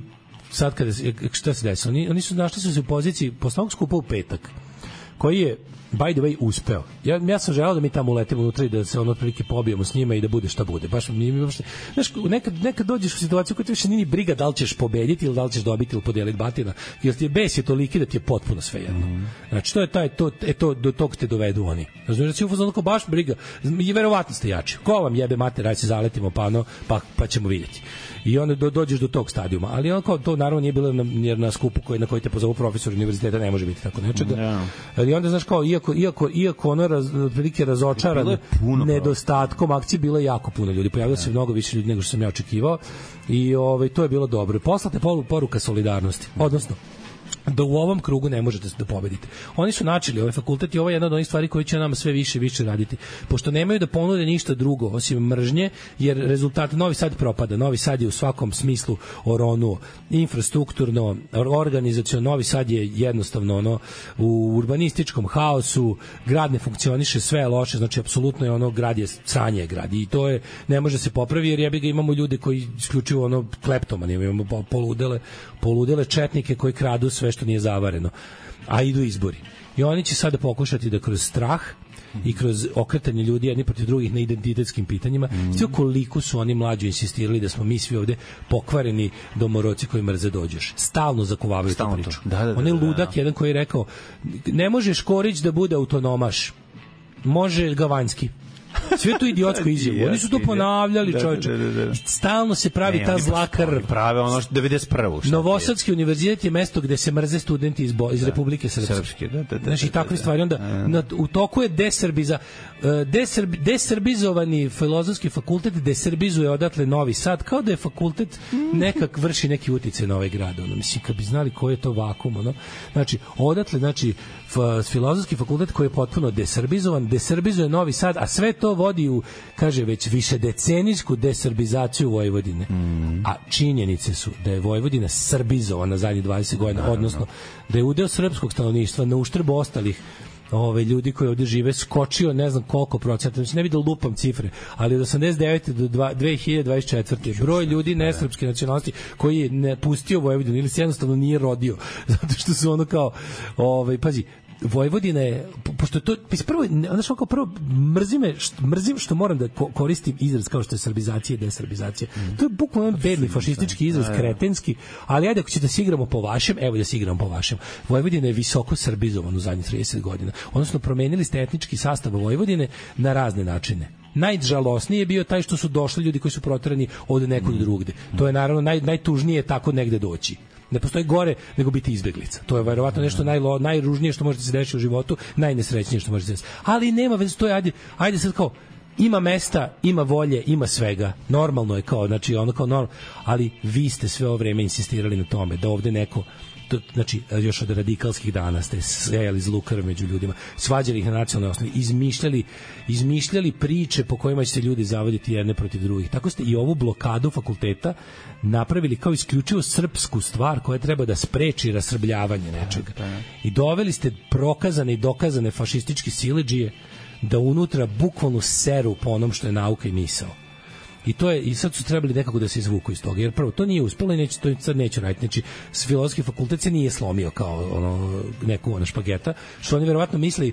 Speaker 6: sad kada, šta se desilo? Oni su našli su se u poziciji posle ovog skupa u petak, koji je by the way uspeo. Ja sam želeo da mi tamo uletimo unutra i da se otprilike pobijemo s njima i da bude šta bude. Baš mi uopšte. Znaš, nekad dođeš u situaciju koja ti više nije briga da li ćeš pobediti ili da li ćeš dobiti ili podeliti batina, jer ti je bes je toliki da ti je potpuno svejedno. Znači, to je do tog te dovedu oni. Znači, da si u fazonu baš briga. I verovatno ste jači. Ko vam jebe mater, aj se zaletimo pa ćemo vidjeti. I onda dođeš do tog stadijuma. Ali onako, to naravno nije bilo na skupu na koji te pozovu profesor univerziteta, ne može biti tako nečega. I onda, znaš, kao, iako ono otprilike razočaran nedostatkom akcije, bilo je jako puno ljudi. Pojavilo se mnogo više ljudi nego što sam ja očekivao. I to je bilo dobro. Poslate poruka solidarnosti. Odnosno, da u ovom krugu ne možete da pobedite. Oni su načeli ovaj fakultet i ovo je jedna od onih stvari koje će nama sve više i više raditi. Pošto nemaju da ponude ništa drugo osim mržnje, jer rezultat Novi Sad propada. Novi Sad je u svakom smislu oronuo. Infrastrukturno, organizaciono, Novi Sad je jednostavno ono u urbanističkom haosu, grad ne funkcioniše, sve je loše, znači apsolutno je ono, grad je sranje grad i to je, ne može se popravi jer jebi ga imamo ljude koji isključivo ono kleptomani, imamo poludele četnike koji kradu sve što nije zavareno, a idu izbori. I oni će sada pokušati da kroz strah i kroz okretanje ljudi jedni protiv drugih na identitetskim pitanjima, sve koliko su oni mlađi insistirali da smo mi svi ovde pokvareni domoroci koji mrze dođeš. Stalno zakovavaju tu priču. On je ludak jedan koji je rekao, ne može Škorić da bude autonomaš, može Gavanjski. Sve to idiotsko izjavu. Oni su to ponavljali, čovječe. Stalno se pravi ta zla krv.
Speaker 7: Prave ono 91.
Speaker 6: Novosadski univerzitet je mesto gde se mrze studenti iz Republike Srpske. Znači, takve stvari. Onda, u toku je deserbizovani filozofski fakultet deserbizuje odatle Novi Sad, kao da je fakultet nekak vrši neki uticaj na ovaj grad. Mislim, kad bi znali koji je to vakum. Znači, odatle, filozofski fakultet koji je potpuno deserbizovan, deserbizuje Novi Sad, a sve to vodi u, kaže, već više decenijsku deserbizaciju Vojvodine. A činjenice su da je Vojvodina srbizovana zadnjih 20 godina, odnosno da je udeo srpskog stanovništva na uštrb ostalih ljudi koji ovde žive skočio ne znam koliko procenta, ne vidim da lupam cifre, ali od 89. do 2024. broj ljudi nesrpske nacionalnosti koji je ne pustio Vojvodinu ili se jednostavno nije rodio, zato što su ono kao pazi, Vojvodina je, pošto to prvo mrzim što moram da koristim izraz kao što je srbizacija i deserbizacija. To je bukvalno bedni fašistički izraz, kretenski, ali ajde ako ćete da se igramo po vašem, evo da se igramo po vašem. Vojvodina je visoko srbizovan u zadnjih 30 godina. Odnosno, promenili ste etnički sastav Vojvodine na razne načine. Najžalosnije je bio taj što su došli ljudi koji su proterani od nekud drugde. To je naravno najtužnije tako negde doći. Ne postoji gore nego biti izbeglica. To je verovatno nešto najružnije što može da se desi u životu, najnesrećnije što može da se desi. Ali nema veze, to je ajde sad kao ima mesta, ima volje, ima svega. Normalno je kao, znači ono kao normalno, ali vi ste sve ovo vreme insistirali na tome da ovde neko znači, još od radikalskih dana ste sejali zlu krv među ljudima, svađali ih na nacionalnoj osnovi, izmišljali priče po kojima će se ljudi zavoditi jedne protiv drugih. Tako ste i ovu blokadu fakulteta napravili kao isključivo srpsku stvar koja treba da spreči rasrbljavanje nečega. I doveli ste prokazane i dokazane fašističke siledžije da unutra bukvalno seru po onom što je nauka i misao. I sad su trebali nekako da se izvuku iz toga, jer prvo to nije uspelo i sad neće raditi. Znači, filozofski fakultet se nije slomio kao neku špageta, što oni verovatno misli,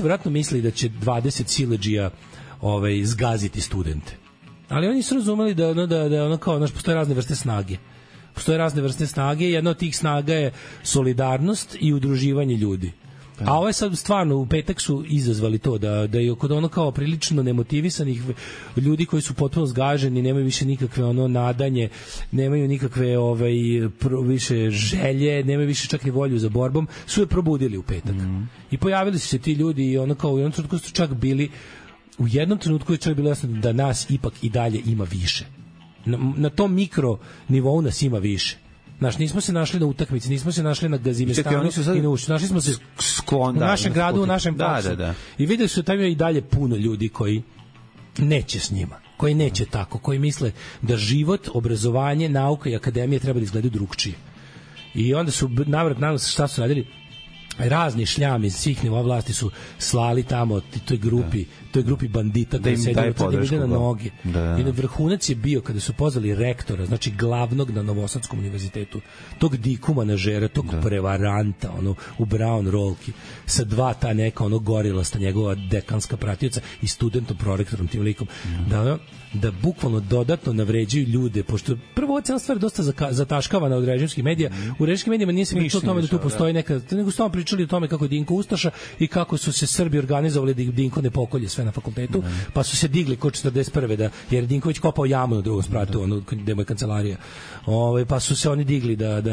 Speaker 6: da će 20 siledžija zgaziti studente. Ali oni su razumeli da postoje razne vrste snage. Jedna od tih snaga je solidarnost i udruživanje ljudi. A ovo je sad stvarno, u petak su izazvali to da je kod ono kao prilično nemotivisanih ljudi koji su potpuno zgaženi, nemaju više nikakve nadanje, nemaju nikakve više želje, nemaju više čak ni volju za borbom, su je probudili u petak. I pojavili su se ti ljudi i ono kao u jednom trenutku su čak bili, u jednom trenutku je čak bilo jasno da nas ipak i dalje ima više. Na tom mikro nivou nas ima više. Nismo se našli na utakmici, nismo se našli na Gazimestanu i na Ušću. Našli smo se u našem gradu, u našem faksu. I videli su tamo i dalje puno ljudi koji neće s njima, koji neće tako, koji misle da život, obrazovanje, nauka i akademija treba da izgledaju drugčije. I onda su navrat šta su radili? razni šljam iz svih nivoa vlasti su slali tamo toj grupi bandita koji sede na noge. I na vrhunac je bio kada su pozvali rektora, znači glavnog na Novosadskom univerzitetu, tog dikumanežera, tog prevaranta, u brown rolki, sa dva ta neka gorilasta, njegova dekanska pratioca i studentom prorektorom tim likom, da bukvalno dodatno navređuju ljude, pošto prvo ova cijela stvar dosta zataškavana od režimskih medija. U režimskim medijima nije se pričalo o tome da tu postoji neka, nego su tamo pričali o tome kako je Dinko ustaša i kako su se Srbi organizovali da Dinko ne pokolje sve na fakultetu, pa su se digli kod 41. jer Dinković kopao jamu na drugom spratu, gde mu je kancelarija. Pa su se oni digli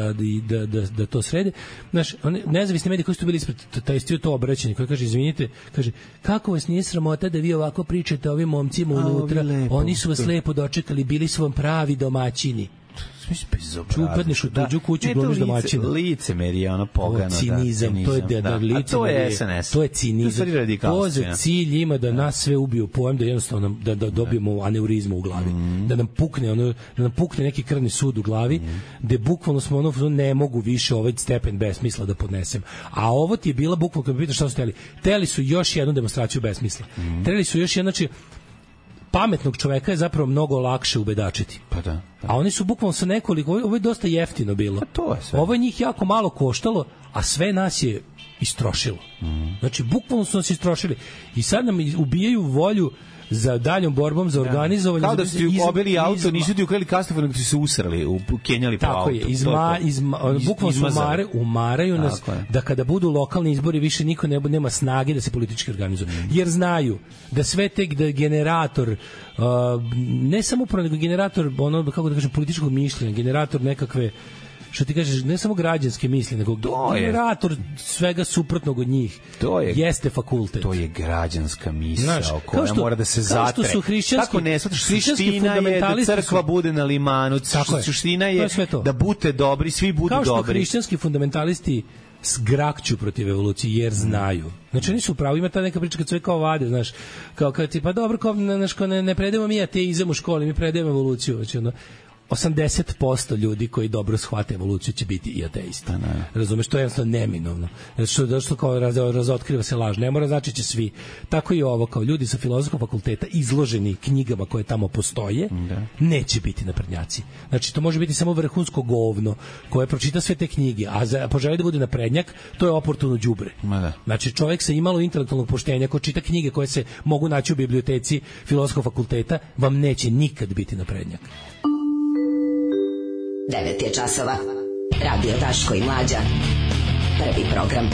Speaker 6: da to srede. Znaš, nezavisni mediji koji su bili ispred to obraćanje, koji kaže, izvinite, kaže, kako vas nije sramota da vi ovako pričate ovim momcima unutra, oni su vas lepo dočekali, bili su vam pravi domaćini. Upadneš u tuđu kuću, glumiš domaćina.
Speaker 7: Licemerije, ono pogano.
Speaker 6: Cinizam, to je licemerije.
Speaker 7: To je SNS.
Speaker 6: To je cinizam. To za cilj ima da nas sve ubiju pojem, da jednostavno da dobijemo aneurizmu u glavi. Da nam pukne neki krvni sud u glavi, gde bukvalno smo ne mogu više ovaj stepen besmisla da podnesem. A ovo ti je bila bukvalno, kad me pitaš šta su teli. Teli su još jednu demonstraciju besmisla. Teli su još jednu, znači, pametnog čoveka je zapravo mnogo lakše ubedačiti.
Speaker 7: Pa da.
Speaker 6: A oni su bukvalno sa nekoliko, ovo je dosta jeftino bilo. Ovo je njih jako malo koštalo, a sve nas je istrošilo. Znači, bukvalno su nas istrošili. I sad nam ubijaju volju za daljom borbom, za organizovanje.
Speaker 7: Kao da su ti obili auto, nisu ti ukrili kastofor, nego su se usrali, kenjali po auto.
Speaker 6: Tako je, bukvalno su umaraju nas da kada budu lokalni izbori više niko nema snage da se politički organizuje. Jer znaju da sve tek da generator, ne samo nego generator, kako da kažem, političkog mišljenja, generator nekakve, što ti kažeš, ne samo građanske misli, nego generator svega suprotnog od njih. Jeste fakultet.
Speaker 7: To je građanska misao koja mora da se zatre.
Speaker 6: Kao što su hrišćanski
Speaker 7: suština je da crkva bude na limanu, suština je da budete dobri, svi budu dobri.
Speaker 6: Kao što hrišćanski fundamentalisti zgrakću protiv evolucije, jer znaju. Znači, oni su upravo, ima ta neka priča kad sve kao vade, znaš, kao kad ti, pa dobro, ne predajemo mi ateizam u školi, mi predajemo evoluciju, znači, 80% ljudi koji dobro shvate evoluciju će biti i ateisti. Razumeš, to je jednostavno neminovno. Što kao razotkriva se laž. Ne mora znači će svi. Tako i ovo, kao ljudi sa filozofskog fakulteta izloženi knjigama koje tamo postoje, neće biti naprednjaci. Znači, to može biti samo vrhunsko govno koje pročita sve te knjige, a poželi da bude naprednjak, to je oportuno đubre. Znači, čovjek sa imalo intelektualnog poštenja ko čita knjige koje se mogu naći u biblioteci filozofskog fakulteta, vam neće nikad biti naprednjak.
Speaker 10: 9 je časova. Radio Daško i Mlađa. Prvi program.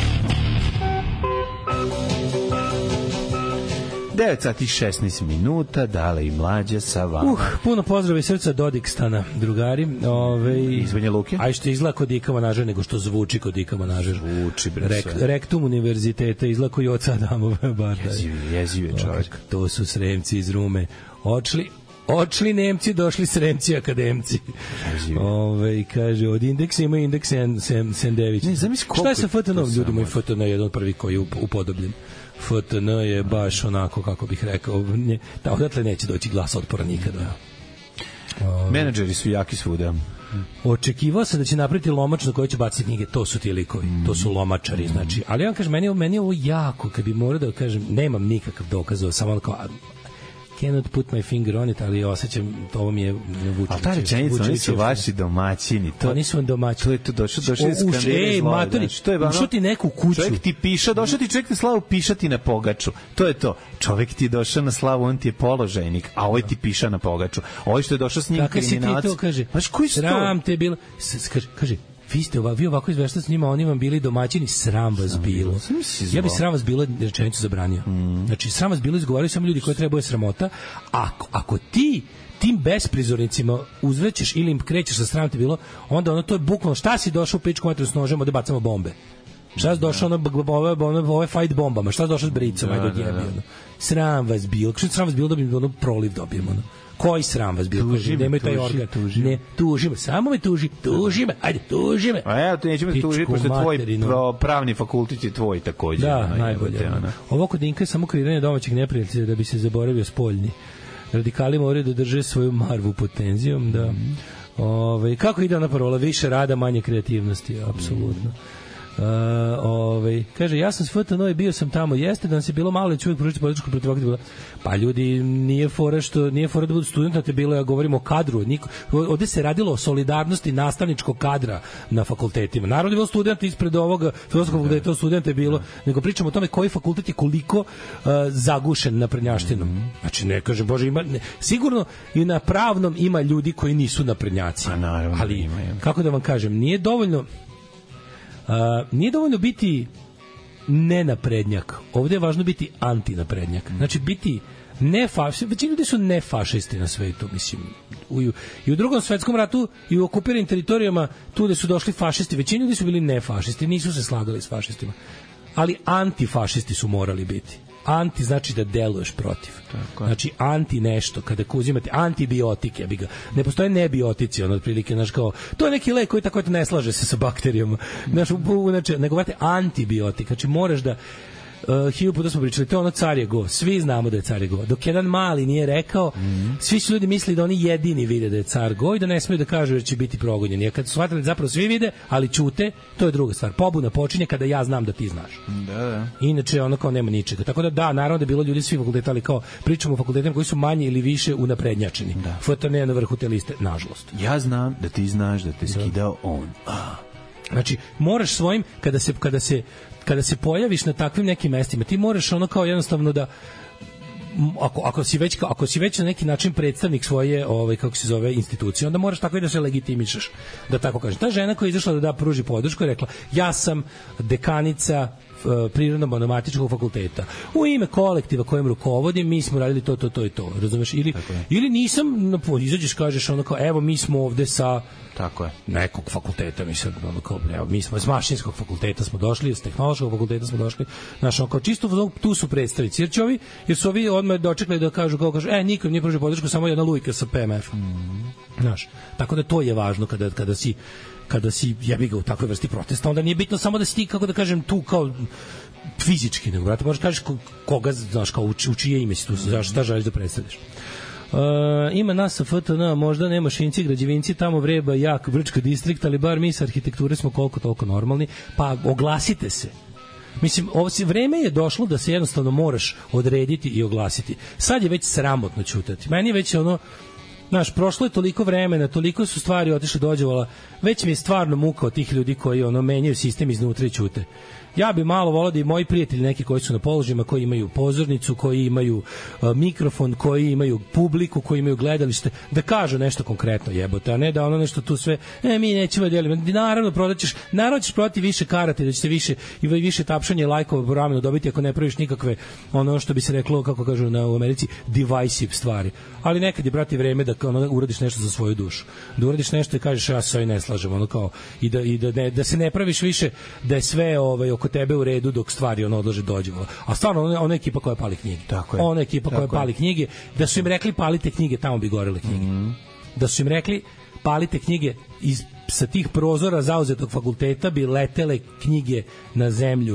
Speaker 7: 9 sati 16 minuta, Dale i Mlađa sa vama.
Speaker 6: Puno pozdrava i srca Dodikstana, drugari.
Speaker 7: Iz Banja Luke.
Speaker 6: A što izgleda kod Dika Manažer, nego što zvuči kod Dika Manažer.
Speaker 7: Zvuči, bre.
Speaker 6: Rektum univerziteta izgleda koji oca Adamove barda.
Speaker 7: Jeziv je čovjek.
Speaker 6: To su Sremci iz Rume. Odšli Nemci, došli Sremci akademci. Kaže, od indeksa ima indeks Sendević. Šta je sa FTN-om, ljudi moji? FTN je jedan od prvih koji je upodobljen. FTN je baš onako, kako bih rekao, odatle neće doći glas otpora nikada.
Speaker 7: Menadžeri su jaki svuda.
Speaker 6: Očekivao sam da će napraviti lomač na koji će baciti knjige. To su ti likovi, to su lomačari, znači. Ali ja kažem, meni je ovo jako, kad bi morao da kažem, nemam nikakav dokaz, samo kao cannot put my finger on it, ali osjećam, ovo mi je Vučić.
Speaker 7: A ta rečenica, oni su vaši domaćini.
Speaker 6: Oni su vam domaćini.
Speaker 7: To je to došlo iz Skandinavije.
Speaker 6: Matori, ušao ti neku kuću.
Speaker 7: Čovjek ti piša, došao ti čovjek na slavu, piša ti na pogaču. To je to. Čovjek ti je došao na slavu, on ti je položajnik, a ovaj ti piša na pogaču. Ovaj što je došao s njim kriminalac.
Speaker 6: Kako si ti to, kaže?
Speaker 7: Znaš, koji su to?
Speaker 6: Sram te bilo. Kaže, vi ovako izveštate s njima, oni vam bili domaćini, sram vas bilo. Ja bi sram vas bilo rečenicu zabranio. Znači, sram vas bilo izgovaraju samo ljudi koje trebuje sramota. Ako ti tim besprizornicima uzvrećeš ili im krećeš sa sram te bilo, onda to je bukvalno, šta si došao u pičku materiju s nožem, da bacamo bombe. Šta si došao ove fight bombama, šta si došao s bricom, ajde odjebi. Sram vas bilo, sram vas bilo da bi proliv dobijemo. Koji sram vas bilo? Nemoj taj organ. Ne, tuži me, samo me tuži me, ajde, tuži me.
Speaker 7: A evo, to neće me tužiti, pošto tvoj pravni fakultet je tvoj također.
Speaker 6: Da, najbolje. Ovo kod Dinka je samo kreiranje domaćeg neprijatelja da bi se zaboravio spoljni. Radikali moraju da drže svoju marvu pod tenzijom, da. Kako ide ona parola? Više rada, manje kreativnosti, apsolutno. Kaže, ja sam s FTN i bio sam tamo, jeste da nas je bilo malo i čovjek pružiti političku protivaktivu. Pa ljudi, nije fora da budu studenta, te bilo, ja govorim o kadru. Ovde se radilo o solidarnosti nastavničkog kadra na fakultetima. Naravno je bilo studenta ispred ovoga filozofskog fakulteta, studenta je bilo, nego pričamo o tome koji fakultet je koliko zagušen naprednjaštinom. Znači, ne kažem, Bože, ima, sigurno i na pravnom ima ljudi koji nisu naprednjaci. Ali, kako da vam kažem, nije dovoljno biti nenaprednjak. Ovde je važno biti antinaprednjak. Znači, biti većina ljudi su nefašisti na svetu, mislim. I u Drugom svetskom ratu i u okupiranim teritorijama, tu gde su došli fašisti, većina ljudi su bili nefašisti, nisu se slagali s fašistima. Ali antifašisti su morali biti. Anti znači da deluješ protiv. Tako. Znači anti nešto, kada uzimate antibiotike, ne postoje nebiotici, otprilike, znači kao, to je neki lek koji tako ne slaže se sa bakterijama. Znači, nego vrate antibiotik, znači moraš da 1000 puta smo pričali, to je ono car je go. Svi znamo da je car je go. Dok jedan mali nije rekao, svi su ljudi mislili da oni jedini vide da je car go i da ne smeju da kažu jer će biti progonjeni. Jer kad su shvatili zapravo svi vide, ali ćute, to je druga stvar. Pobuna počinje kada ja znam da ti znaš.
Speaker 7: Da.
Speaker 6: Inače ono kao nema ničega. Tako da, naravno da je bilo ljudi svi fakulteta, ali kao pričamo o fakultetima koji su manje ili više unaprednjačeni. FTN je na vrhu te liste, nažalost.
Speaker 7: Ja znam da ti znaš da te skidao on.
Speaker 6: Znači, moraš svojim, kada se pojaviš na takvim nekim mestima, ti moraš ono kao jednostavno da ako si već na neki način predstavnik svoje kako se zove institucije, onda moraš tako i da se legitimišeš, da tako kažem. Ta žena koja je izašla da pruži podršku je rekla, ja sam dekanica Prirodno-matematičkog fakulteta. U ime kolektiva kojem rukovodim, mi smo radili to i to. Razumeš? Ili nisam, izađeš, kažeš ono kao, evo mi smo ovde sa
Speaker 7: tako je
Speaker 6: nekog fakulteta, mislim, ono kao, evo, mi smo iz mašinskog fakulteta smo došli, iz tehnološkog fakulteta smo došli, znaš, ono kao, čisto tu su predstavnici, jer su ovi odmah dočekali da kažu, nikom nije pružio podršku, samo jedna lujka sa PMF. Znaš, tako da to je važno kada si jebi ga u takvoj vrsti protesta, onda nije bitno samo da si ti, kako da kažem, tu kao fizički, nego, brate, možeš kažeš koga, znaš, kao u čije ime si tu, šta želiš da predstavljaš. Ima nas sa FTN, možda ne mašinci, građevinci, tamo vreba jak Vrčka distrikt, ali bar mi sa arhitekture smo koliko toliko normalni, pa oglasite se. Mislim, vreme je došlo da se jednostavno moraš odrediti i oglasiti. Sad je već sramotno ćutati. Meni je već ono, znaš, prošlo je toliko vremena, toliko su stvari otišle dođevala, već mi je stvarno muka od tih ljudi koji menjaju sistem iznutra i ćute. Ja bi malo volao da i moji prijatelji neki koji su na položajima, koji imaju pozornicu, koji imaju mikrofon, koji imaju publiku, koji imaju gledalište, da kažu nešto konkretno, jebote, a ne da ono nešto tu sve, mi nećemo deliti. Naravno, ćeš prodati više karate, da ćete više tapšanje lajkova po ramenu dobiti ako ne praviš nikakve, ono što bi se reklo, kako kažu u Americi, divisive stvari. Ali nekad je, brati, vreme da uradiš nešto za svoju dušu. Da uradiš nešto i kažeš, ja se ne slažem, ono kao, da se ne praviš više, da je sve oko tebe u redu dok stvari odlože dođe. A stvarno, ona ekipa koja pali knjige. Ona ekipa koja pali knjige, da su im rekli palite knjige, tamo bi gorele knjige. Da su im rekli palite knjige, sa tih prozora zauzetog fakulteta bi letele knjige na zemlju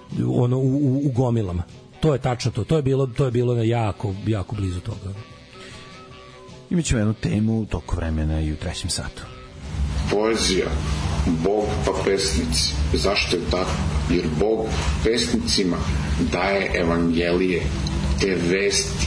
Speaker 6: u gomilama. To je tačno to. To je bilo jako, jako blizu toga.
Speaker 7: Imaćemo jednu temu toko vremena i u 3. satu.
Speaker 11: Poezija, Bog pa pesnici. Zašto je tako? Jer Bog pesnicima daje evangelije, te vesti.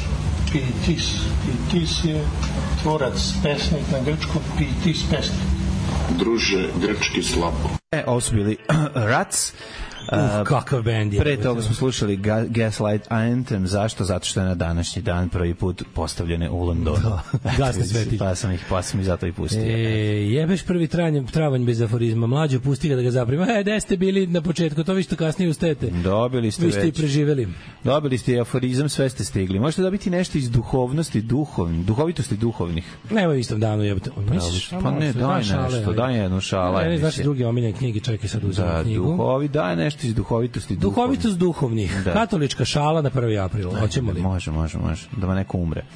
Speaker 12: Pitis je tvorac, pesnik na grčkom, pitis pesnik.
Speaker 11: Druže, grčki slabo.
Speaker 7: Ovo su bili Rats.
Speaker 6: Kakav bend je.
Speaker 7: Pre toga smo slušali Gaslight Anthem. Zašto? Zato što je na današnji dan prvi put postavljene u Londonu.
Speaker 6: Gasni svetić.
Speaker 7: Pa sam ih zato i pustio.
Speaker 6: Jebeš prvi travanj bez aforizma. Mlađo, pusti ga da ga zaprima. Gde ste bili na početku? To vi što kasnije ustajete.
Speaker 7: Dobili ste već.
Speaker 6: Vi ste i preživeli.
Speaker 7: Dobili ste i aforizam, sve ste stigli. Možete dobiti nešto iz duhovnosti, duhovitosti duhovnih.
Speaker 6: Nema u istom danu, jebate.
Speaker 7: Pa ne, daj nešto, daj jednu šala.
Speaker 6: Ne znaš druge omiljene knjige, čekaj sad uzem knjigu.
Speaker 7: Duhovi, daj nešto iz duhovitosti duhovnih.
Speaker 6: Duhovitost duhovnih. Da. Katolička šala na 1. april. Hoćemo li?
Speaker 7: Može. Da vam neko umre.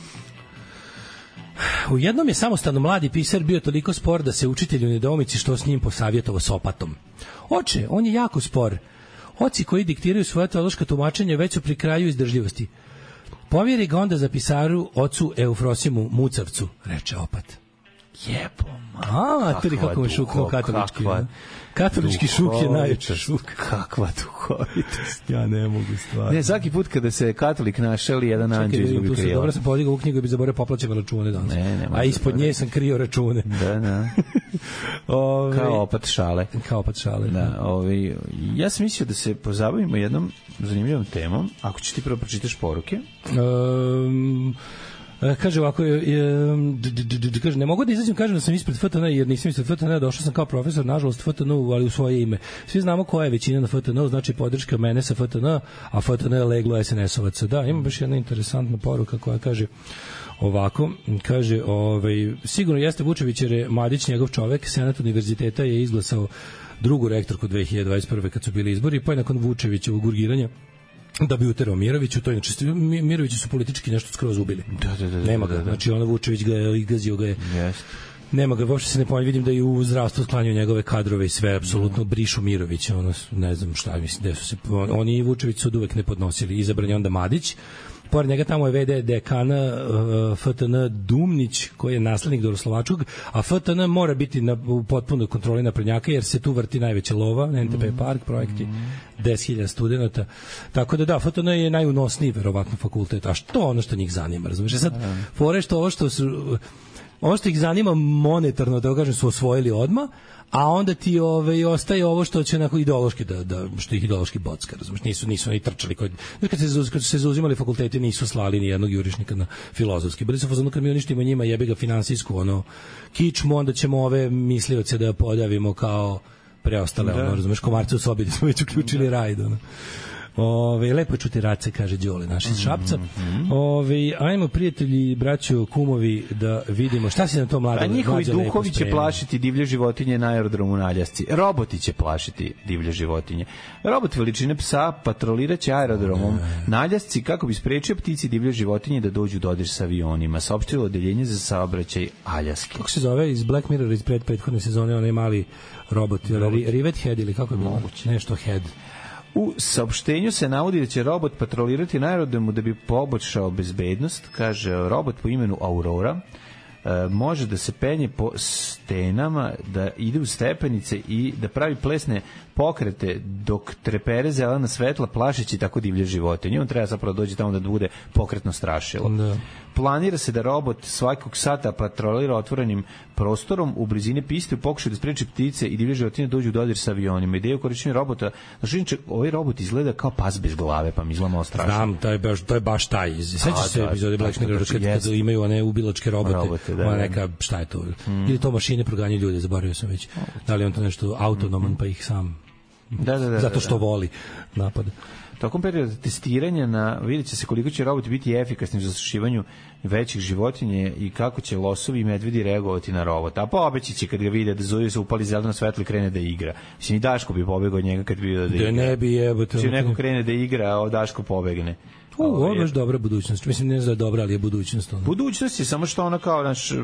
Speaker 6: U jednom je samostalno mladi pisar bio toliko spor da se učitelj u nedoumici što s njim posavjetovao s opatom. Oče, on je jako spor. Oci koji diktiraju svoja teološka tumačenja već su pri kraju izdržljivosti. Povjeri ga onda za pisaru ocu Eufrosimu Mucavcu, reče opat. Jebo Materi, kako me šuknuo katolički. Katolički šuk je najjači šuk.
Speaker 7: Kakva duhovitost.
Speaker 6: Ja ne mogu stvarno.
Speaker 7: Ne, svaki put kada se katolik našeli, jedan anđeo izgubi krila.
Speaker 6: Dobro sam podigao u knjigu i bi zaboravio poplaćene račune danas. A ispod nje sam krio račune.
Speaker 7: Da. Kao opat šale. Da, ja sam mislio da se pozabavimo jednom zanimljivom temom. Ako ćeš ti prvo pročitaš poruke.
Speaker 6: Kaže ovako, kaže, ne mogu da izađem, kažem da sam ispred FTN, jer nisam ispred FTN, došao sam kao profesor, nažalost FTN, ali u svoje ime. Svi znamo koja je većina na FTN, znači podrška mene sa FTN, a FTN je leglo SNS-ovaca. Da, ima baš jedna interesantna poruka koja kaže ovako, kaže, sigurno jeste Vučević jer je Mladić njegov čovek, Senat univerziteta je izglasao drugu rektorku 2021. kad su bili izbori, pa je nakon Vučevićevog urgiranja da bi uterao Miroviću, to inače Mirovići su politički nešto skroz ubili.
Speaker 7: Da.
Speaker 6: Nema ga, znači ona Vučević ga je igazio ga je. Nema ga, uopšte se ne pojavlja, vidim da i u zdravstvu sklanjaju njegove kadrove i sve, apsolutno brišu Mirovića, ne znam šta, mislim, gde su se, oni i Vučević su od uvek ne podnosili, izabran je onda Madić, pored njega tamo je VD dekana FTN Dumnić, koji je naslednik Doroslovačkog, a FTN mora biti u potpunoj kontroli naprednjaka, jer se tu vrti najveća lova, NTP Park, projekti, 10.000 studenta. Tako da, FTN je najunosniji, verovatno, fakultet. A što ono što njih zanima, razumiješ? Sad, fore što ovo što ih zanima monetarno, da kažem, su osvojili odmah, a onda ti ostaje ovo što će onako ideološki što ih ideološki bocka, razumiješ, nisu ni trčali kad su se zauzimali fakulteti, nisu slali ni jednog jurišnika na filozofski, bili su fazonu kad mi uništimo njima jebi ga finansijsku kičmu, onda ćemo ove mislioce da podavimo kao preostale, razumiješ, komarce u sobi da smo već uključili rajd, lepo čuti Race, kaže Đole, naš iz Šapca. Ajmo, prijatelji, braćo, kumovi, da vidimo šta se na to mlade.
Speaker 7: A njihovi duhovi će plašiti divlje životinje na aerodromu na Aljasci. Roboti će plašiti divlje životinje. Robot veličine psa patroliraće aerodromom na Aljasci kako bi sprečio ptici i divlje životinje da dođu u dodir sa avionima. Saopštilo odeljenje za saobraćaj Aljaske.
Speaker 6: Kako se zove iz Black Mirror iz prethodne sezone, onaj mali robot, Rivet Head ili kako je bilo? Nešto Head.
Speaker 7: U saopštenju se navodi da će robot patrolirati na aerodromu da bi poboljšao bezbednost, kaže robot po imenu Aurora. Može da se penje po stenama, da ide u stepenice i da pravi plesne pokrete dok trepere zelena svetla plašeći tako divlje životinje. On treba zapravo doći tamo da bude pokretno strašilo.
Speaker 6: Da.
Speaker 7: Planira se da robot svakog sata patrolira otvorenim prostorom u blizini piste u pokušaju da spreči ptice i divlje životinje dođu u dodir sa avionima. Ideja o korišćenju robota, znači ovaj robot izgleda kao pas bez glave, pa mi izgleda malo strašno.
Speaker 6: Znam, to je baš taj. Sećaš se epizode Black Mirror kad imaju one ubilačke robote, ona neka, šta je to? Ili to mašine proganjaju ljude, zaboravio sam već. Da li on to nešto autonoman pa ih sam zato što voli napada.
Speaker 7: Tokom perioda testiranja vidjet će se koliko će roboti biti efikasni u zastrašivanju većih životinje i kako će losovi i medvedi reagovati na robota. A pobeći će kad ga vide da zove se upali zeleno svetlo i krene da igra. Mislim, i Daško bi pobegao od njega kad bi vidio da igra.
Speaker 6: Da ne bi jebote.
Speaker 7: Če neko krene da igra, a Daško pobegne.
Speaker 6: Ovo je baš dobra budućnost. Mislim, ne znam da je dobra, ali je budućnost.
Speaker 7: Budućnost je samo što ona kao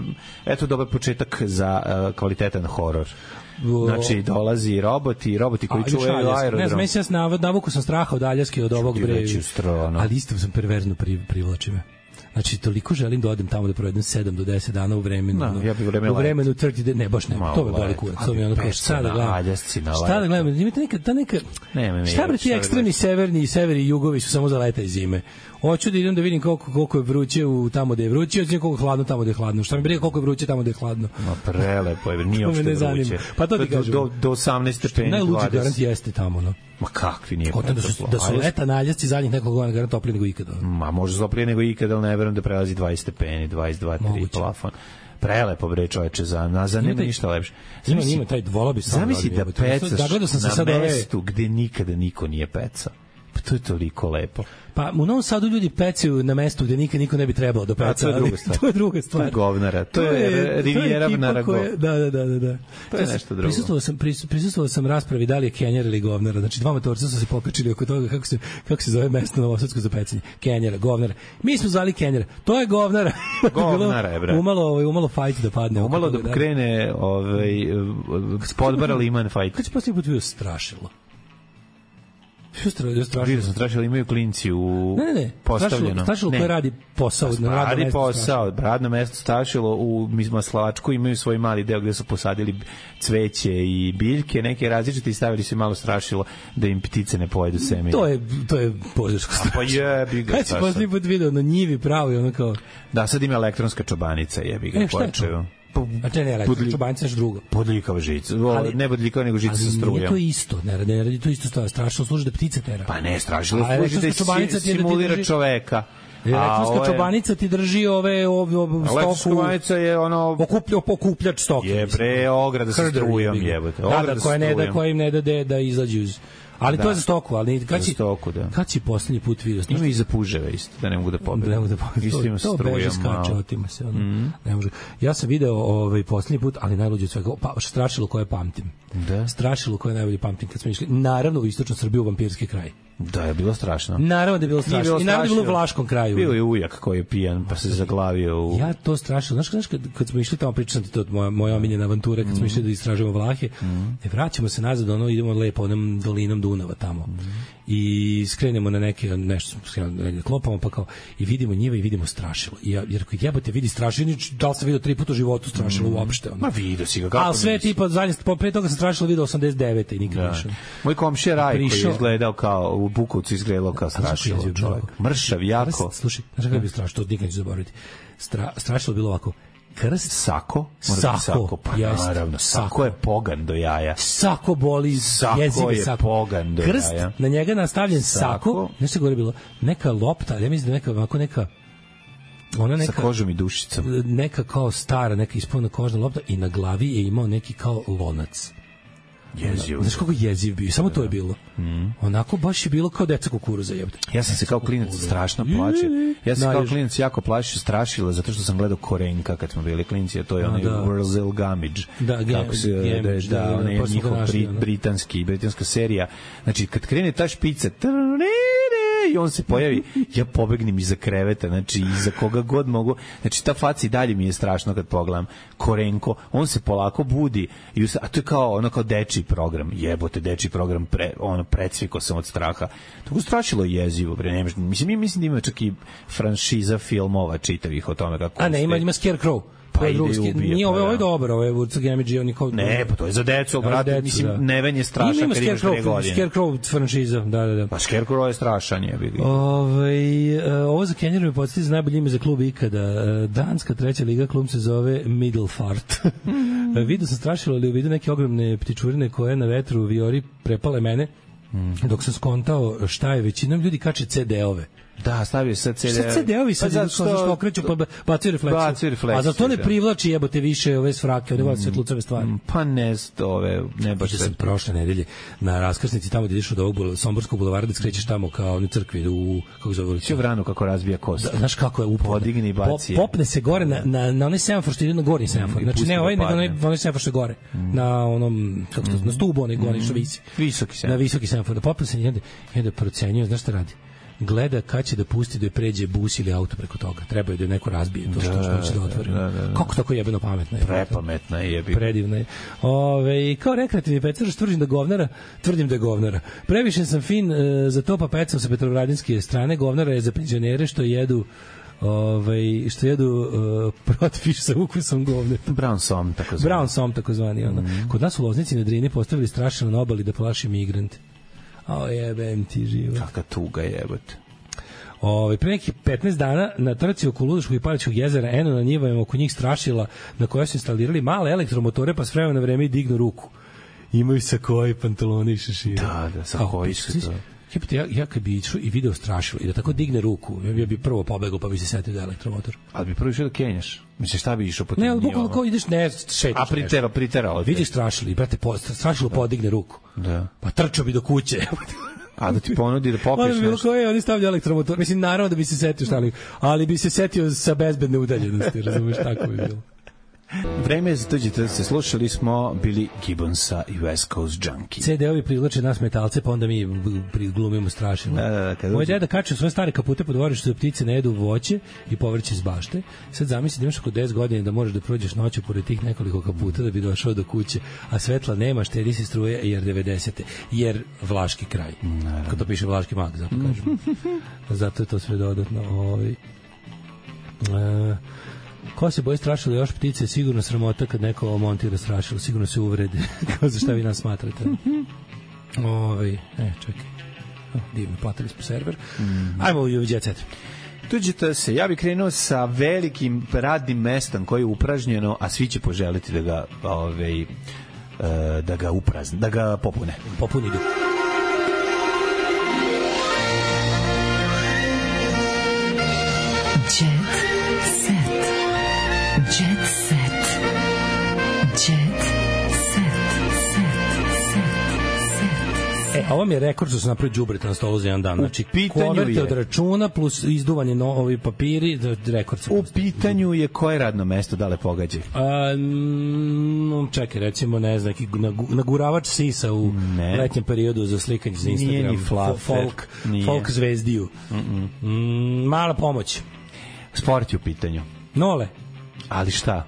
Speaker 7: eto dobar početak za kvalitetan horor. Znači, dolazi roboti koji čuvaju aerodrom.
Speaker 6: Ne znam, mislim, navuku sam straha od Aljaske, od ovog brevi. Ali isto sam perverzno privlači me. Znači, toliko želim da odem tamo da provedem 7 do 10 dana u vremenu.
Speaker 7: Ja bih vreme
Speaker 6: u vremenu 30, ne, baš ne. To me boli kurac. To mi je ono kao šta da gledam. Šta da gledam? Imate neka... Šta bre ti ekstremni severni i severi jugovi su samo za leta i zime. Hoću da idem da vidim koliko je vruće tamo gde je vruće, hoću koliko je hladno tamo gde je hladno. Šta mi briga koliko je vruće tamo gde je hladno.
Speaker 7: Ma prelepo je, nije uopšte vruće.
Speaker 6: Pa to ti kažem.
Speaker 7: Do 18 stepeni.
Speaker 6: Najluđi garant jeste tamo, no.
Speaker 7: Ma kakvi nije.
Speaker 6: Da su leta na Aljasci zadnjih nekoliko godina garant toplije nego ikada.
Speaker 7: Ma može toplije nego ikada, ali ne verujem da prelazi 20 stepeni, 22, 3 plafon. Prelepo bre čoveče, za nema ništa lepše.
Speaker 6: Ima taj dvolabi sam.
Speaker 7: Zamisli da pecaš na mestu gde nikada niko nije pecao. Pa to je toliko lepo.
Speaker 6: Pa u Novom Sadu ljudi pecaju na mestu gde nikad niko ne bi trebao da peca. To je druga stvar.
Speaker 7: To je govnara. To je Rivijera Narago. Da. To je nešto drugo.
Speaker 6: Prisustvovao sam raspravi da li je Kenjer ili govnara. Znači dva motorca su se pokačili oko toga kako se zove mesto novosadsko za pecanje. Kenjera, govnara. Mi smo zvali Kenjera. To je govnara.
Speaker 7: Govnara je, bre.
Speaker 6: Umalo fajt da padne.
Speaker 7: Umalo da krene spodbara liman fajt.
Speaker 6: Kad će posljednji put bio strašilo?
Speaker 7: Vidio sam strašilo, imaju klinci u postavljeno.
Speaker 6: Strašilo koje radi posao na radnom mestu.
Speaker 7: Posao, radno mesto strašilo u Maslavačku imaju svoj mali deo gde su posadili cveće i biljke, neke različite i stavili su malo strašilo da im ptice ne pojedu semenje.
Speaker 6: To je podrško strašilo.
Speaker 7: Pa jebi ga.
Speaker 6: Kad si posljednji put video na njivi pravo i ono kao...
Speaker 7: Da, sad ima elektronska čobanica, jebi ga.
Speaker 6: Šta je to? A če ne elektronska čobanica, nešto drugo.
Speaker 7: Bodljikava žica. Ne bodljikava, nego žica sa strujom.
Speaker 6: Ali nije to isto, ne radi to isto stvar. Strašilo služi da ptice tera.
Speaker 7: Pa ne, strašilo služi da simulira čoveka.
Speaker 6: Elektronska čobanica ti drži ove stoku.
Speaker 7: Elektronska čobanica je ono...
Speaker 6: Okupljač stoke.
Speaker 7: Je bre, ograda sa strujom, jebote.
Speaker 6: Da, koja im ne da da izađu iz... Ali to je za stoku, ali kad si poslednji put vidio?
Speaker 7: Ima i za puževe isto, da ne mogu da pobedu. Isto ima sa strujom. To beže skače, otima se. Ne može. Ja sam video poslednji put, ali najluđe od svega, strašilo koje pamtim. Strašilo koje najbolje pamtim kad smo išli. Naravno u istočnu Srbiju, u vampirski kraj. Da, je bilo strašno.
Speaker 6: Naravno da je bilo strašno. I naravno da je bilo u Vlaškom kraju.
Speaker 7: Bio je ujak koji je pijan, pa se zaglavio u...
Speaker 6: Ja to strašilo. Znaš kad smo išli tamo, pričam ti to, moja omiljena avantura, kad smo išli da istražujemo Vlahe, vraćamo se nazad, idemo lepo onom dolinom Dunava tamo. I skrenemo na nešto klopamo, pa kao, i vidimo njive i vidimo strašilo. Jer koji jebote vidi strašilo, da li sam vidio 3 puta u životu strašilo uopšte.
Speaker 7: Ma vidio si ga, kako
Speaker 6: ali sve tipa, pre toga sam strašilo vidio 89. i nikad više.
Speaker 7: Moj komšija Raj koji je izgledao kao, u Bukovcu izgledao kao strašilo čovjek. Mršav, jako.
Speaker 6: Slušaj, znaš kako bi strašilo, to nikad neću zaboraviti. Strašilo bilo ovako, krst,
Speaker 7: Sako, pa naravno, Sako je pogan do jaja.
Speaker 6: Sako boli,
Speaker 7: Sako je pogan do jaja.
Speaker 6: Krst, na njega nastavljen Sako, nešto gore bilo, neka lopta, ja mislim da neka
Speaker 7: sa kožom i dušicom.
Speaker 6: Neka kao stara, neka ispunjena kožna lopta i na glavi je imao neki kao lonac.
Speaker 7: Jeziv.
Speaker 6: Znaš kako jeziv bio, samo to je bilo. Onako baš je bilo kao deca kukuruza, jebote.
Speaker 7: Ja sam se kao klinac strašno plašio. Ja sam kao klinac jako plašio, strašilo zato što sam gledao Korenka kad smo bili klinci, a to je onaj Wurzel Gummidge. Kako se onaj njihov britanska serija. Znači kad krene ta špica i on se pojavi, ja pobegnem iza kreveta, znači iza koga god mogu, znači ta faca i dalje mi je strašno kad pogledam Korenko, on se polako budi, a to je kao dečiji program, jebote, dečiji program, precvikao sam od straha, tako strašilo je jezivo, mislim da ima čak i franšiza filmova čitavih o tome kako...
Speaker 6: A ne, ima Scarecrow.
Speaker 7: Pa ide i ubije.
Speaker 6: Nije, ovo je dobro, ovo je Wurzel Gummidge, on je kao...
Speaker 7: Ne, pa to je za decu, brate, mislim, Neven je strašan kad imaš 3 godine.
Speaker 6: Scarecrow franšiza, da.
Speaker 7: Pa Scarecrow je strašan, je bili.
Speaker 6: Ovo za Kenjeru mi podsjeti najbolje ime za klub ikada. Danska 3. liga, klub se zove Middelfart. Vidio sam strašilo, ali vidio neke ogromne ptičurine koje na vetru viori prepale mene, dok sam skontao šta je, većinom ljudi kače CD-ove.
Speaker 7: Da, stavio sad CD.
Speaker 6: Šta CD-ovi sad što okreću, pa bacaju refleksiju. A za to ne privlači jebote više ove svrake, ove svetlucave stvari.
Speaker 7: Pa ne baš.
Speaker 6: Ja sam prošle nedelje na raskrsnici tamo gdje ideš od ovog Somborskog bulevara da skrećeš tamo kao u crkvi u kako se zove.
Speaker 7: Sve vrano kako razbija kost.
Speaker 6: Znaš kako je upao.
Speaker 7: Podigni i baci.
Speaker 6: Popne se gore na onaj semafor što ide na gornji semafor. Znači ne ovaj nego onaj semafor što je gore. Na onom kako to na stubu onaj gore što visi.
Speaker 7: Visoki semafor.
Speaker 6: Na visoki semafor. Da popne se i onda procenjuje, znaš šta radi? Gleda kad će da pusti da je pređe bus ili auto preko toga. Treba je da neko razbije to što će da otvori. Kako tako jebeno pametno je.
Speaker 7: Prepametna je.
Speaker 6: Predivna je. Kao rekreativni pecaraš tvrdim da je govnara. Previše sam fin za to, pa pecam sa petrogradinske strane. Govnara je za penzionere što jedu protfiš sa ukusom govne.
Speaker 7: Brown som
Speaker 6: takozvani. Kod nas u Loznici na Drini postavili strašno na obali da plaši migrante. Jebem ti život.
Speaker 7: Kaka tuga jebote.
Speaker 6: Pre nekih 15 dana na trci oko Ludoškog i Palićkog jezera eno na njivama oko njih strašila na koje su instalirali male elektromotore pa s vremena na vreme i dignu ruku. Imaju sakoji, pantaloni i šešire.
Speaker 7: Da, sakoji su to.
Speaker 6: Ja kad bi išao i video strašilo i da tako digne ruku, ja bi prvo pobegao pa bi se setio da je elektromotor.
Speaker 7: Ali bi prvo išao da kenjaš. Misliš šta bi išao po tim njivama?
Speaker 6: Ne, bukvalno kao ideš, šetaš.
Speaker 7: A priterao.
Speaker 6: Vidiš strašilo i brate, strašilo podigne ruku.
Speaker 7: Da.
Speaker 6: Pa trčao bi do kuće.
Speaker 7: A da ti ponudi da popiješ nešto.
Speaker 6: Oni stavljaju elektromotor. Mislim, naravno da bi se setio šta ali bi se setio sa bezbedne udaljenosti, razumiješ, tako bi bilo.
Speaker 7: Vreme je za tuđite da se slušali smo bili Gibbonsa i West Coast Junkie.
Speaker 6: CD-ovi privlače nas metalce, pa onda mi glumimo strašilo. Moj deda kače svoje stare kapute po dvorištu da ptice ne jedu voće i povrće iz bašte. Sad zamisli da imaš oko 10 godina da možeš da prođeš noću pored tih nekoliko kaputa da bi došao do kuće, a svetla nema, štedi se struje jer 90. jer Vlaški kraj. Kad to piše Vlaški mag, zato kažem. Zato je to sve dodatno. Ko se boji strašilo još ptice, sigurno sramota kad neko montira strašilo, sigurno se uvrede. Kao za šta vi nas smatrate? Čekaj. Divno, platili smo server. Ajmo u Jet Set.
Speaker 7: Tuđite se, ja bih krenuo sa velikim radnim mestom koje je upražnjeno, a svi će poželiti da ga uprazne, da ga popune.
Speaker 6: Popuni ga. Ovo mi je rekord što se napravi đubreta na stolu za jedan dan. Znači, koverte od računa plus izduvanje ovi papiri, rekord sam.
Speaker 7: U pitanju je koje radno mesto, da le pogađe?
Speaker 6: Čekaj, recimo, ne znam, naguravač sisa u letnjem periodu za slikanje za Instagram.
Speaker 7: Nije ni flafer.
Speaker 6: Folk zvezdiju. Mala pomoć.
Speaker 7: Sport je u pitanju.
Speaker 6: Nole.
Speaker 7: Ali šta?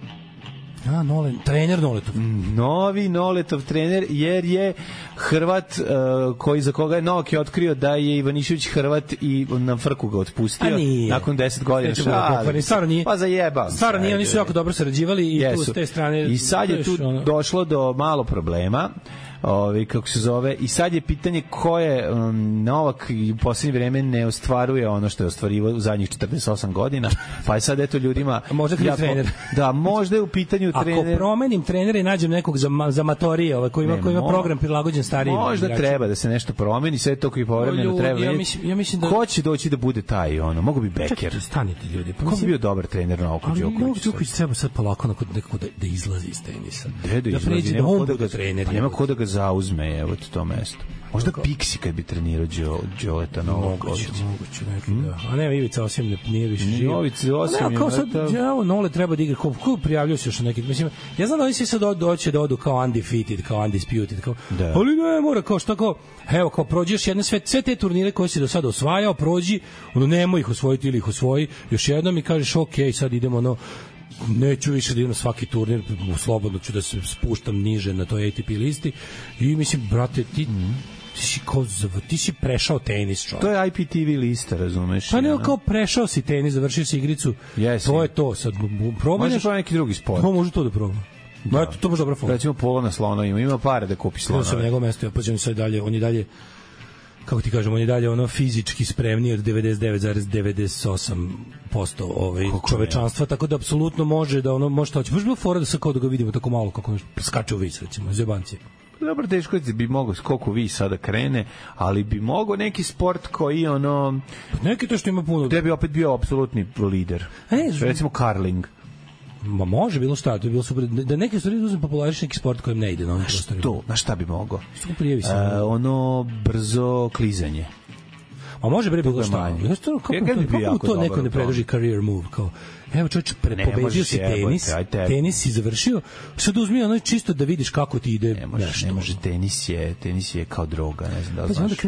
Speaker 6: Trener Noletov.
Speaker 7: Novi Noletov trener, jer je Hrvat za koga je Novak je otkrio da je Ivanišević Hrvat i na frku ga otpustio nakon 10 godina.
Speaker 6: Stvarno nije.
Speaker 7: Pa zajebao.
Speaker 6: Stvarno nije, oni su jako dobro sarađivali i tu s te strane.
Speaker 7: I sad je tu došlo do malo problema. Kako se zove, i sad je pitanje ko je Novak u poslednje vreme ne ostvaruje ono što je ostvarivao u zadnjih 48 godina, pa je sad eto ljudima
Speaker 6: možda kriv trener.
Speaker 7: Da, možda je u pitanju trener.
Speaker 6: Ako promenim trenera i nađem nekog za matorije, koji ima program prilagođen starijim
Speaker 7: možda
Speaker 6: igračima.
Speaker 7: Treba da se nešto promeni, sve to koji povremeno treba.
Speaker 6: Ja mislim da
Speaker 7: ko će doći da bude taj mogu bi Beker.
Speaker 6: Čekajte, stanite ljudi.
Speaker 7: Ko bi bio dobar trener Novak Đoković?
Speaker 6: Novak Đoković treba sad polako nekako da izlazi iz tenisa.
Speaker 7: Da pređe da on bude trener. Nema ko da ga zauzme, evo to mesto. Možda Pixi kad bi trenirao Đoleta Novakovića.
Speaker 6: Moguće neki, da. A ne, Ivica Osim nije više živ.
Speaker 7: Ivica Osim je...
Speaker 6: Kao sad, Nole treba da igra, ko prijavljaju se još na neki... Mislim, ja znam da oni svi sad doće da odu kao undefeated, kao undisputed, kao... Ali ne, mora, kao šta, kao... Evo, kao prođi još jedne, sve te turnire koje si do sada osvajao, prođi, nemoj ih osvojiti ili ih osvoji, još jednom i kažeš, okej, sad idemo, neću više da idem na svaki turnir, slobodno ću da se spuštam niže na toj ATP listi i mislim, brate, ti si prešao tenis, čovjek.
Speaker 7: To je IPTV lista, razumeš?
Speaker 6: Pa ne, kao prešao si tenis, završio si igricu, to je to, sad probaj
Speaker 7: možeš pa neki drugi sport.
Speaker 6: Može to da probam. To može dobra forma.
Speaker 7: Recimo polo na slonovima, ima pare da kupi slonove.
Speaker 6: To sam njegovo mesto, pa ćemo sad dalje, on je dalje, kako ti kažem, on je dalje fizički spremniji od 99,98% čovečanstva, tako da apsolutno može da može to. Baš bilo fora da se kao da ga vidimo tako malo kako skače u vis, recimo, zebanci.
Speaker 7: Dobro, teško bi mogao skoku vi sada krene, ali bi mogao neki sport koji
Speaker 6: neki to što ima puno.
Speaker 7: Da bi opet bio apsolutni lider. Recimo curling.
Speaker 6: Ma može bilo šta, to je bilo super. Da neke stvari uzem populariš neki sport kojem ne ide na ovim prostorima.
Speaker 7: Što? Na šta bi mogao? Brzo klizanje.
Speaker 6: A može bre bilo šta. Kako to neko ne predloži career move, kao evo čovječ, pobedio si tenis si završio, sad uzmi čisto da vidiš kako ti ide.
Speaker 7: Ne može, tenis je kao droga, ne znam da li znaš.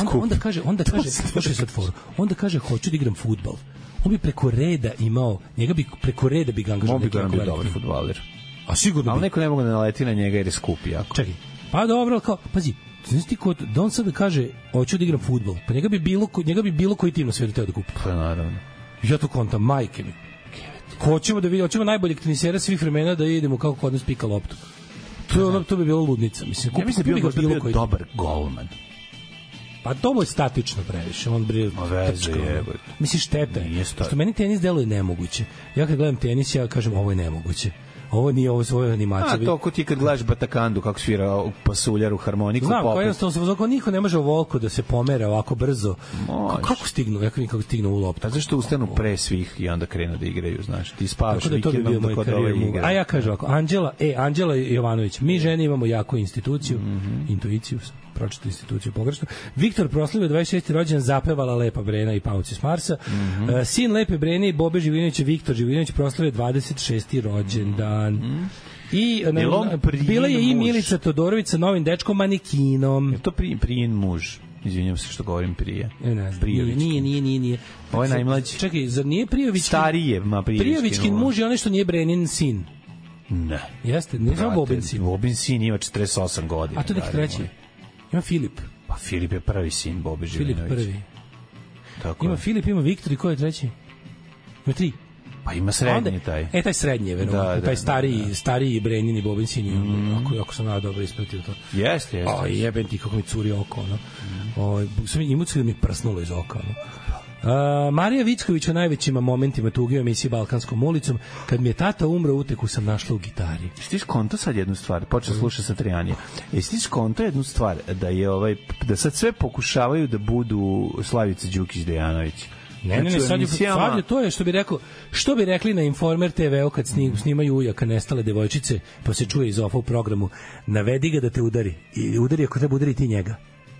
Speaker 6: Onda kaže, hoću da igram fudbal. On bi preko reda imao, preko reda bi ga angažao neki jako veliki
Speaker 7: dobar fudbaler.
Speaker 6: A sigurno
Speaker 7: ali neko ne mogu da naleti na njega jer je skup jako.
Speaker 6: Čekaj, pa dobro, kao, pazi, znaš ti da on sada kaže, hoću da igram fudbal, pa njega bi bilo koji tim na svijetu teo da kupi.
Speaker 7: Pa naravno.
Speaker 6: Ja to kontam, majke mi. Hoćemo da vidimo, hoćemo najboljeg tenisera svih vremena da idemo kako kod nas pika loptu. To bi bilo ludnica. Mislim,
Speaker 7: ja mislim da bi on bio dobar golman.
Speaker 6: Pa to mu je statično previše. On mislim, šteta je. Što meni tenis deluje nemoguće. Ja kad gledam tenis, ja kažem ovo je nemoguće. Ovo nije ovo svoje animacije.
Speaker 7: A to ko ti kad gledaš Batakandu kako svira pasuljar u harmoniku,
Speaker 6: znam, popet. Jednostavno se niko ne može ovoliko da se pomera ovako brzo. Kako stignu u loptu?
Speaker 7: Zašto ustanu pre svih i onda krenu da igraju, znaš. Ti spavaš vikendom dok ova igra.
Speaker 6: A ja kažem ovako, Anđela Jovanović, mi žene imamo jaku instituciju, intuiciju, pročito instituciju pogrešno. Viktor proslavio 26. rođendan, zapevala Lepa Brena i Pauci s Marsa. Sin Lepe Brene i Bobe Živinovića, Viktor Živinović, proslavio 26. rođendan. I bila je i Milica Todorović sa novim dečkom manekinom.
Speaker 7: Je to prijen muž? Izvinjam se što govorim prije.
Speaker 6: Ne znam. Nije.
Speaker 7: Ovo je najmlađi.
Speaker 6: Čekaj, zar nije Prijovićkin?
Speaker 7: Stariji je,
Speaker 6: Prijovićkin muž je onaj što nije Brenin sin.
Speaker 7: Ne.
Speaker 6: Jeste, nije samo Bobin sin.
Speaker 7: Bobin sin ima 48 godina.
Speaker 6: A to je neki treći. Ima Filip.
Speaker 7: Pa Filip je prvi sin Bobe Živinović.
Speaker 6: Filip prvi.
Speaker 7: Tako
Speaker 6: ima Filip, ima Viktor i ko je treći? Ima 3.
Speaker 7: Pa ima srednji taj.
Speaker 6: Taj srednji je, verovatno. Taj stariji Brenin i Bobin sin. Ako sam dobro ispratio to.
Speaker 7: Jeste.
Speaker 6: Aj, jebem ti kako mi curi oko, no. Imuciju mi prsnulo iz oka, no. Marija Vicković o najvećima momentima tuge u emisiji Balkanskom ulicom. Kad mi je tata umro, uteku sam našla u gitari.
Speaker 7: Jesi ti skonto sad jednu stvar? Počeo slušati sa Trijanije. Jesi ti skonto jednu stvar? Da sad sve pokušavaju da budu Slavica Đukić Dejanović.
Speaker 6: Ne, sad je to je što bi rekli na Informer TV-u kad snimaju ujaka nestale devojčice, pa se čuje iz ofa u programu, navedi ga da te udari. I udari ako treba udari ti njega.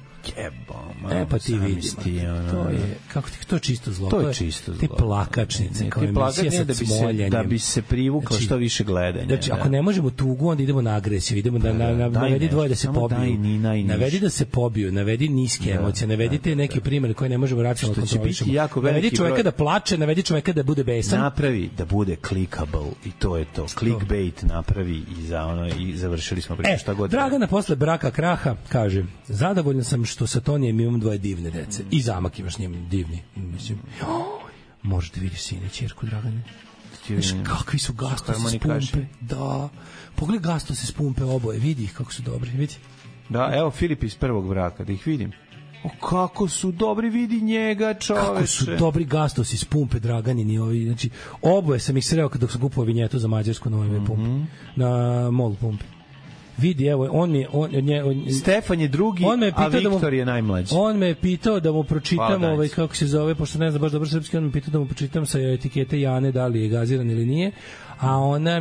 Speaker 6: Pa ti vidi, to je kako ti to čisto zlo.
Speaker 7: To je čisto zlo.
Speaker 6: Te plakačnice, kao emisija sa cmoljanjem.
Speaker 7: Da bi se privuklo što više gledanja.
Speaker 6: Znači, ako ne možemo tugu, onda idemo na agresiju, idemo navedi dvoje da se pobiju. Navedi da se pobiju, navedi niske emocije, navedite neke primere koje ne možemo racionalno kontrolišemo. Navedi čoveka da plače, navedi čoveka da bude besan.
Speaker 7: Napravi da bude clickable i to je to. Clickbait napravi i završili smo priču šta god.
Speaker 6: Dragana posle braka kraha kaže: zadovoljna sam što sa Tonijem imam dvoje divne dece. I zamak imaš njim divni. Mislim, možete vidiš sine, ćerku Dragane. Znaš, kakvi su gastosi s pumpe. Da. Pogledaj gastosi s pumpe oboje. Vidi ih kako su dobri. Vidi.
Speaker 7: Da, evo Filip iz prvog braka, da ih vidim. Kako su dobri, vidi njega, čoveče.
Speaker 6: Kako su dobri gastosi s pumpe, Draganini ovi. Znači, oboje sam ih sreo dok sam kupovao vinjetu za mađarsku na ovime pumpe. Na MOL pumpe. Vidi, evo,
Speaker 7: Stefan je drugi, a Viktor je najmlađi.
Speaker 6: On me je pitao da mu pročitam kako se zove, pošto ne znam baš dobro srpski, on me pitao da mu pročitam sa etikete Jane da li je gaziran ili nije, a ona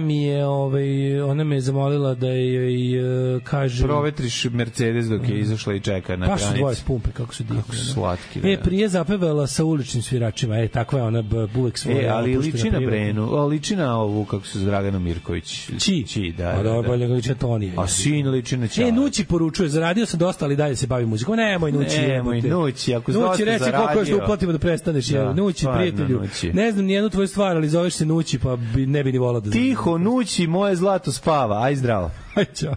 Speaker 6: me je zamolila da joj kaže...
Speaker 7: Provetriš Mercedes dok je izašla i čeka na granici.
Speaker 6: Pa su dvoje spumpe, kako su divne.
Speaker 7: Kako su slatki.
Speaker 6: Prije zapevala sa uličnim sviračima, takva je ona uvek svoja.
Speaker 7: Ali liči na Brenu, liči na ovu, kako se zove, Draganu Mirković.
Speaker 6: Či,
Speaker 7: da.
Speaker 6: A dobro, liči na Toni.
Speaker 7: A sin liči na Čala.
Speaker 6: Nući poručuje, zaradio sam dosta, ali dalje se bavi muzikom. Nemoj
Speaker 7: Nući, ako dosta
Speaker 6: zaradio. Nući, reci koliko još da uplatimo da prestaneš. Nući, prijatelju. Ne znam nijednu tvoju stvar, ali zoveš se Nući, pa ne bi ni volao da...
Speaker 7: Tiho, Nući, moje zlato spava. Aj zdravo.
Speaker 6: Aj, čao.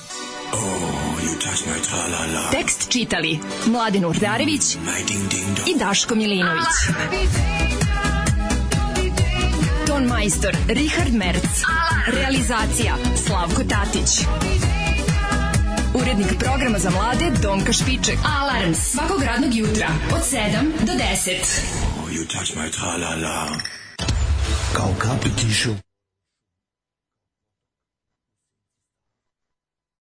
Speaker 4: Tekst čitali Mladin Urdarević i Daško Milinović. Ton majstor Richard Merc. Realizacija Slavko Tatić. Urednik programa za mlade Donka Špiček. Alarms svakog radnog jutra od 7 do 10.
Speaker 13: Kao kap u kišu.